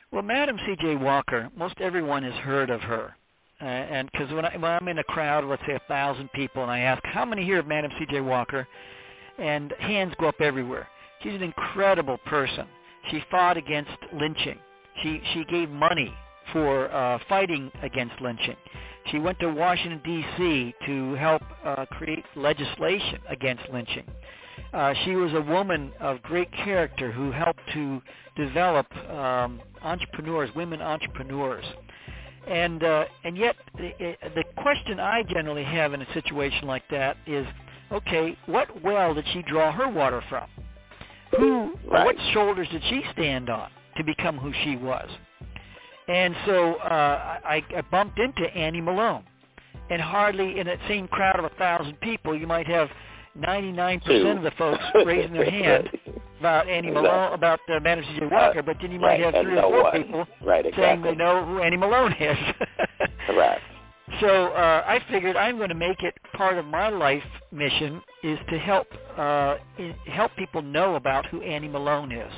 Well, Madam C J. Walker, most everyone has heard of her. Uh, and because when, I, when I'm in a crowd of, let's say, a thousand people, and I ask, how many here of Madam C J. Walker? And hands go up everywhere. She's an incredible person. She fought against lynching. She she gave money for uh, fighting against lynching. She went to Washington, D C to help uh, create legislation against lynching. Uh, she was a woman of great character who helped to develop um, entrepreneurs, women entrepreneurs. And uh, and yet the, the question I generally have in a situation like that is, okay, what well did she draw her water from? Who, right. What shoulders did she stand on to become who she was? And so uh, I, I bumped into Annie Malone, and hardly in that same crowd of a thousand people, you might have ninety-nine percent of the folks raising their hand about Annie Malone, about uh, Madam C J. Walker, but then you might right, have three or four one. people right, exactly. saying they know who Annie Malone is. Correct. So uh, I figured I'm going to make it part of my life mission is to help uh, help people know about who Annie Malone is.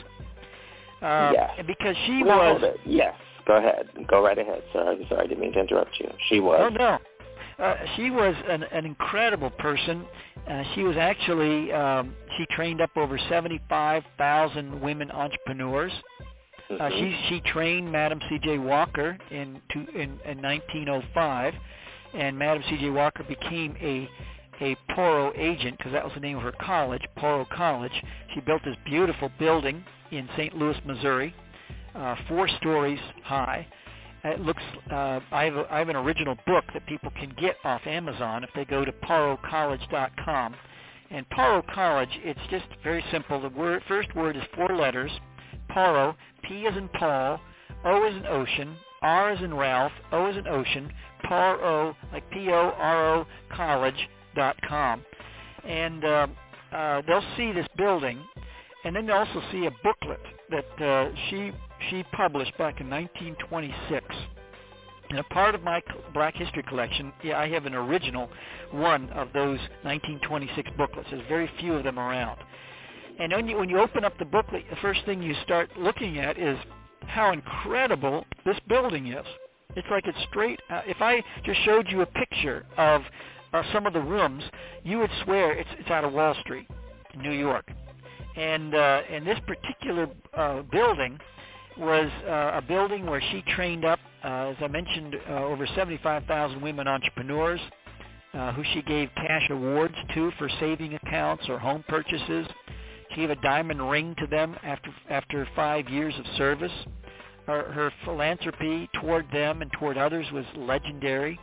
Uh, yes. Because she no, was... Yes, go ahead. Go right ahead, sir. I'm sorry, I didn't mean to interrupt you. She was... Oh, no. Uh, she was an, an incredible person. Uh, she was actually, um, she trained up over seventy-five thousand women entrepreneurs. Mm-hmm. Uh, she she trained Madam C J. Walker in, to, in in nineteen oh five, and Madam C J. Walker became a a Poro agent because that was the name of her college, Poro College. She built this beautiful building in Saint Louis, Missouri, uh, four stories high. It looks. Uh, I, have a, I have an original book that people can get off Amazon if they go to poro college dot com. And Poro College, it's just very simple. The word, first word is four letters. Poro, P as in Paul, O as in ocean, R as in Ralph, O as in ocean, Poro, like P O R O, college dot com. And uh, uh, they'll see this building, and then they'll also see a booklet that uh, she she published back in nineteen twenty-six. And a part of my Black History collection, yeah, I have an original one of those nineteen twenty-six booklets. There's very few of them around. And when you, when you open up the booklet, the first thing you start looking at is how incredible this building is. It's like it's straight. Uh, if I just showed you a picture of uh, some of the rooms, you would swear it's, it's out of Wall Street in New York. And uh, and this particular uh, building was uh, a building where she trained up, uh, as I mentioned, uh, over seventy-five thousand women entrepreneurs uh, who she gave cash awards to for saving accounts or home purchases. She gave a diamond ring to them after after five years of service. Her, her philanthropy toward them and toward others was legendary.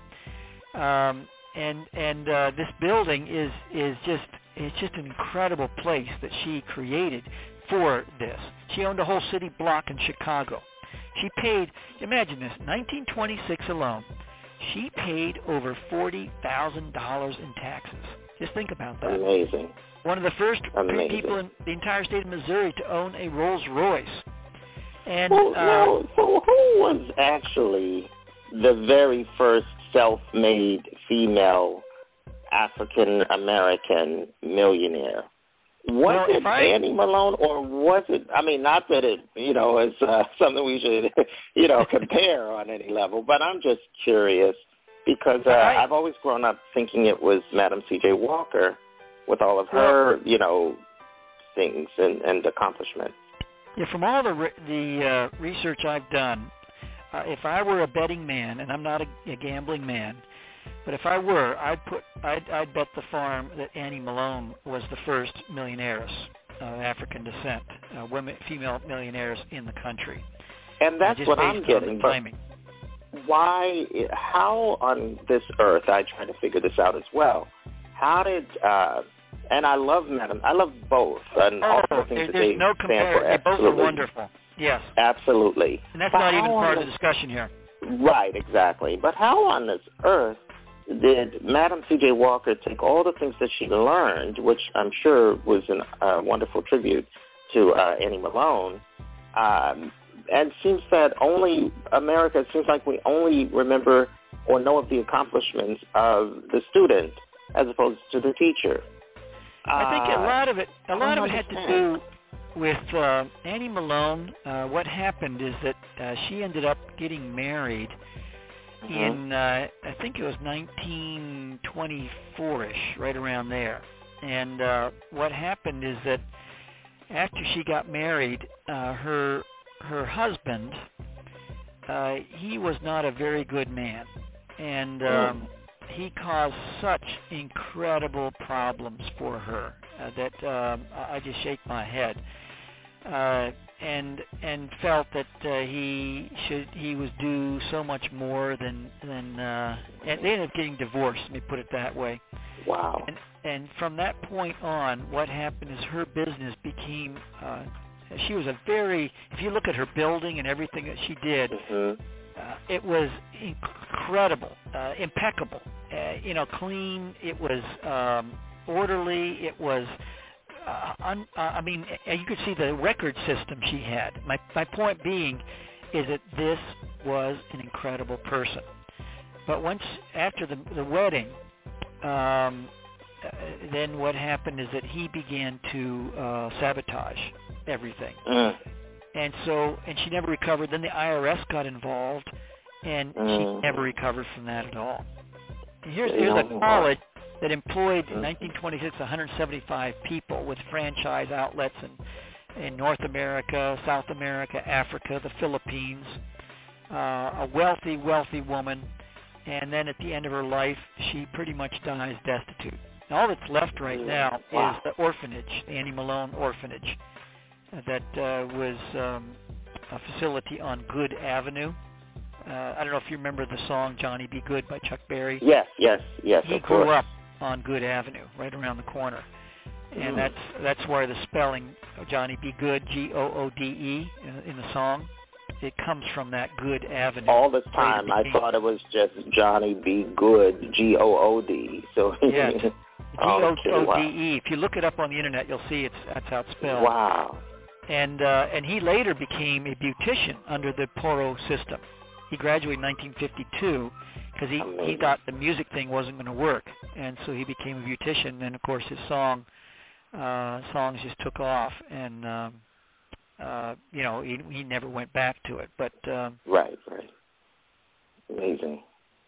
Um, and and uh, this building is is just it's just an incredible place that she created for this. She owned a whole city block in Chicago. She paid, imagine this, nineteen twenty-six alone, she paid over forty thousand dollars in taxes. Just think about that. Amazing. One of the first Amazing. people in the entire state of Missouri to own a Rolls Royce. And well, uh, now, so who was actually the very first self-made female African-American millionaire? Was well, it I, Annie Malone, or was it, I mean, not that it, you know, is uh, something we should, you know, compare on any level, but I'm just curious because uh, I, I've always grown up thinking it was Madam C J. Walker with all of her, well, you know, things and, and accomplishments. Yeah, from all the re- the uh, research I've done, uh, if I were a betting man, and I'm not a, a gambling man, but if I were, I'd put, I'd, I'd bet the farm that Annie Malone was the first millionaires of African descent, uh, women, female millionaires in the country. And that's uh, what I'm getting. But why? How on this earth? I try to figure this out as well. How did? Uh, and I love Madam. I love both. And oh, all the things there, that there's they no comparison. They both are wonderful. Yes. Absolutely. And that's but not even part the, of the discussion here. Right. Exactly. But how on this earth did Madam C J. Walker take all the things that she learned, which I'm sure was a uh, wonderful tribute to uh, Annie Malone, um, and it seems that only America, it seems like we only remember or know of the accomplishments of the student as opposed to the teacher. I think a lot of it, a lot of it had to do with uh, Annie Malone, uh, what happened is that uh, she ended up getting married mm-hmm. in, uh, I think it was nineteen twenty-four-ish, right around there. And uh, what happened is that after she got married, uh, her her husband, uh, he was not a very good man, and um, he caused such incredible problems for her uh, that um, I just shake my head, uh, and and felt that uh, he should he was due so much more than than uh, and they ended up getting divorced. Let me put it that way. Wow. And, and from that point on, what happened is her business became. Uh, she was a very. If you look at her building and everything that she did. Mm-hmm. Uh, it was incredible, uh, impeccable, uh, you know, clean. It was um, orderly. It was, uh, un, uh, I mean, you could see the record system she had. My my point being is that this was an incredible person. But once after the the wedding, um, uh, then what happened is that he began to uh, sabotage everything. Mm. And so, and she never recovered. Then the I R S got involved, and mm. she never recovered from that at all. And here's, here's a college that employed in nineteen twenty-six one hundred seventy-five people with franchise outlets in, in North America, South America, Africa, the Philippines. Uh, a wealthy, wealthy woman. And then at the end of her life, she pretty much dies destitute. And all that's left right now wow. is the orphanage, the Annie Malone Orphanage. That uh, was um, a facility on Good Avenue. Uh, I don't know if you remember the song "Johnny Be Good" by Chuck Berry. Yes, yes, yes. He of grew course. up on Good Avenue, right around the corner, and mm. that's that's where the spelling "Johnny Be Good" G O O D E in, in the song, it comes from that Good Avenue. All the time, I thought it was just Johnny Be Good, G O O D. So yeah, G O O D E. If you look it up on the internet, you'll see it's that's how it's spelled. Wow. And uh, and he later became a beautician under the Poro system. He graduated in nineteen fifty-two because he, he thought the music thing wasn't going to work, and so he became a beautician. And of course, his song uh, songs just took off, and um, uh, you know he he never went back to it. But um, right, right, amazing.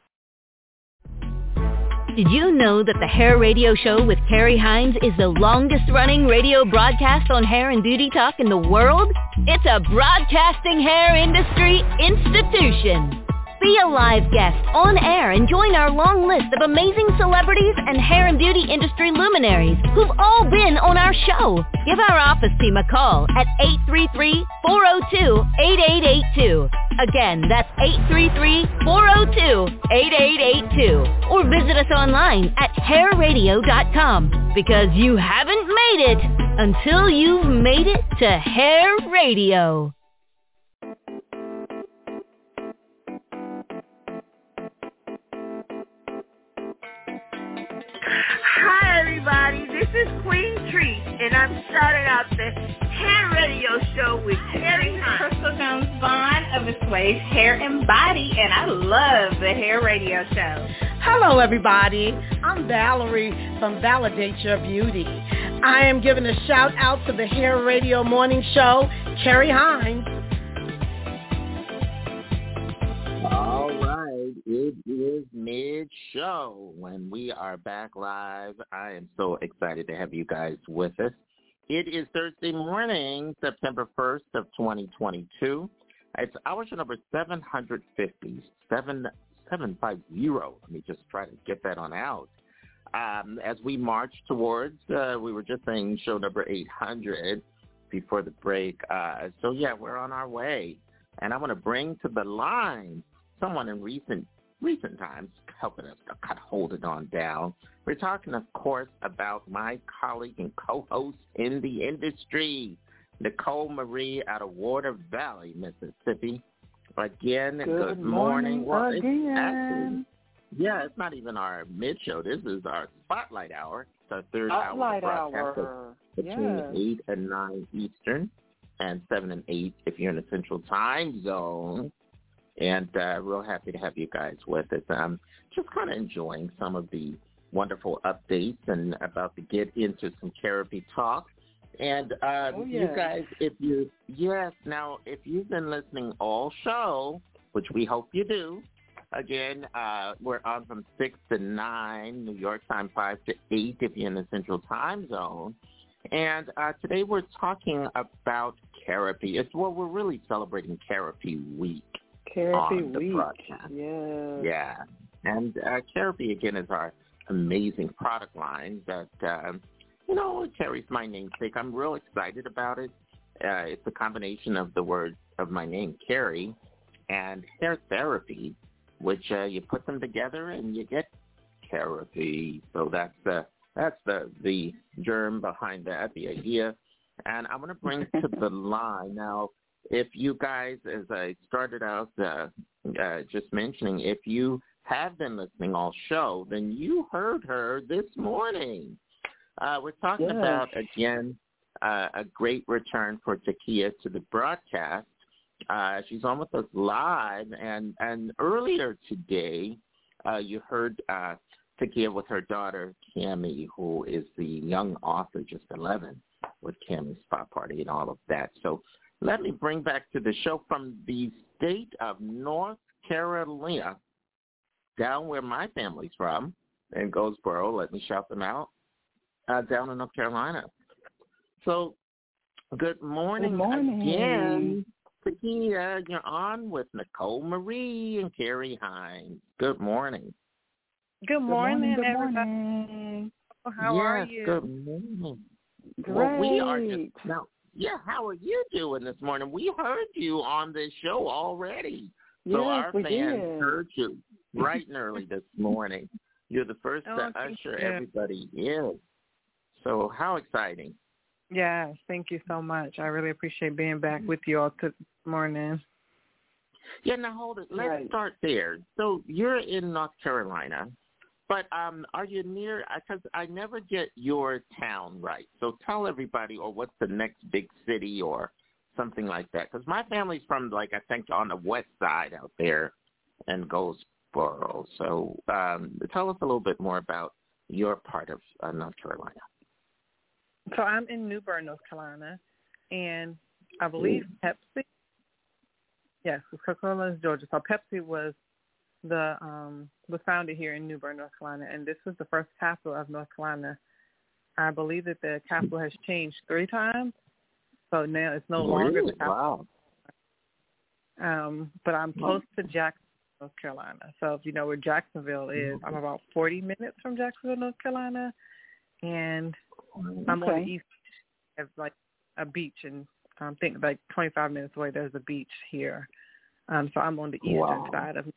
Did you know that the Hair Radio Show with Carrie Hines is the longest-running radio broadcast on hair and beauty talk in the world? It's a broadcasting hair industry institution. Be a live guest on air and join our long list of amazing celebrities and hair and beauty industry luminaries who've all been on our show. Give our office team a call at eight three three, four oh two, eight eight eight two. Again, that's eight three three, four oh two, eight eight eight two. Or visit us online at hair radio dot com, because you haven't made it until you've made it to Hair Radio. Hi everybody, this is Queen Tree, and I'm starting out the Hair Radio Show with Carrie Hines. Crystal Jones Vaughn of Assuage Hair and Body, and I love the Hair Radio Show. Hello everybody, I'm Valerie from Validate Your Beauty. I am giving a shout out to the Hair Radio Morning Show, Carrie Hines. All right, it is mid-show when we are back live. I am so excited to have you guys with us. It is Thursday morning, September first of twenty twenty-two. It's hour show number seven hundred fifty, seven seven five zero. Let me just try to get that on out. Um, as we march towards, uh, we were just saying show number eight hundred before the break. Uh, so, yeah, we're on our way. And I want to bring to the line someone in recent recent times helping us to kind of hold it on down. We're talking, of course, about my colleague and co-host in the industry, Nicole Marie out of Water Valley, Mississippi. Again, good, good morning. morning well, again. It's actually, yeah, it's not even our mid-show. This is our spotlight hour. It's our third spotlight hour of broadcast hour. between yes. eight and nine Eastern and seven and eight if you're in the Central Time Zone. And uh, real happy to have you guys with us. I'm just kind of enjoying some of the wonderful updates and about to get into some therapy talk. And uh, oh, you yes. guys, if you, yes, now, if you've been listening all show, which we hope you do, again, uh, we're on from six to nine, New York time, five to eight if you're in the Central Time Zone. And uh, today we're talking about Therapy. It's well, we're really celebrating Therapy Week. Therapy on the Week. broadcast. Yeah. Yeah. And uh, Therapy, again, is our amazing product line that, um, you know, it carries my namesake. I'm real excited about it. Uh, it's a combination of the word of my name, Carrie, and hair therapy, which uh, you put them together and you get therapy. So that's the that's the the germ behind that, the idea. And I'm going to bring to the line now. If you guys, as I started out uh, uh, just mentioning, if you have been listening all show, then you heard her this morning. Uh, we're talking yes. about, again, uh, a great return for Takia to the broadcast. Uh, she's on with us live, and, and earlier today, uh, you heard uh, Takia with her daughter, Cammie, who is the young author, just eleven, with Cammie's Spot Party and all of that. So let me bring back to the show from the state of North Carolina, down where my family's from, in Goldsboro. Let me shout them out, uh, down in North Carolina. So good morning, good morning. again. Takia, you're on with Nicole Marie and Carrie Hines. Good morning. Good morning, good morning everybody. How yes, are you? Good morning. Great. Well, we are just now. Yeah, how are you doing this morning? We heard you on this show already. So yes, our we fans did. heard you bright and early this morning. You're the first oh, to usher you. everybody in. So how exciting. Yes, thank you so much. I really appreciate being back with you all this morning. Yeah, now hold it. Let's right. start there. So you're in North Carolina, but um, are you near, because I never get your town right. So tell everybody, or what's the next big city or something like that. Because my family's from, like, I think on the west side out there in Goldsboro. So um, tell us a little bit more about your part of uh, North Carolina. So I'm in New Bern, North Carolina, and I believe Pepsi, yes, Coca-Cola is Georgia. So Pepsi was the um, was founded here in New Bern, North Carolina, and this was the first capital of North Carolina. I believe that the capital has changed three times, so now it's no longer really? the capital. Wow. Um, but I'm close to Jacksonville, North Carolina. So if you know where Jacksonville is, I'm about forty minutes from Jacksonville, North Carolina, and I'm okay. on the east of like a beach, and I um, think like twenty-five minutes away there's a beach here. Um, so I'm on the eastern wow. side of.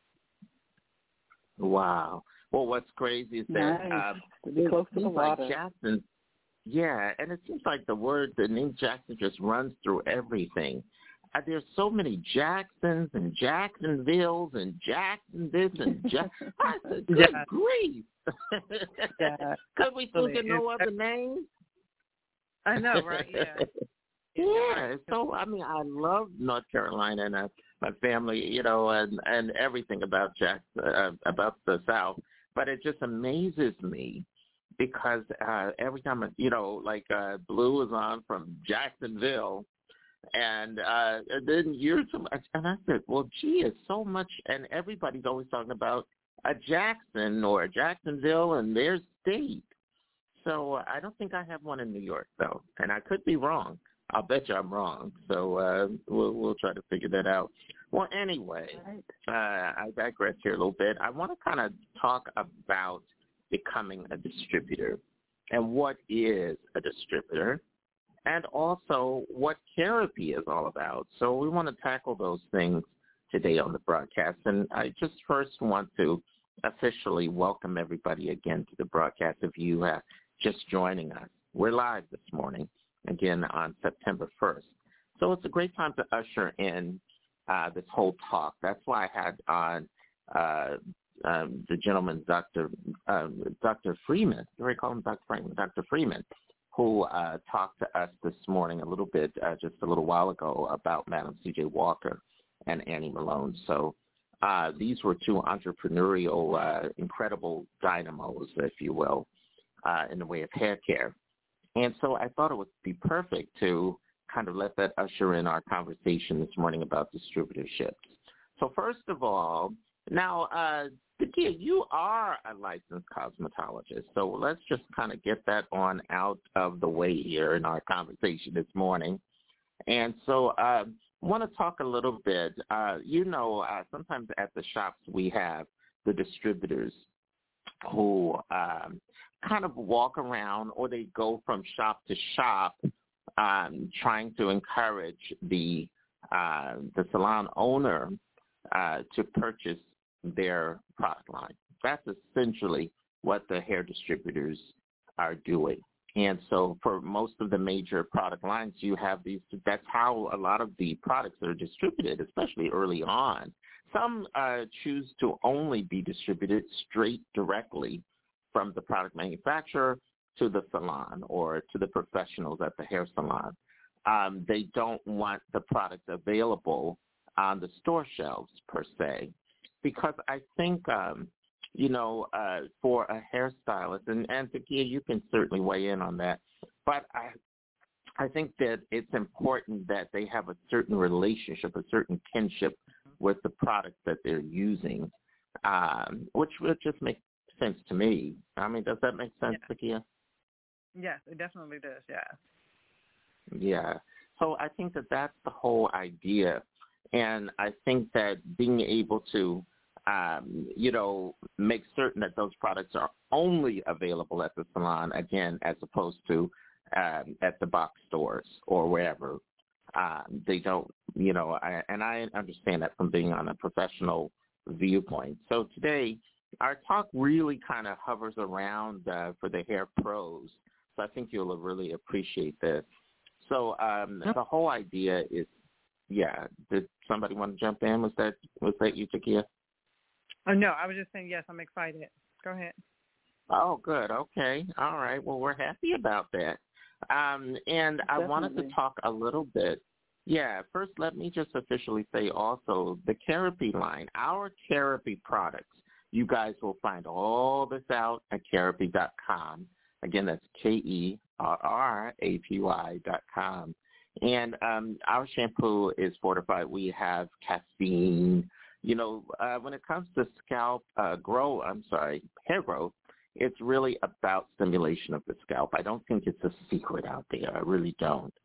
Wow. Well, what's crazy is that nice. uh, Be close it to the seems like water. Jackson, yeah, and it seems like the word, the name Jackson just runs through everything. Uh, there's so many Jacksons and Jacksonvilles and Jackson this and Jackson. I said, good yeah. grief. yeah. Could we think of no other names? I know, right? Yeah. Yeah. So, I mean, I love North Carolina and uh, my family, you know, and, and everything about Jackson, uh, about the South. But it just amazes me because uh, every time, you know, like uh, Blue is on from Jacksonville, and, uh, and then you're, and I said, well, gee, it's so much, and everybody's always talking about a Jackson or a Jacksonville and their state. So uh, I don't think I have one in New York, though, and I could be wrong. I'll bet you I'm wrong. So uh, we'll we'll try to figure that out. Well, anyway, uh, I digress here a little bit. I want to kind of talk about becoming a distributor and what is a distributor, and also what therapy is all about. So we want to tackle those things today on the broadcast. And I just first want to officially welcome everybody again to the broadcast if you are just joining us. We're live this morning, again, on September first. So it's a great time to usher in uh, this whole talk. That's why I had on uh, um, the gentleman, Doctor Uh, Doctor Freeman, you already call him Doctor Freeman, Doctor Freeman, who uh, talked to us this morning a little bit, uh, just a little while ago, about Madam C J Walker and Annie Malone. So uh, these were two entrepreneurial, uh, incredible dynamos, if you will, uh, in the way of hair care. And so I thought it would be perfect to kind of let that usher in our conversation this morning about distributorships. So first of all, now, uh, Takia, you are a licensed cosmetologist, so let's just kind of get that on out of the way here in our conversation this morning. And so I uh, want to talk a little bit, uh, you know, uh, sometimes at the shops we have the distributors who um, kind of walk around, or they go from shop to shop um, trying to encourage the uh, the salon owner uh, to purchase their product line. That's essentially what the hair distributors are doing. And so for most of the major product lines, you have these, that's how a lot of the products are distributed, especially early on. Some uh, choose to only be distributed straight directly from the product manufacturer to the salon or to the professionals at the hair salon. Um, they don't want the product available on the store shelves per se, because I think, um, you know, uh, for a hairstylist, and, and Takia, you can certainly weigh in on that, but I I think that it's important that they have a certain relationship, a certain kinship with the product that they're using, um, which would just make sense to me. I mean, does that make sense, yeah. Takia? Yes, it definitely does, yeah. Yeah. So I think that that's the whole idea, and I think that being able to Um, you know, make certain that those products are only available at the salon, again, as opposed to um, at the box stores or wherever. Um, they don't, you know, I, and I understand that from being on a professional viewpoint. So today, our talk really kind of hovers around uh, for the hair pros. So I think you'll really appreciate this. So um, yep. The whole idea is, yeah, did somebody want to jump in? Was that, was that you, Takia? Oh, no, I was just saying, yes, I'm excited. Go ahead. Oh, good. Okay. All right. Well, we're happy about that. Um, and Definitely. I wanted to talk a little bit. Yeah, first let me just officially say also the Kerapy line, our Kerapy products. You guys will find all this out at Kerapy dot com. Again, that's K E R R A P Y dot com. And um, our shampoo is fortified. We have caffeine. You know, uh, when it comes to scalp uh, grow, I'm sorry, hair growth, it's really about stimulation of the scalp. I don't think it's a secret out there. I really don't.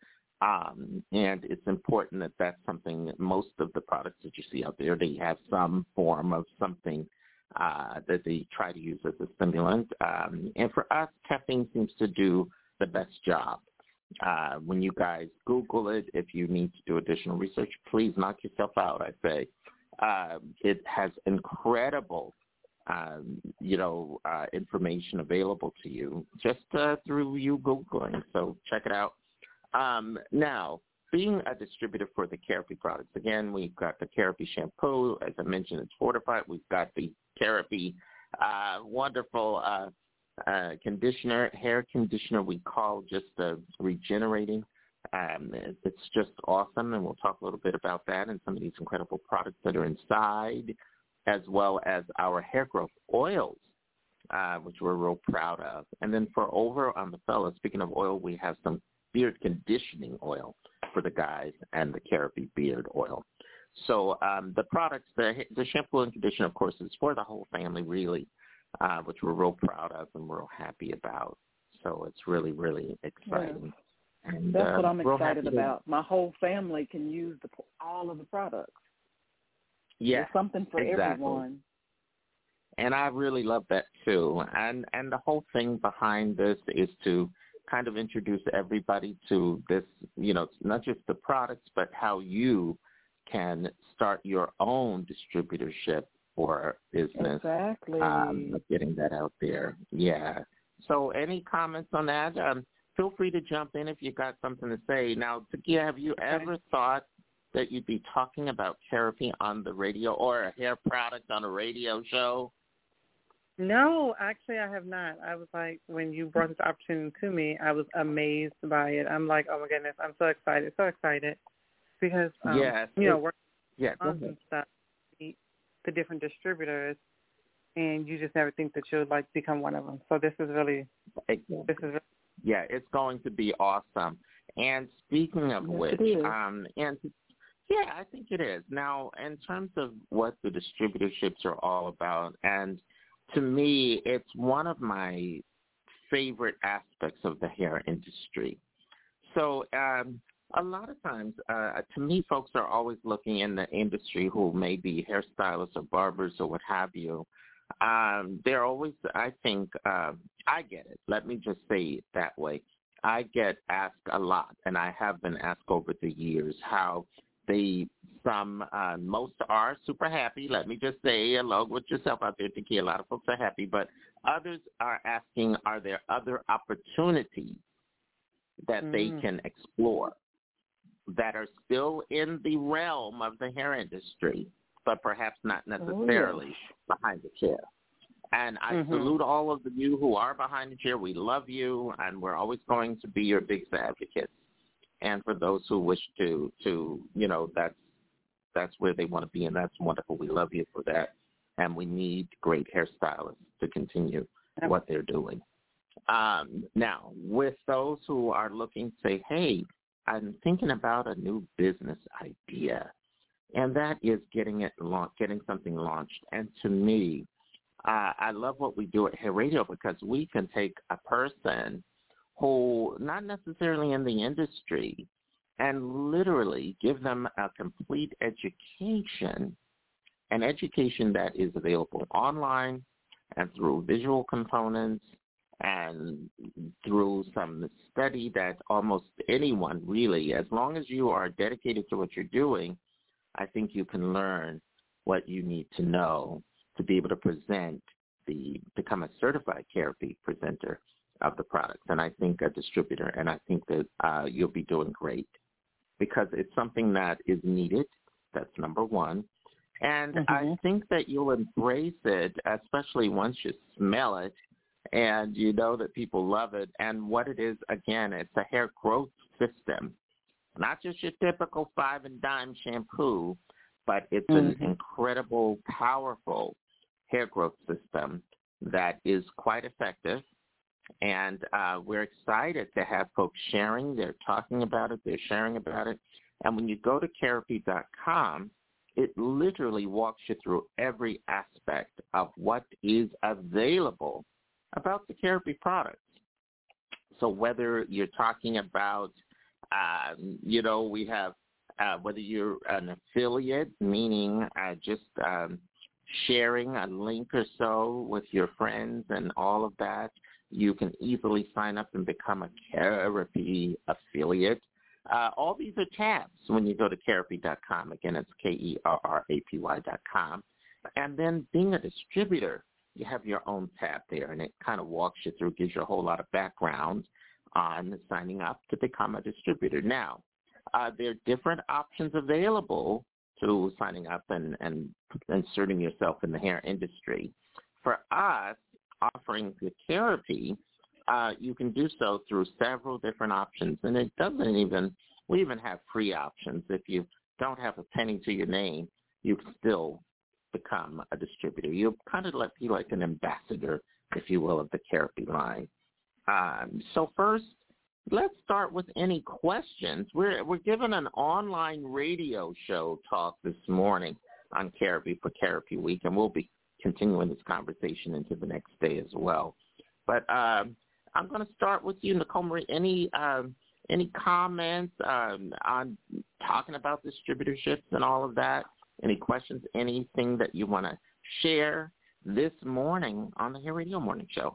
Um, and it's important that that's something that most of the products that you see out there, they have some form of something uh, that they try to use as a stimulant. Um, and for us, caffeine seems to do the best job. Uh, when you guys Google it, if you need to do additional research, please knock yourself out, I say. Uh, it has incredible, um, you know, uh, information available to you just uh, through you Googling. So check it out. Um, now, being a distributor for the Kerapy products, again, we've got the Kerapy shampoo. As I mentioned, it's fortified. We've got the Kerapy uh, wonderful uh, uh, conditioner, hair conditioner we call just uh, regenerating. Um, it's just awesome, and we'll talk a little bit about that and some of these incredible products that are inside, as well as our hair growth oils, uh, which we're real proud of. And then for over on the fellas, speaking of oil, we have some beard conditioning oil for the guys and the Kerapy beard oil. So um, the products, the, the shampoo and conditioner, of course, is for the whole family, really, uh, which we're real proud of and we're real happy about. So it's really, really exciting. Yeah. And, That's uh, what I'm excited to... about. My whole family can use the, all of the products. Yeah, There's something for exactly. everyone. And I really love that too. And and the whole thing behind this is to kind of introduce everybody to this, you know, not just the products, but how you can start your own distributorship or business. Exactly. Um, getting that out there. Yeah. So any comments on that? Um, feel free to jump in if you got something to say. Now, Takia, have you ever thought that you'd be talking about Kerapy on the radio or a hair product on a radio show? No, actually I have not. I was like, when you brought this opportunity to me, I was amazed by it. I'm like, oh my goodness, I'm so excited, so excited. Because, um, yes, you know, we're yeah, on some stuff, meet the different distributors, and you just never think that you'll like become one of them. So this is really, exactly. this is really yeah, it's going to be awesome. And speaking of Yes, which, it is. um, and yeah, I think it is. Now, in terms of what the distributorships are all about, and to me, it's one of my favorite aspects of the hair industry. So um, a lot of times, uh, to me, folks are always looking in the industry who may be hairstylists or barbers or what have you. Um, they're always, I think, uh, I get it. Let me just say it that way. I get asked a lot, and I have been asked over the years how they, some, uh, most are super happy. Let me just say, along with yourself out there, Tiki, a lot of folks are happy, but others are asking, are there other opportunities that mm. they can explore that are still in the realm of the hair industry, but perhaps not necessarily oh, yeah. behind the chair? And I mm-hmm. salute all of you who are behind the chair. We love you, and we're always going to be your biggest advocates. And for those who wish to, to you know, that's that's where they want to be, and that's wonderful. We love you for that. And we need great hairstylists to continue yep. what they're doing. Um, now, with those who are looking to say, hey, I'm thinking about a new business idea, and that is getting it launched, getting something launched. And to me, Uh, I love what we do at Hair Radio because we can take a person who not necessarily in the industry and literally give them a complete education, an education that is available online and through visual components and through some study that almost anyone really, as long as you are dedicated to what you're doing, I think you can learn what you need to know to be able to present the, become a certified Carapy presenter of the products. And I think a distributor, and I think that uh, you'll be doing great because it's something that is needed. That's number one. And mm-hmm. I think that you'll embrace it, especially once you smell it and you know that people love it. And what it is, again, it's a hair growth system, not just your typical five and dime shampoo, but it's mm-hmm. an incredible, powerful hair growth system that is quite effective. And uh, we're excited to have folks sharing. They're talking about it. They're sharing about it. And when you go to Carapy dot com, it literally walks you through every aspect of what is available about the Carapy products. So whether you're talking about, um, you know, we have Uh, whether you're an affiliate, meaning uh, just um, sharing a link or so with your friends and all of that, you can easily sign up and become a Carapy affiliate. Uh, all these are tabs when you go to Carapy dot com. Again, it's K E R R A P Y dot com. And then being a distributor, you have your own tab there, and it kind of walks you through, gives you a whole lot of background on signing up to become a distributor. Now, Uh, there are different options available to signing up and, and inserting yourself in the hair industry. For us, offering the Carapy, uh, you can do so through several different options, and it doesn't even, we even have free options. If you don't have a penny to your name, you can still become a distributor. You'll kind of like, be like an ambassador, if you will, of the Carapy line. Um, so first, let's start with any questions. We're we're given an online radio show talk this morning on Carapy for Carapy Week, and we'll be continuing this conversation into the next day as well. But um, I'm going to start with you, Nicole Marie. Any um, any comments um, on talking about distributorships and all of that? Any questions? Anything that you want to share this morning on the Hair Radio Morning Show?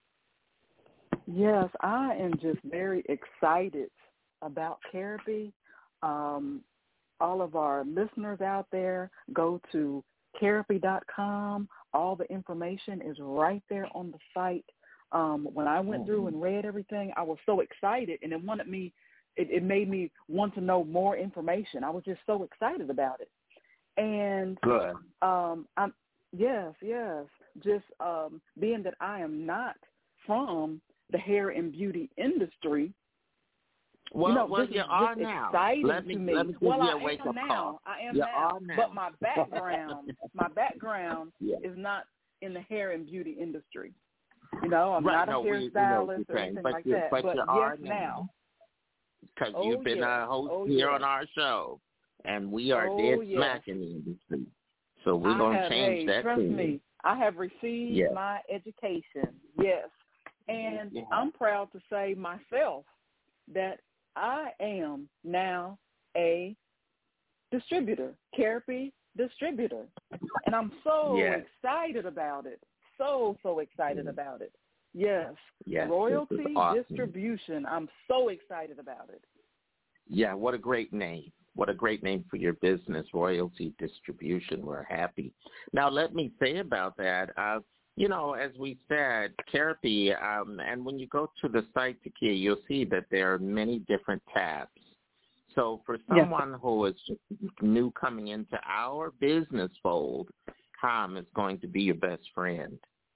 Yes, I am just very excited about Carapy. Um, all of our listeners out there, go to Carapy dot com. All the information is right there on the site. Um, when I went through and read everything, I was so excited, and it wanted me. It, it made me want to know more information. I was just so excited about it. And Good. Um, I'm yes, yes. Just um, being that I am not from the hair and beauty industry. Well, you know, well this you is are just now. exciting Let me, to me. let me give well, you I a wake am up now. call. I am you now. now. But my background, my background yeah. is not in the hair and beauty industry. You know, I'm right, not a no, hairstylist we, we or anything but like you, that. But, but you yes, are now. Because oh, you've been yeah. a host oh, here yeah. on our show, and we are oh, dead yeah. smack in the industry. So we're going to change hey, that. Trust too. me, I have received yes. my education, yes. And yeah. I'm proud to say myself that I am now a distributor, Carapy distributor. And I'm so yes. excited about it. So, so excited yes. about it. Yes. yes Royalty awesome. Distribution. I'm so excited about it. Yeah, what a great name. What a great name for your business, Royalty Distribution. We're happy. Now, let me say about that, uh, you know, as we said, Carapy, um, and when you go to the site, Takia, you'll see that there are many different tabs. So for someone yes. who is just new coming into our business fold, Tom is going to be your best friend.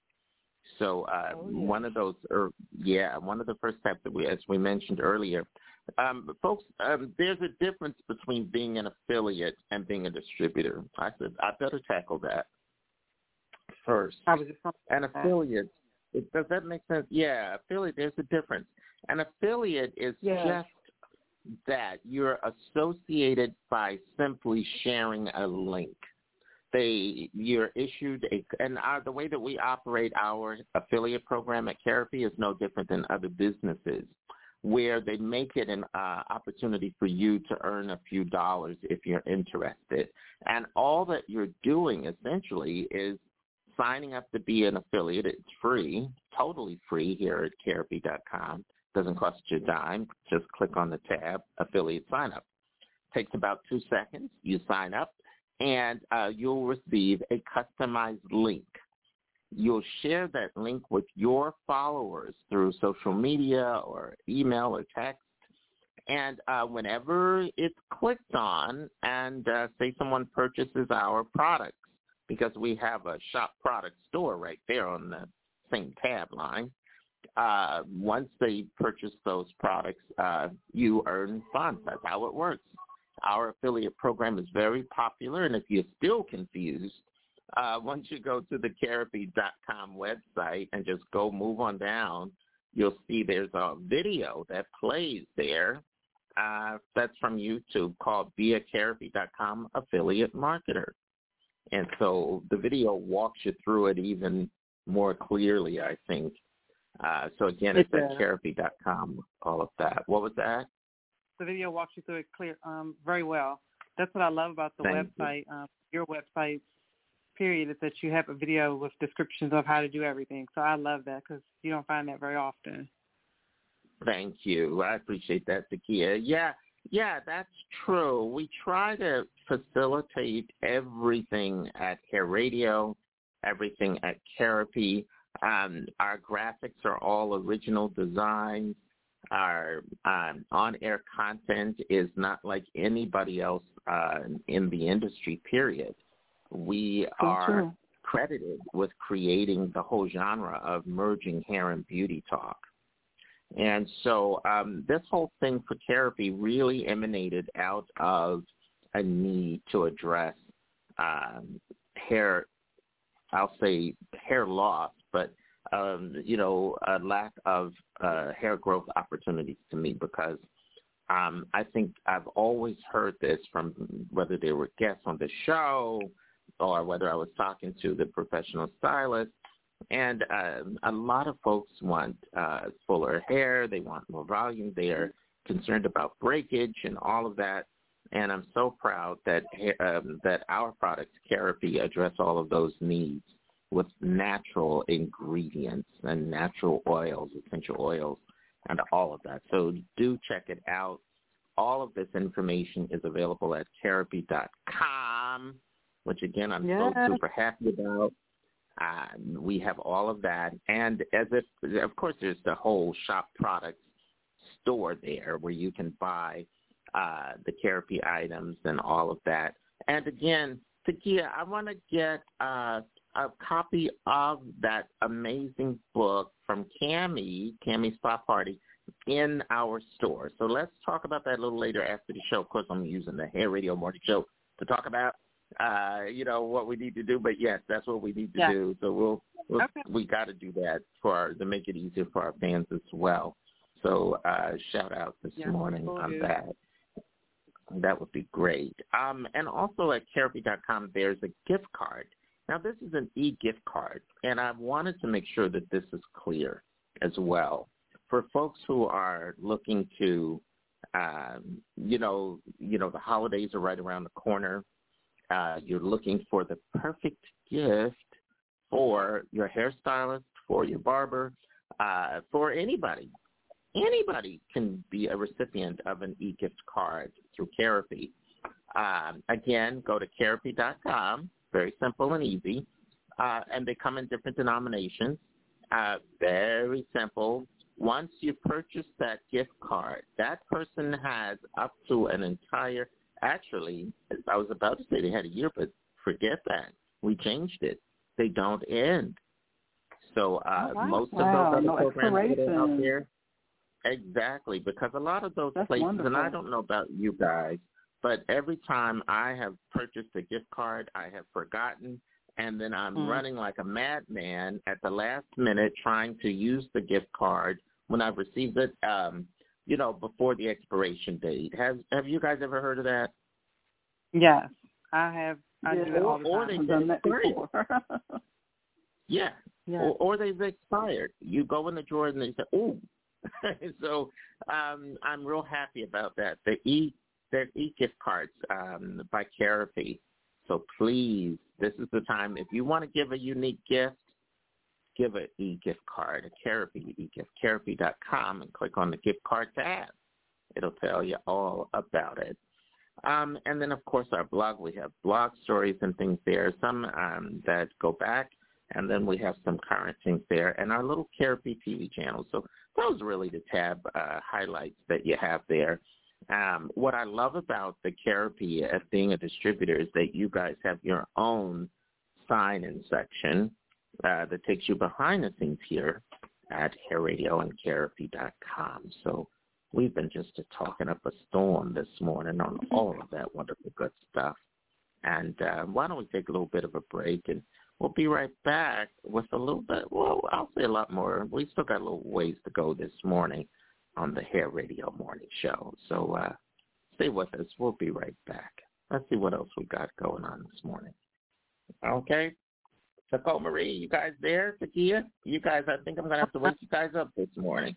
So uh, oh, yeah. one of those, or, yeah, one of the first steps that we, as we mentioned earlier, um, folks, um, there's a difference between being an affiliate and being a distributor. I said I better tackle that first. I was just an affiliate, it, does that make sense? Yeah, affiliate. There's a difference. An affiliate is yeah. just that you're associated by simply sharing a link. They, you're issued a, and our, the way that we operate our affiliate program at Carapy is no different than other businesses, where they make it an uh, opportunity for you to earn a few dollars if you're interested. And all that you're doing essentially is signing up to be an affiliate. It's free, totally free here at Carapy dot com. Doesn't cost you a dime. Just click on the tab, affiliate sign up. Takes about two seconds. You sign up, and uh, you'll receive a customized link. You'll share that link with your followers through social media or email or text. And uh, whenever it's clicked on and uh, say someone purchases our products, because we have a shop product store right there on the same tab line, uh, once they purchase those products, uh, you earn funds. That's how it works. Our affiliate program is very popular, and if you're still confused, Uh, once you go to the Carapy dot com website and just go move on down, you'll see there's a video that plays there. Uh, that's from YouTube called Be a Carapy dot com Affiliate Marketer. And so the video walks you through it even more clearly, I think. Uh, so, again, it's at Carapy dot com, all of that. What was that? The video walks you through it clear, um, very well. That's what I love about the Thank website, you. Um, your website. Period, is that you have a video with descriptions of how to do everything. So I love that because you don't find that very often. Thank you. I appreciate that, Takia. Yeah, yeah, that's true. We try to facilitate everything at Hair Radio, everything at Carapy. Um, our graphics are all original designs. Our um, on-air content is not like anybody else uh, in the industry, period. We are true. credited with creating the whole genre of merging hair and beauty talk. And so um, this whole thing for Carapy really emanated out of a need to address um, hair, I'll say hair loss, but, um, you know, a lack of uh, hair growth opportunities to me, because um, I think I've always heard this from whether they were guests on the show or whether I was talking to the professional stylist. And uh, a lot of folks want uh, fuller hair. They want more volume. They are concerned about breakage and all of that. And I'm so proud that um, that our products, Carapy, address all of those needs with natural ingredients and natural oils, essential oils, and all of that. So do check it out. All of this information is available at Carapy dot com. Which, again, I'm yes. so super happy about. Uh, we have all of that. And as if, of course, there's the whole shop products store there where you can buy uh, the Carapy items and all of that. And, again, Takia, I want to get uh, a copy of that amazing book from Cammie, Cammie Spa Party, in our store. So let's talk about that a little later after the show. Of course, I'm using the Hair Radio Morning Show to talk about Uh, you know, what we need to do. But, yes, that's what we need to yeah. do. So we'll okay. We got to do that for our, to make it easier for our fans as well. So uh, shout out this yes, morning on do. that. That would be great. Um, and also at Therapy dot com, there's a gift card. Now, this is an e-gift card, and I wanted to make sure that this is clear as well. For folks who are looking to, um, you know, you know, the holidays are right around the corner. Uh, you're looking for the perfect gift for your hairstylist, for your barber, uh, for anybody. Anybody can be a recipient of an e-gift card through Therapy. Um, again, go to Therapy dot com. Very simple and easy. Uh, and they come in different denominations. Uh, very simple. Once you purchase that gift card, that person has up to an entire, actually, I was about to say they had a year, but forget that. We changed it. They don't end. So uh, oh, wow. most of wow. those other no programs that are out there, exactly, because a lot of those That's places, wonderful. and I don't know about you guys, but every time I have purchased a gift card, I have forgotten, and then I'm mm. running like a madman at the last minute trying to use the gift card when I've received it, um, you know, before the expiration date. Have Have you guys ever heard of that? Yes, I have. I yeah. do it all the or, time. Or done that before. yeah. yeah. Or, or they've expired. You go in the drawer and they say, ooh. so um, I'm real happy about that. The e There's e-gift cards um, by Therapy. So please, this is the time. If you want to give a unique gift, give an e-gift card, a Therapy e-gift, Therapy dot com, and click on the gift card tab. It'll tell you all about it. Um, and then, of course, our blog. We have blog stories and things there, some um, that go back, and then we have some current things there, and our little Therapy T V channel. So those are really the tab uh, highlights that you have there. Um, what I love about the Therapy as being a distributor is that you guys have your own sign-in section uh, that takes you behind the scenes here at Hair Radio and Therapy dot com. So we've been just talking up a storm this morning on all of that wonderful good stuff. And uh, why don't we take a little bit of a break, and we'll be right back with a little bit, well, I'll say a lot more. We still got a little ways to go this morning on the Hair Radio Morning Show. So uh, stay with us. We'll be right back. Let's see what else we got going on this morning. Okay. Nicole Marie, you guys there? Takia? You guys, I think I'm going to have to wake you guys up this morning.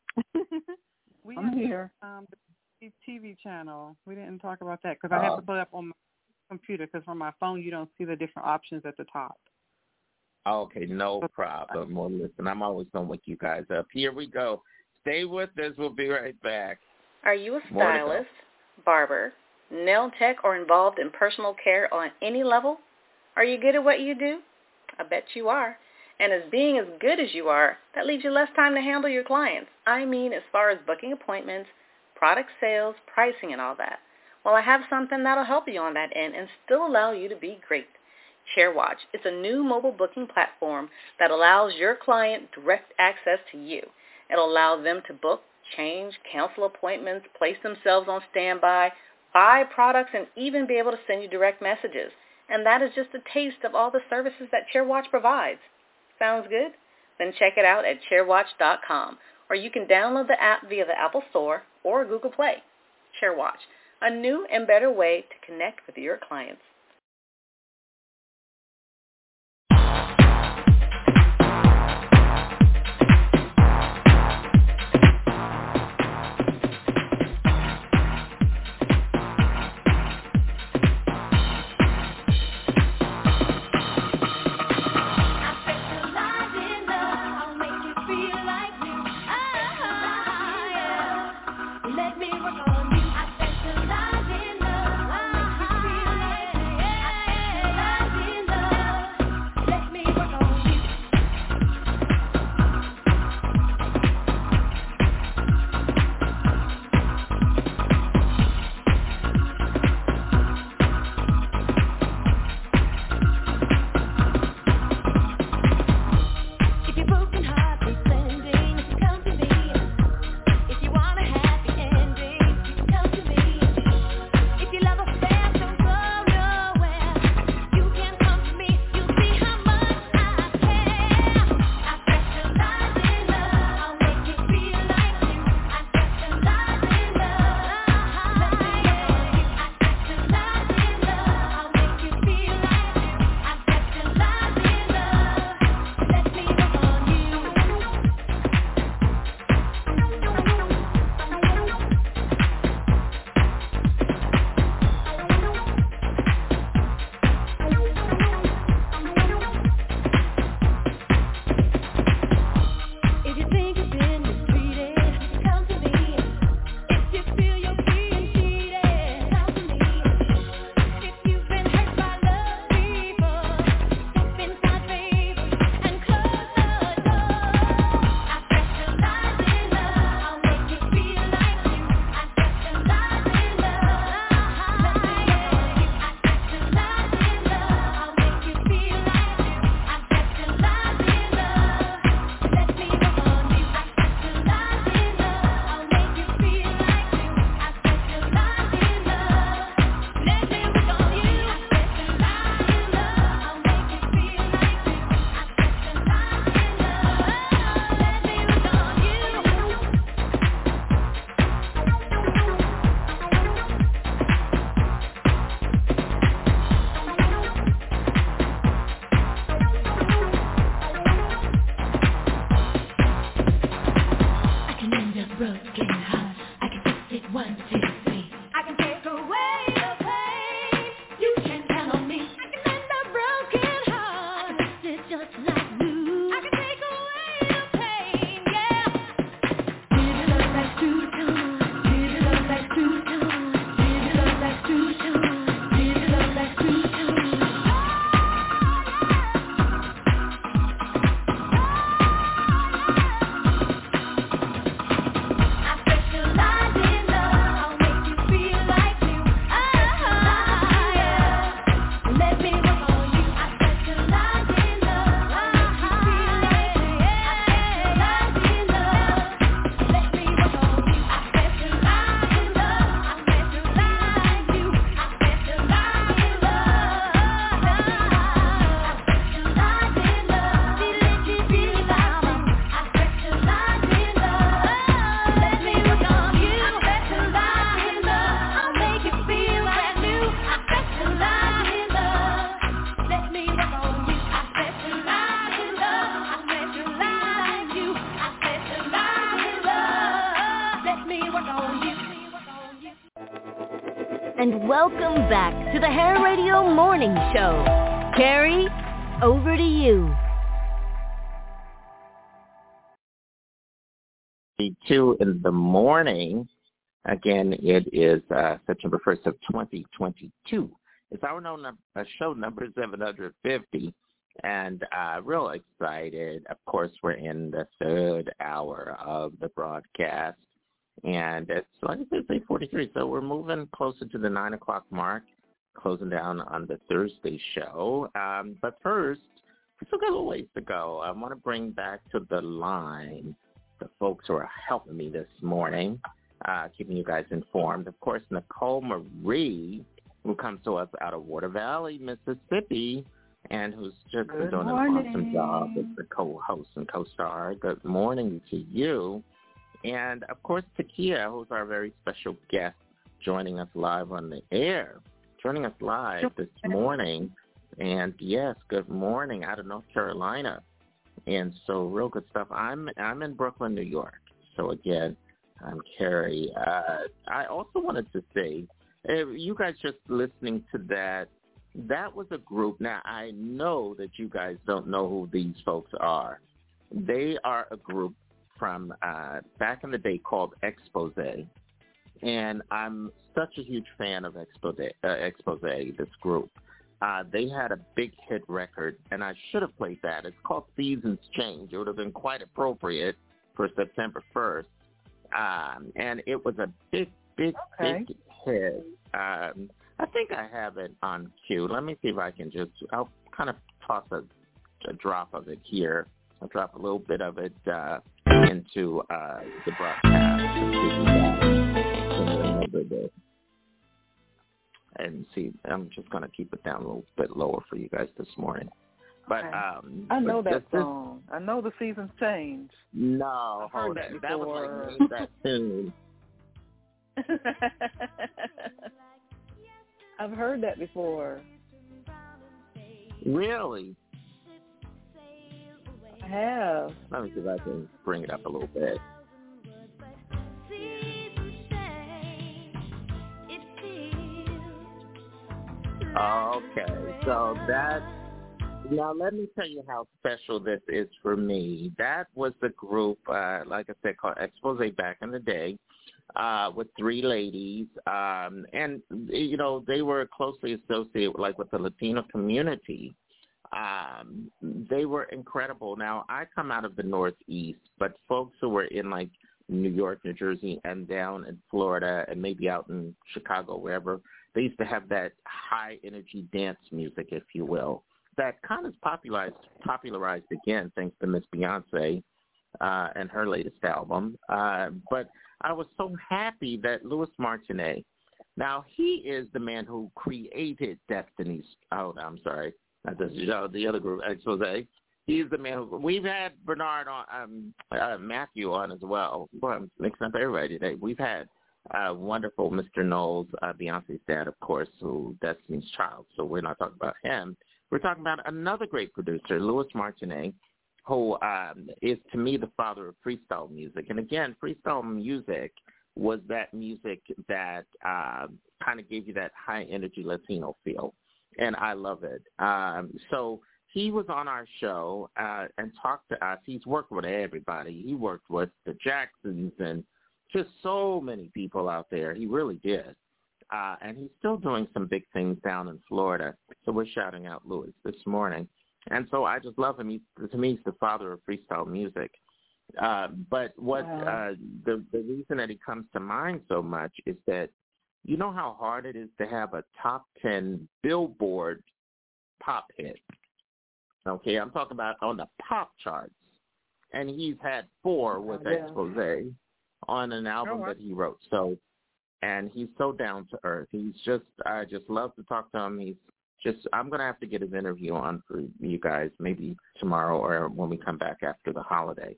we I'm have, here. Um, the T V channel. We didn't talk about that because I have to put it up on my computer because from my phone you don't see the different options at the top. Okay, no problem. Well, listen, I'm always going to wake you guys up. Here we go. Stay with us. We'll be right back. Are you a stylist, barber, nail tech, or involved in personal care on any level? Are you good at what you do? I bet you are. And as being as good as you are, that leaves you less time to handle your clients. I mean as far as booking appointments, product sales, pricing, and all that. Well, I have something that'll help you on that end and still allow you to be great. ChairWatch. It's a new mobile booking platform that allows your client direct access to you. It'll allow them to book, change, cancel appointments, place themselves on standby, buy products, and even be able to send you direct messages. And that is just a taste of all the services that ChairWatch provides. Sounds good? Then check it out at chair watch dot com, or you can download the app via the Apple Store or Google Play. ChairWatch, a new and better way to connect with your clients. One, two, three. I can take away the pain. You can count on me. I can mend a broken heart. I can fix it just like new. I can take away the pain, yeah. Give it up like true time. Give it up like true time. Give it up like true time. Give it up like true time. And welcome back to the Hair Radio Morning Show. Carrie, over to you. Two in the morning. Again, it is uh, September first of twenty twenty-two. It's our no num- uh, show number seven hundred fifty, and uh, real excited. Of course, we're in the third hour of the broadcast. And it's like I said, eight forty-three, so we're moving closer to the nine o'clock mark, closing down on the Thursday show. Um, but first, we still got a little ways to go. I want to bring back to the line the folks who are helping me this morning, uh, keeping you guys informed. Of course, Nicole Marie, who comes to us out of Water Valley, Mississippi, and who's just been doing morning. an awesome job as the co-host and co-star. Good morning to you. And, of course, Takia, who's our very special guest, joining us live on the air, joining us live this morning. And, yes, good morning out of North Carolina. And so real good stuff. I'm I'm in Brooklyn, New York. So, again, I'm Carrie. Uh, I also wanted to say, uh, you guys just listening to that, that was a group. Now, I know that you guys don't know who these folks are. They are a group from uh, back in the day called Expose, and I'm such a huge fan of Expose, uh, Expose this group. Uh, they had a big hit record, and I should have played that. It's called Seasons Change. It would have been quite appropriate for September first, um, and it was a big, big, Okay. big hit. Um, I think I have it on cue. Let me see if I can just, I'll kind of toss a, a drop of it here. I'll drop a little bit of it uh, into uh, the broadcast and see. I'm just going to keep it down a little bit lower for you guys this morning. But Okay. um, I know but that this, song. I know the seasons change. No, I've heard hold that on. That was before. like made that tune. I've heard that before. Really? I have. Let me see if I can bring it up a little bit. Okay, so that, now let me tell you how special this is for me. That was the group, uh, like I said, called Expose back in the day, uh, with three ladies, um, and, you know, they were closely associated, like, with the Latino community. Um, they were incredible. Now, I come out of the Northeast, but folks who were in, like, New York, New Jersey, and down in Florida, and maybe out in Chicago, wherever, they used to have that high-energy dance music, if you will, that kind of popularized, popularized again, thanks to Miss Beyonce uh, and her latest album. Uh, but I was so happy that Louis Martinet, now he is the man who created Destiny's, oh, I'm sorry, not this, you know, the other group, Expose. He's the man who, we've had Bernard on, um, uh, Matthew on as well. Boy, I'm mixing up everybody today. We've had uh, wonderful Mister Knowles, uh, Beyonce's dad, of course, who Destiny's Child, so we're not talking about him. We're talking about another great producer, Louis Martinet, who um, is, to me, the father of freestyle music. And again, freestyle music was that music that uh, kind of gave you that high-energy Latino feel, and I love it. Um, so he was on our show uh, and talked to us. He's worked with everybody. He worked with the Jacksons and just so many people out there. He really did. Uh, and he's still doing some big things down in Florida. So we're shouting out Louis this morning. And so I just love him. He, to me, he's the father of freestyle music. Uh, but what Wow. uh, the, the reason that he comes to mind so much is that you know how hard it is to have a top ten Billboard pop hit. Okay, I'm talking about on the pop charts. And he's had four with Yeah. Expose on an album Oh, wow. that he wrote. So, and he's so down to earth. He's just, I just love to talk to him. He's just, I'm going to have to get his interview on for you guys maybe tomorrow or when we come back after the holiday.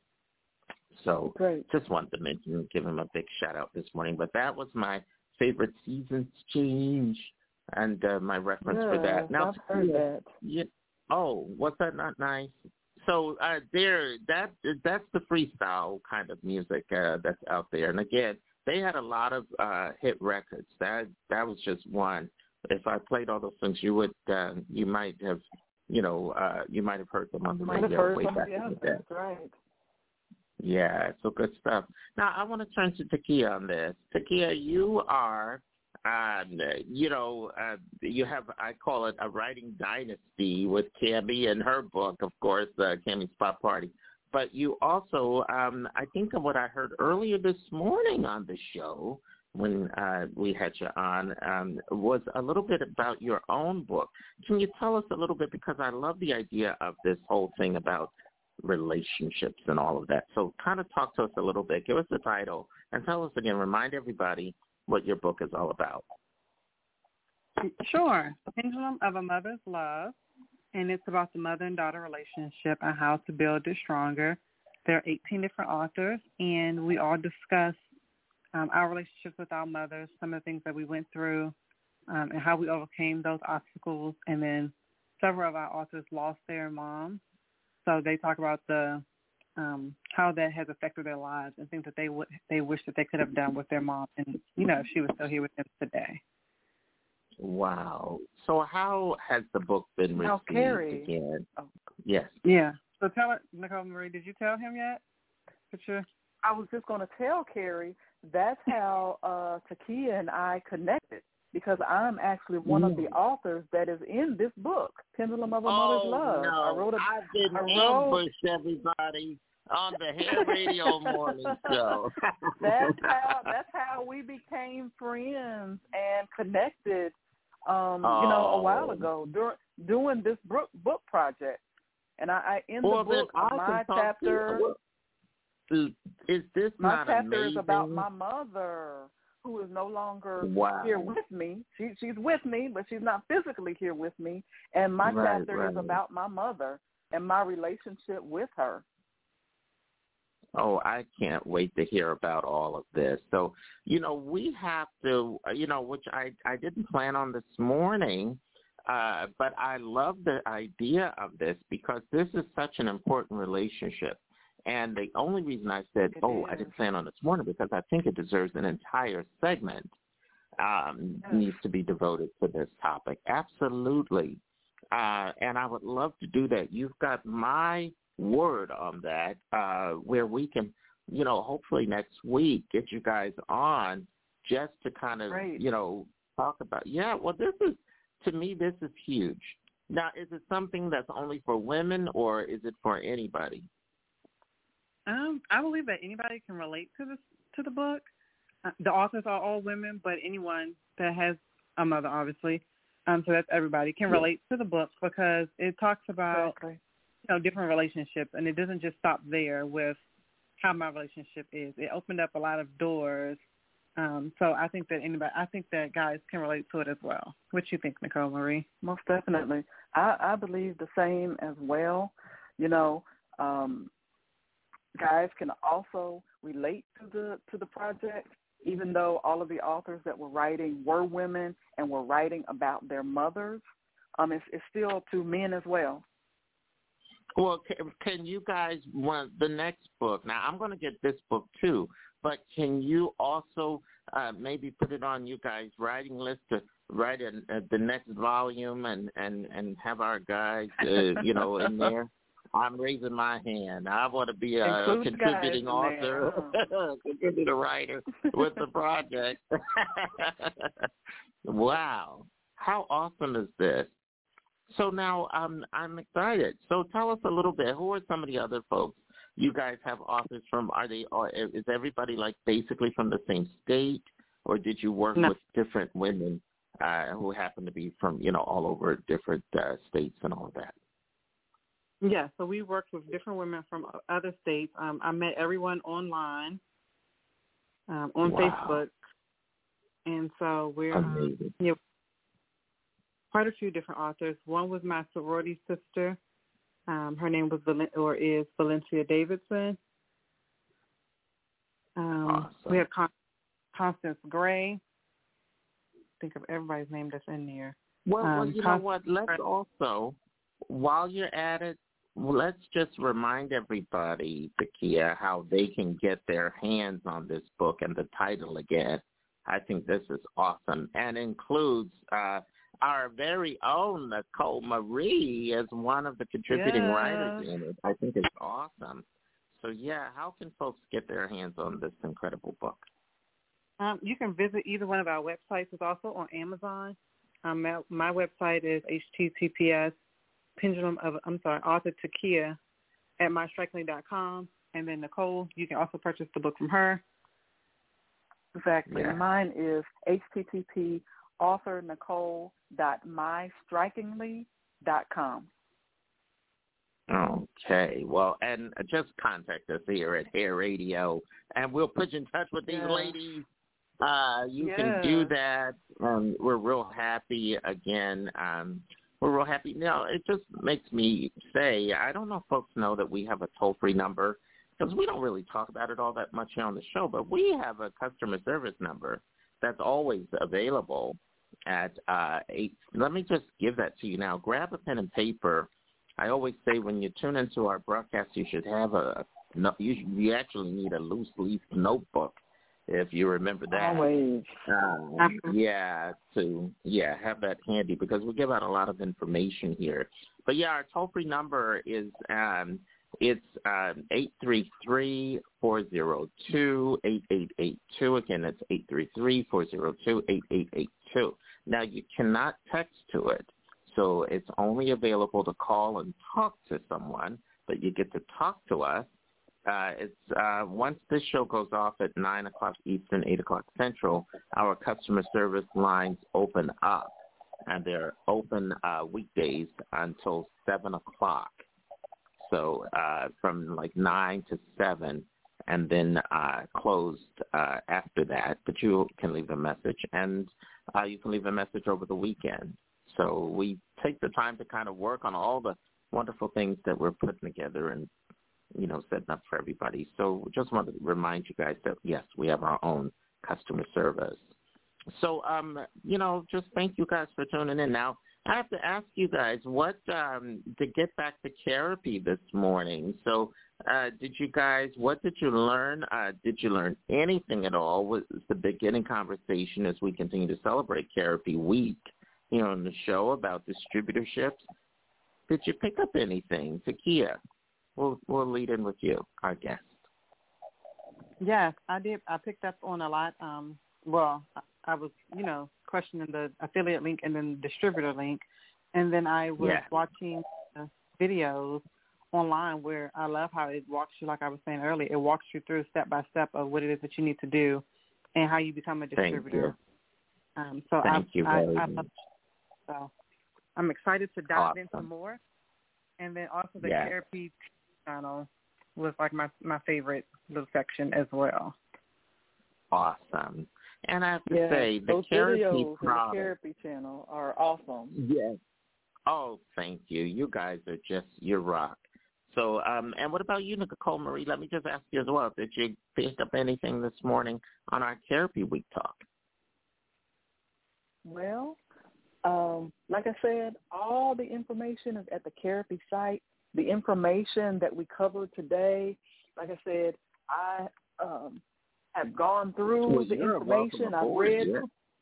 So Great. just wanted to mention, give him a big shout out this morning. But that was my favorite Seasons Change and uh, my reference for Yes, that. Now, I've heard that. yeah, oh, was that not nice? So uh, there, that that's the freestyle kind of music uh, that's out there. And again, they had a lot of uh, hit records. That that was just one. If I played all those things, you would, uh, you might have, you know, uh, you might have heard them on the Might have radio heard way some, back yeah, in the day. that's right. Yeah, so good stuff. Now I want to turn to Takia on this. Takia, you are, um, you know, uh, you have, I call it a writing dynasty with Cammie and her book, of course, uh, Cammie's Pop Party. But you also, um, I think of what I heard earlier this morning on the show when uh, we had you on, um, was a little bit about your own book. Can you tell us a little bit, because I love the idea of this whole thing about relationships and all of that. So kind of talk to us a little bit. Give us the title and tell us again, remind everybody what your book is all about. Sure. Pendulum of a Mother's Love, and it's about the mother and daughter relationship and how to build it stronger. There are eighteen different authors, and we all discuss um, our relationships with our mothers, some of the things that we went through, um, and how we overcame those obstacles. And then several of our authors lost their mom, so they talk about the um, how that has affected their lives and things that they would they wish that they could have done with their mom, and you know, if she was still here with them today. Wow. So how has the book been received Now, Carrie. again? Yes. Yeah. So tell it, Nicole Marie, did you tell him yet? Sure. I was just going to tell Carrie that's how uh, Takia and I connected, because I'm actually one of the authors that is in this book, Pendulum of a Mother's Oh, Love. no. I wrote a, I've been I wrote, ambushed, everybody, on the Hair Radio Morning Show. that's how that's how we became friends and connected. Um, oh. You know, a while ago during doing this book book project, and I, I in well, the book I my can chapter. Is this my not chapter amazing? is about my mother, who is no longer wow. here with me. She she's with me, but she's not physically here with me. And my right, chapter right. is about my mother and my relationship with her. Oh, I can't wait to hear about all of this. So, you know, we have to, you know, which I, I didn't plan on this morning, uh, but I love the idea of this because this is such an important relationship. And the only reason I said, It oh, is. I didn't plan on this morning, because I think it deserves an entire segment um, Yes. needs to be devoted to this topic. Absolutely. Uh, and I would love to do that. You've got my word on that, uh, where we can, you know, hopefully next week get you guys on just to kind of, Great. you know, talk about, yeah, well, this is, to me, this is huge. Now, is it something that's only for women or is it for anybody? Um, I believe that anybody can relate to this to the book. Uh, the authors are all women, but anyone that has a mother, obviously, um, so that's everybody can relate to the book because it talks about Exactly. you know different relationships, and it doesn't just stop there with how my relationship is. It opened up a lot of doors. Um, so I think that anybody, I think that guys can relate to it as well. What you think, Nicole Marie? Most definitely. I, I believe the same as well. You know, um, guys can also relate to the to the project, even though all of the authors that were writing were women and were writing about their mothers. Um, it's, it's still to men as well. Well, can, can you guys want the next book? Now, I'm going to get this book too, but can you also uh, maybe put it on you guys' writing list to write a, a, the next volume and, and, and have our guys, uh, you know, in there? I'm raising my hand. I want to be a Include contributing guys in author, contributing writer with the project. Wow. How awesome is this? So now um, I'm excited. So tell us a little bit. Who are some of the other folks you guys have authors from? Are they? Are, is everybody like basically from the same state, or did you work No. with different women uh, who happen to be from, you know, all over different uh, states and all of that? Yeah, so we worked with different women from other states. Um, I met everyone online, um, on Wow. Facebook, and so we're um, you know, quite a few different authors. One was my sorority sister. Um, her name was Val- or is Valencia Davidson. Um, Awesome. We have Con- Constance Gray. Think of everybody's name that's in there. Well, well Um, you know Constance what? Let's Gray. also, while you're at it, let's just remind everybody, Takia, how they can get their hands on this book and the title again. I think this is awesome and includes uh, our very own Nicole Marie as one of the contributing Yeah. writers in it. I think it's awesome. So, yeah, how can folks get their hands on this incredible book? Um, you can visit either one of our websites. It's also on Amazon. Um, my, my website is H T T P S pendulum of I'm sorry, author Takia at my strikingly dot com, and then Nicole, you can also purchase the book from her. Exactly. Yeah. Mine is H T T P author Nicole dot my strikingly dot com. Okay. Well, and just contact us here at Hair Radio, and we'll put you in touch with these Yeah. ladies. Uh, you Yeah. can do that. Um, we're real happy again. Um, we're real happy. Now, it just makes me say, I don't know if folks know that we have a toll-free number, because we don't really talk about it all that much here on the show, but we have a customer service number that's always available at uh, eight. Let me just give that to you now. Grab a pen and paper. I always say when you tune into our broadcast, you should have a, no, you, you actually need a loose leaf notebook, if you remember that. Always. Um, yeah, to yeah, have that handy because we give out a lot of information here. But yeah, our toll free number is um, it's um, eight three three, four zero two, eight eight eight two. Again, it's eight three three, four zero two, eight eight eight two. Now you cannot text to it, so it's only available to call and talk to someone, but you get to talk to us. Uh, it's uh, once this show goes off at nine o'clock Eastern, eight o'clock Central, our customer service lines open up, and they're open uh, weekdays until seven o'clock. So uh, from like nine to seven, and then uh, closed uh, after that. But you can leave a message, and uh, you can leave a message over the weekend. So we take the time to kind of work on all the wonderful things that we're putting together and, you know, setting up for everybody. So just wanted to remind you guys that, yes, we have our own customer service. So, um, you know, just thank you guys for tuning in. Now, I have to ask you guys, what, um, to get back to therapy this morning. So uh, did you guys, what did you learn? Uh, did you learn anything at all? Was the beginning conversation as we continue to celebrate Therapy Week, you know, on the show about distributorships? Did you pick up anything? Takia, we'll, we'll lead in with you, our guest. Yes, I did. I picked up on a lot. Um, well, I, I was, you know, questioning the affiliate link and then the distributor link. And then I was Yeah. watching uh, videos online where I love how it walks you, like I was saying earlier, it walks you through step by step of what it is that you need to do and how you become a distributor. Thank Um, so Thank I, you I, very I much. love So I'm excited to dive Awesome. in some more. And then also the Yes. therapy channel was like my, my favorite little section as well. Awesome. And I have to Yeah, say, the those therapy videos in the product, therapy channel are awesome. yes. Oh, thank you. You guys are just, you rock. So, um, and what about you, Nicole Marie? Let me just ask you as well. Did you pick up anything this morning on our Therapy Week talk? Well, um, like I said, all the information is at the Therapy site. The information that we covered today, like I said, I um, have gone through well, the information. I've aboard, read. Yeah.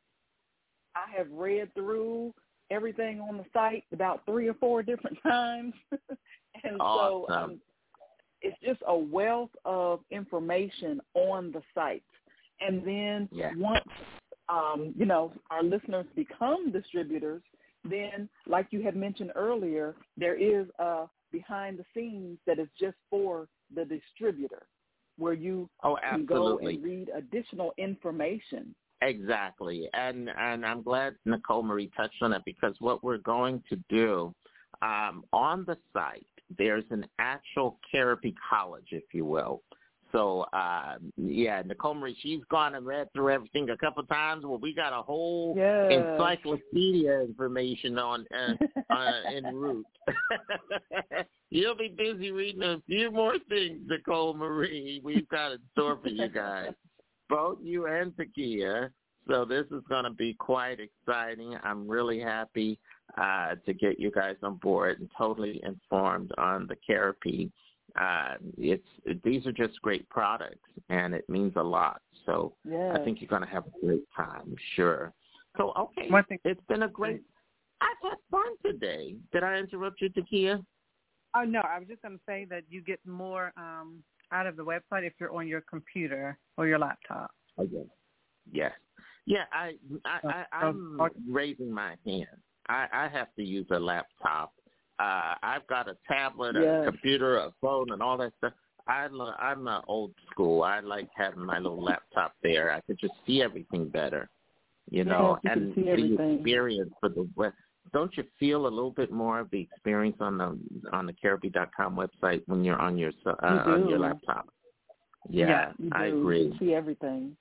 I have read through everything on the site about three or four different times, and awesome. so um, it's just a wealth of information on the site. And then yeah. once um, you know our listeners become distributors, then, like you had mentioned earlier, there is a behind the scenes that is just for the distributor, where you oh, can go and read additional information. Exactly. And and I'm glad Nicole Marie touched on it, because what we're going to do um, on the site, there's an actual therapy college, if you will. So, uh, yeah, Nicole Marie, she's gone and read through everything a couple times. Well, we got a whole yes. encyclopedia information on uh, uh, en route. You'll be busy reading a few more things, Nicole Marie. We've got in store for you guys, both you and Takia. So this is going to be quite exciting. I'm really happy uh, to get you guys on board and totally informed on the therapy. Uh, it's these are just great products, and it means a lot. So yes. I think you're going to have a great time, sure. So, okay, it's been a great – I've had fun today. Did I interrupt you, Takia? Oh, no, I was just going to say that you get more um, out of the website if you're on your computer or your laptop. Okay. Yes. Yeah, I, I, I, I'm raising my hand. I, I have to use a laptop. Uh, I've got a tablet, yes. a computer, a phone, and all that stuff. I, I'm uh, old school. I like having my little laptop there. I could just see everything better, you know, yes, you and see the everything. experience for the web. Don't you feel a little bit more of the experience on the on the therapy dot com website when you're on your uh, you on your laptop? Yeah, yeah I agree. You see everything.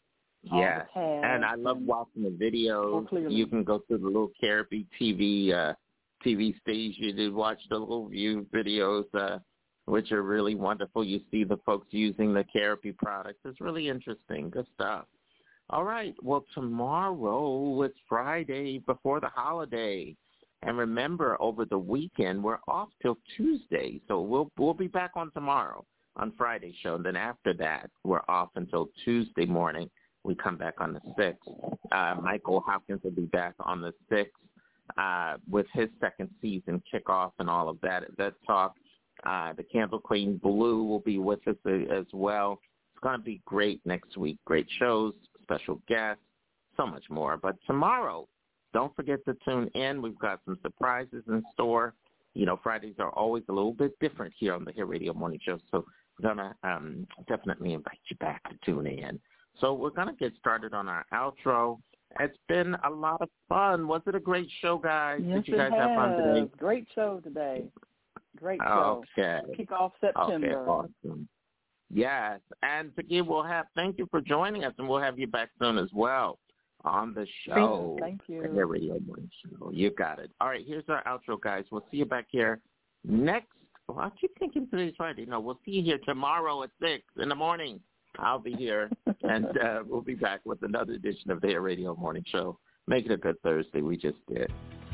Yeah, and I love watching the videos. You can go through the little therapy T V uh, T V station and watch the little view videos, uh, which are really wonderful. You see the folks using the therapy products. It's really interesting. Good stuff. All right. Well, tomorrow it's Friday before the holiday. And remember, over the weekend, we're off till Tuesday. So we'll we'll be back on tomorrow on Friday's show. And then after that, we're off until Tuesday morning. We come back on the sixth. Uh, Michael Hopkins will be back on the sixth. Uh, with his second season kickoff and all of that that talk. Uh, the Candle Queen Blue will be with us as well. It's going to be great next week. Great shows, special guests, so much more. But tomorrow, don't forget to tune in. We've got some surprises in store. You know, Fridays are always a little bit different here on the Hair Radio Morning Show, so we're going to um, definitely invite you back to tune in. So we're going to get started on our outro. It's been a lot of fun. Was it a great show, guys? Yes, Did you guys it have fun today? has. Great show today. Great show. Okay. Kick off September. Okay, awesome. Yes. And again, we'll have, thank you for joining us, and we'll have you back soon as well on the show. Thank you. The Hair Radio Morning Show. You got it. All right, here's our outro, guys. We'll see you back here next. Well, I keep thinking today's Friday. No, we'll see you here tomorrow at six in the morning. I'll be here, and uh, we'll be back with another edition of the Hair Radio Morning Show. Make it a good Thursday. We just did.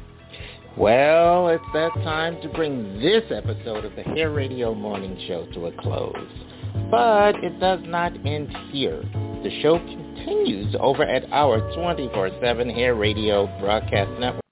Well, it's that time to bring this episode of the Hair Radio Morning Show to a close. But it does not end here. The show continues over at our twenty-four seven Hair Radio Broadcast Network.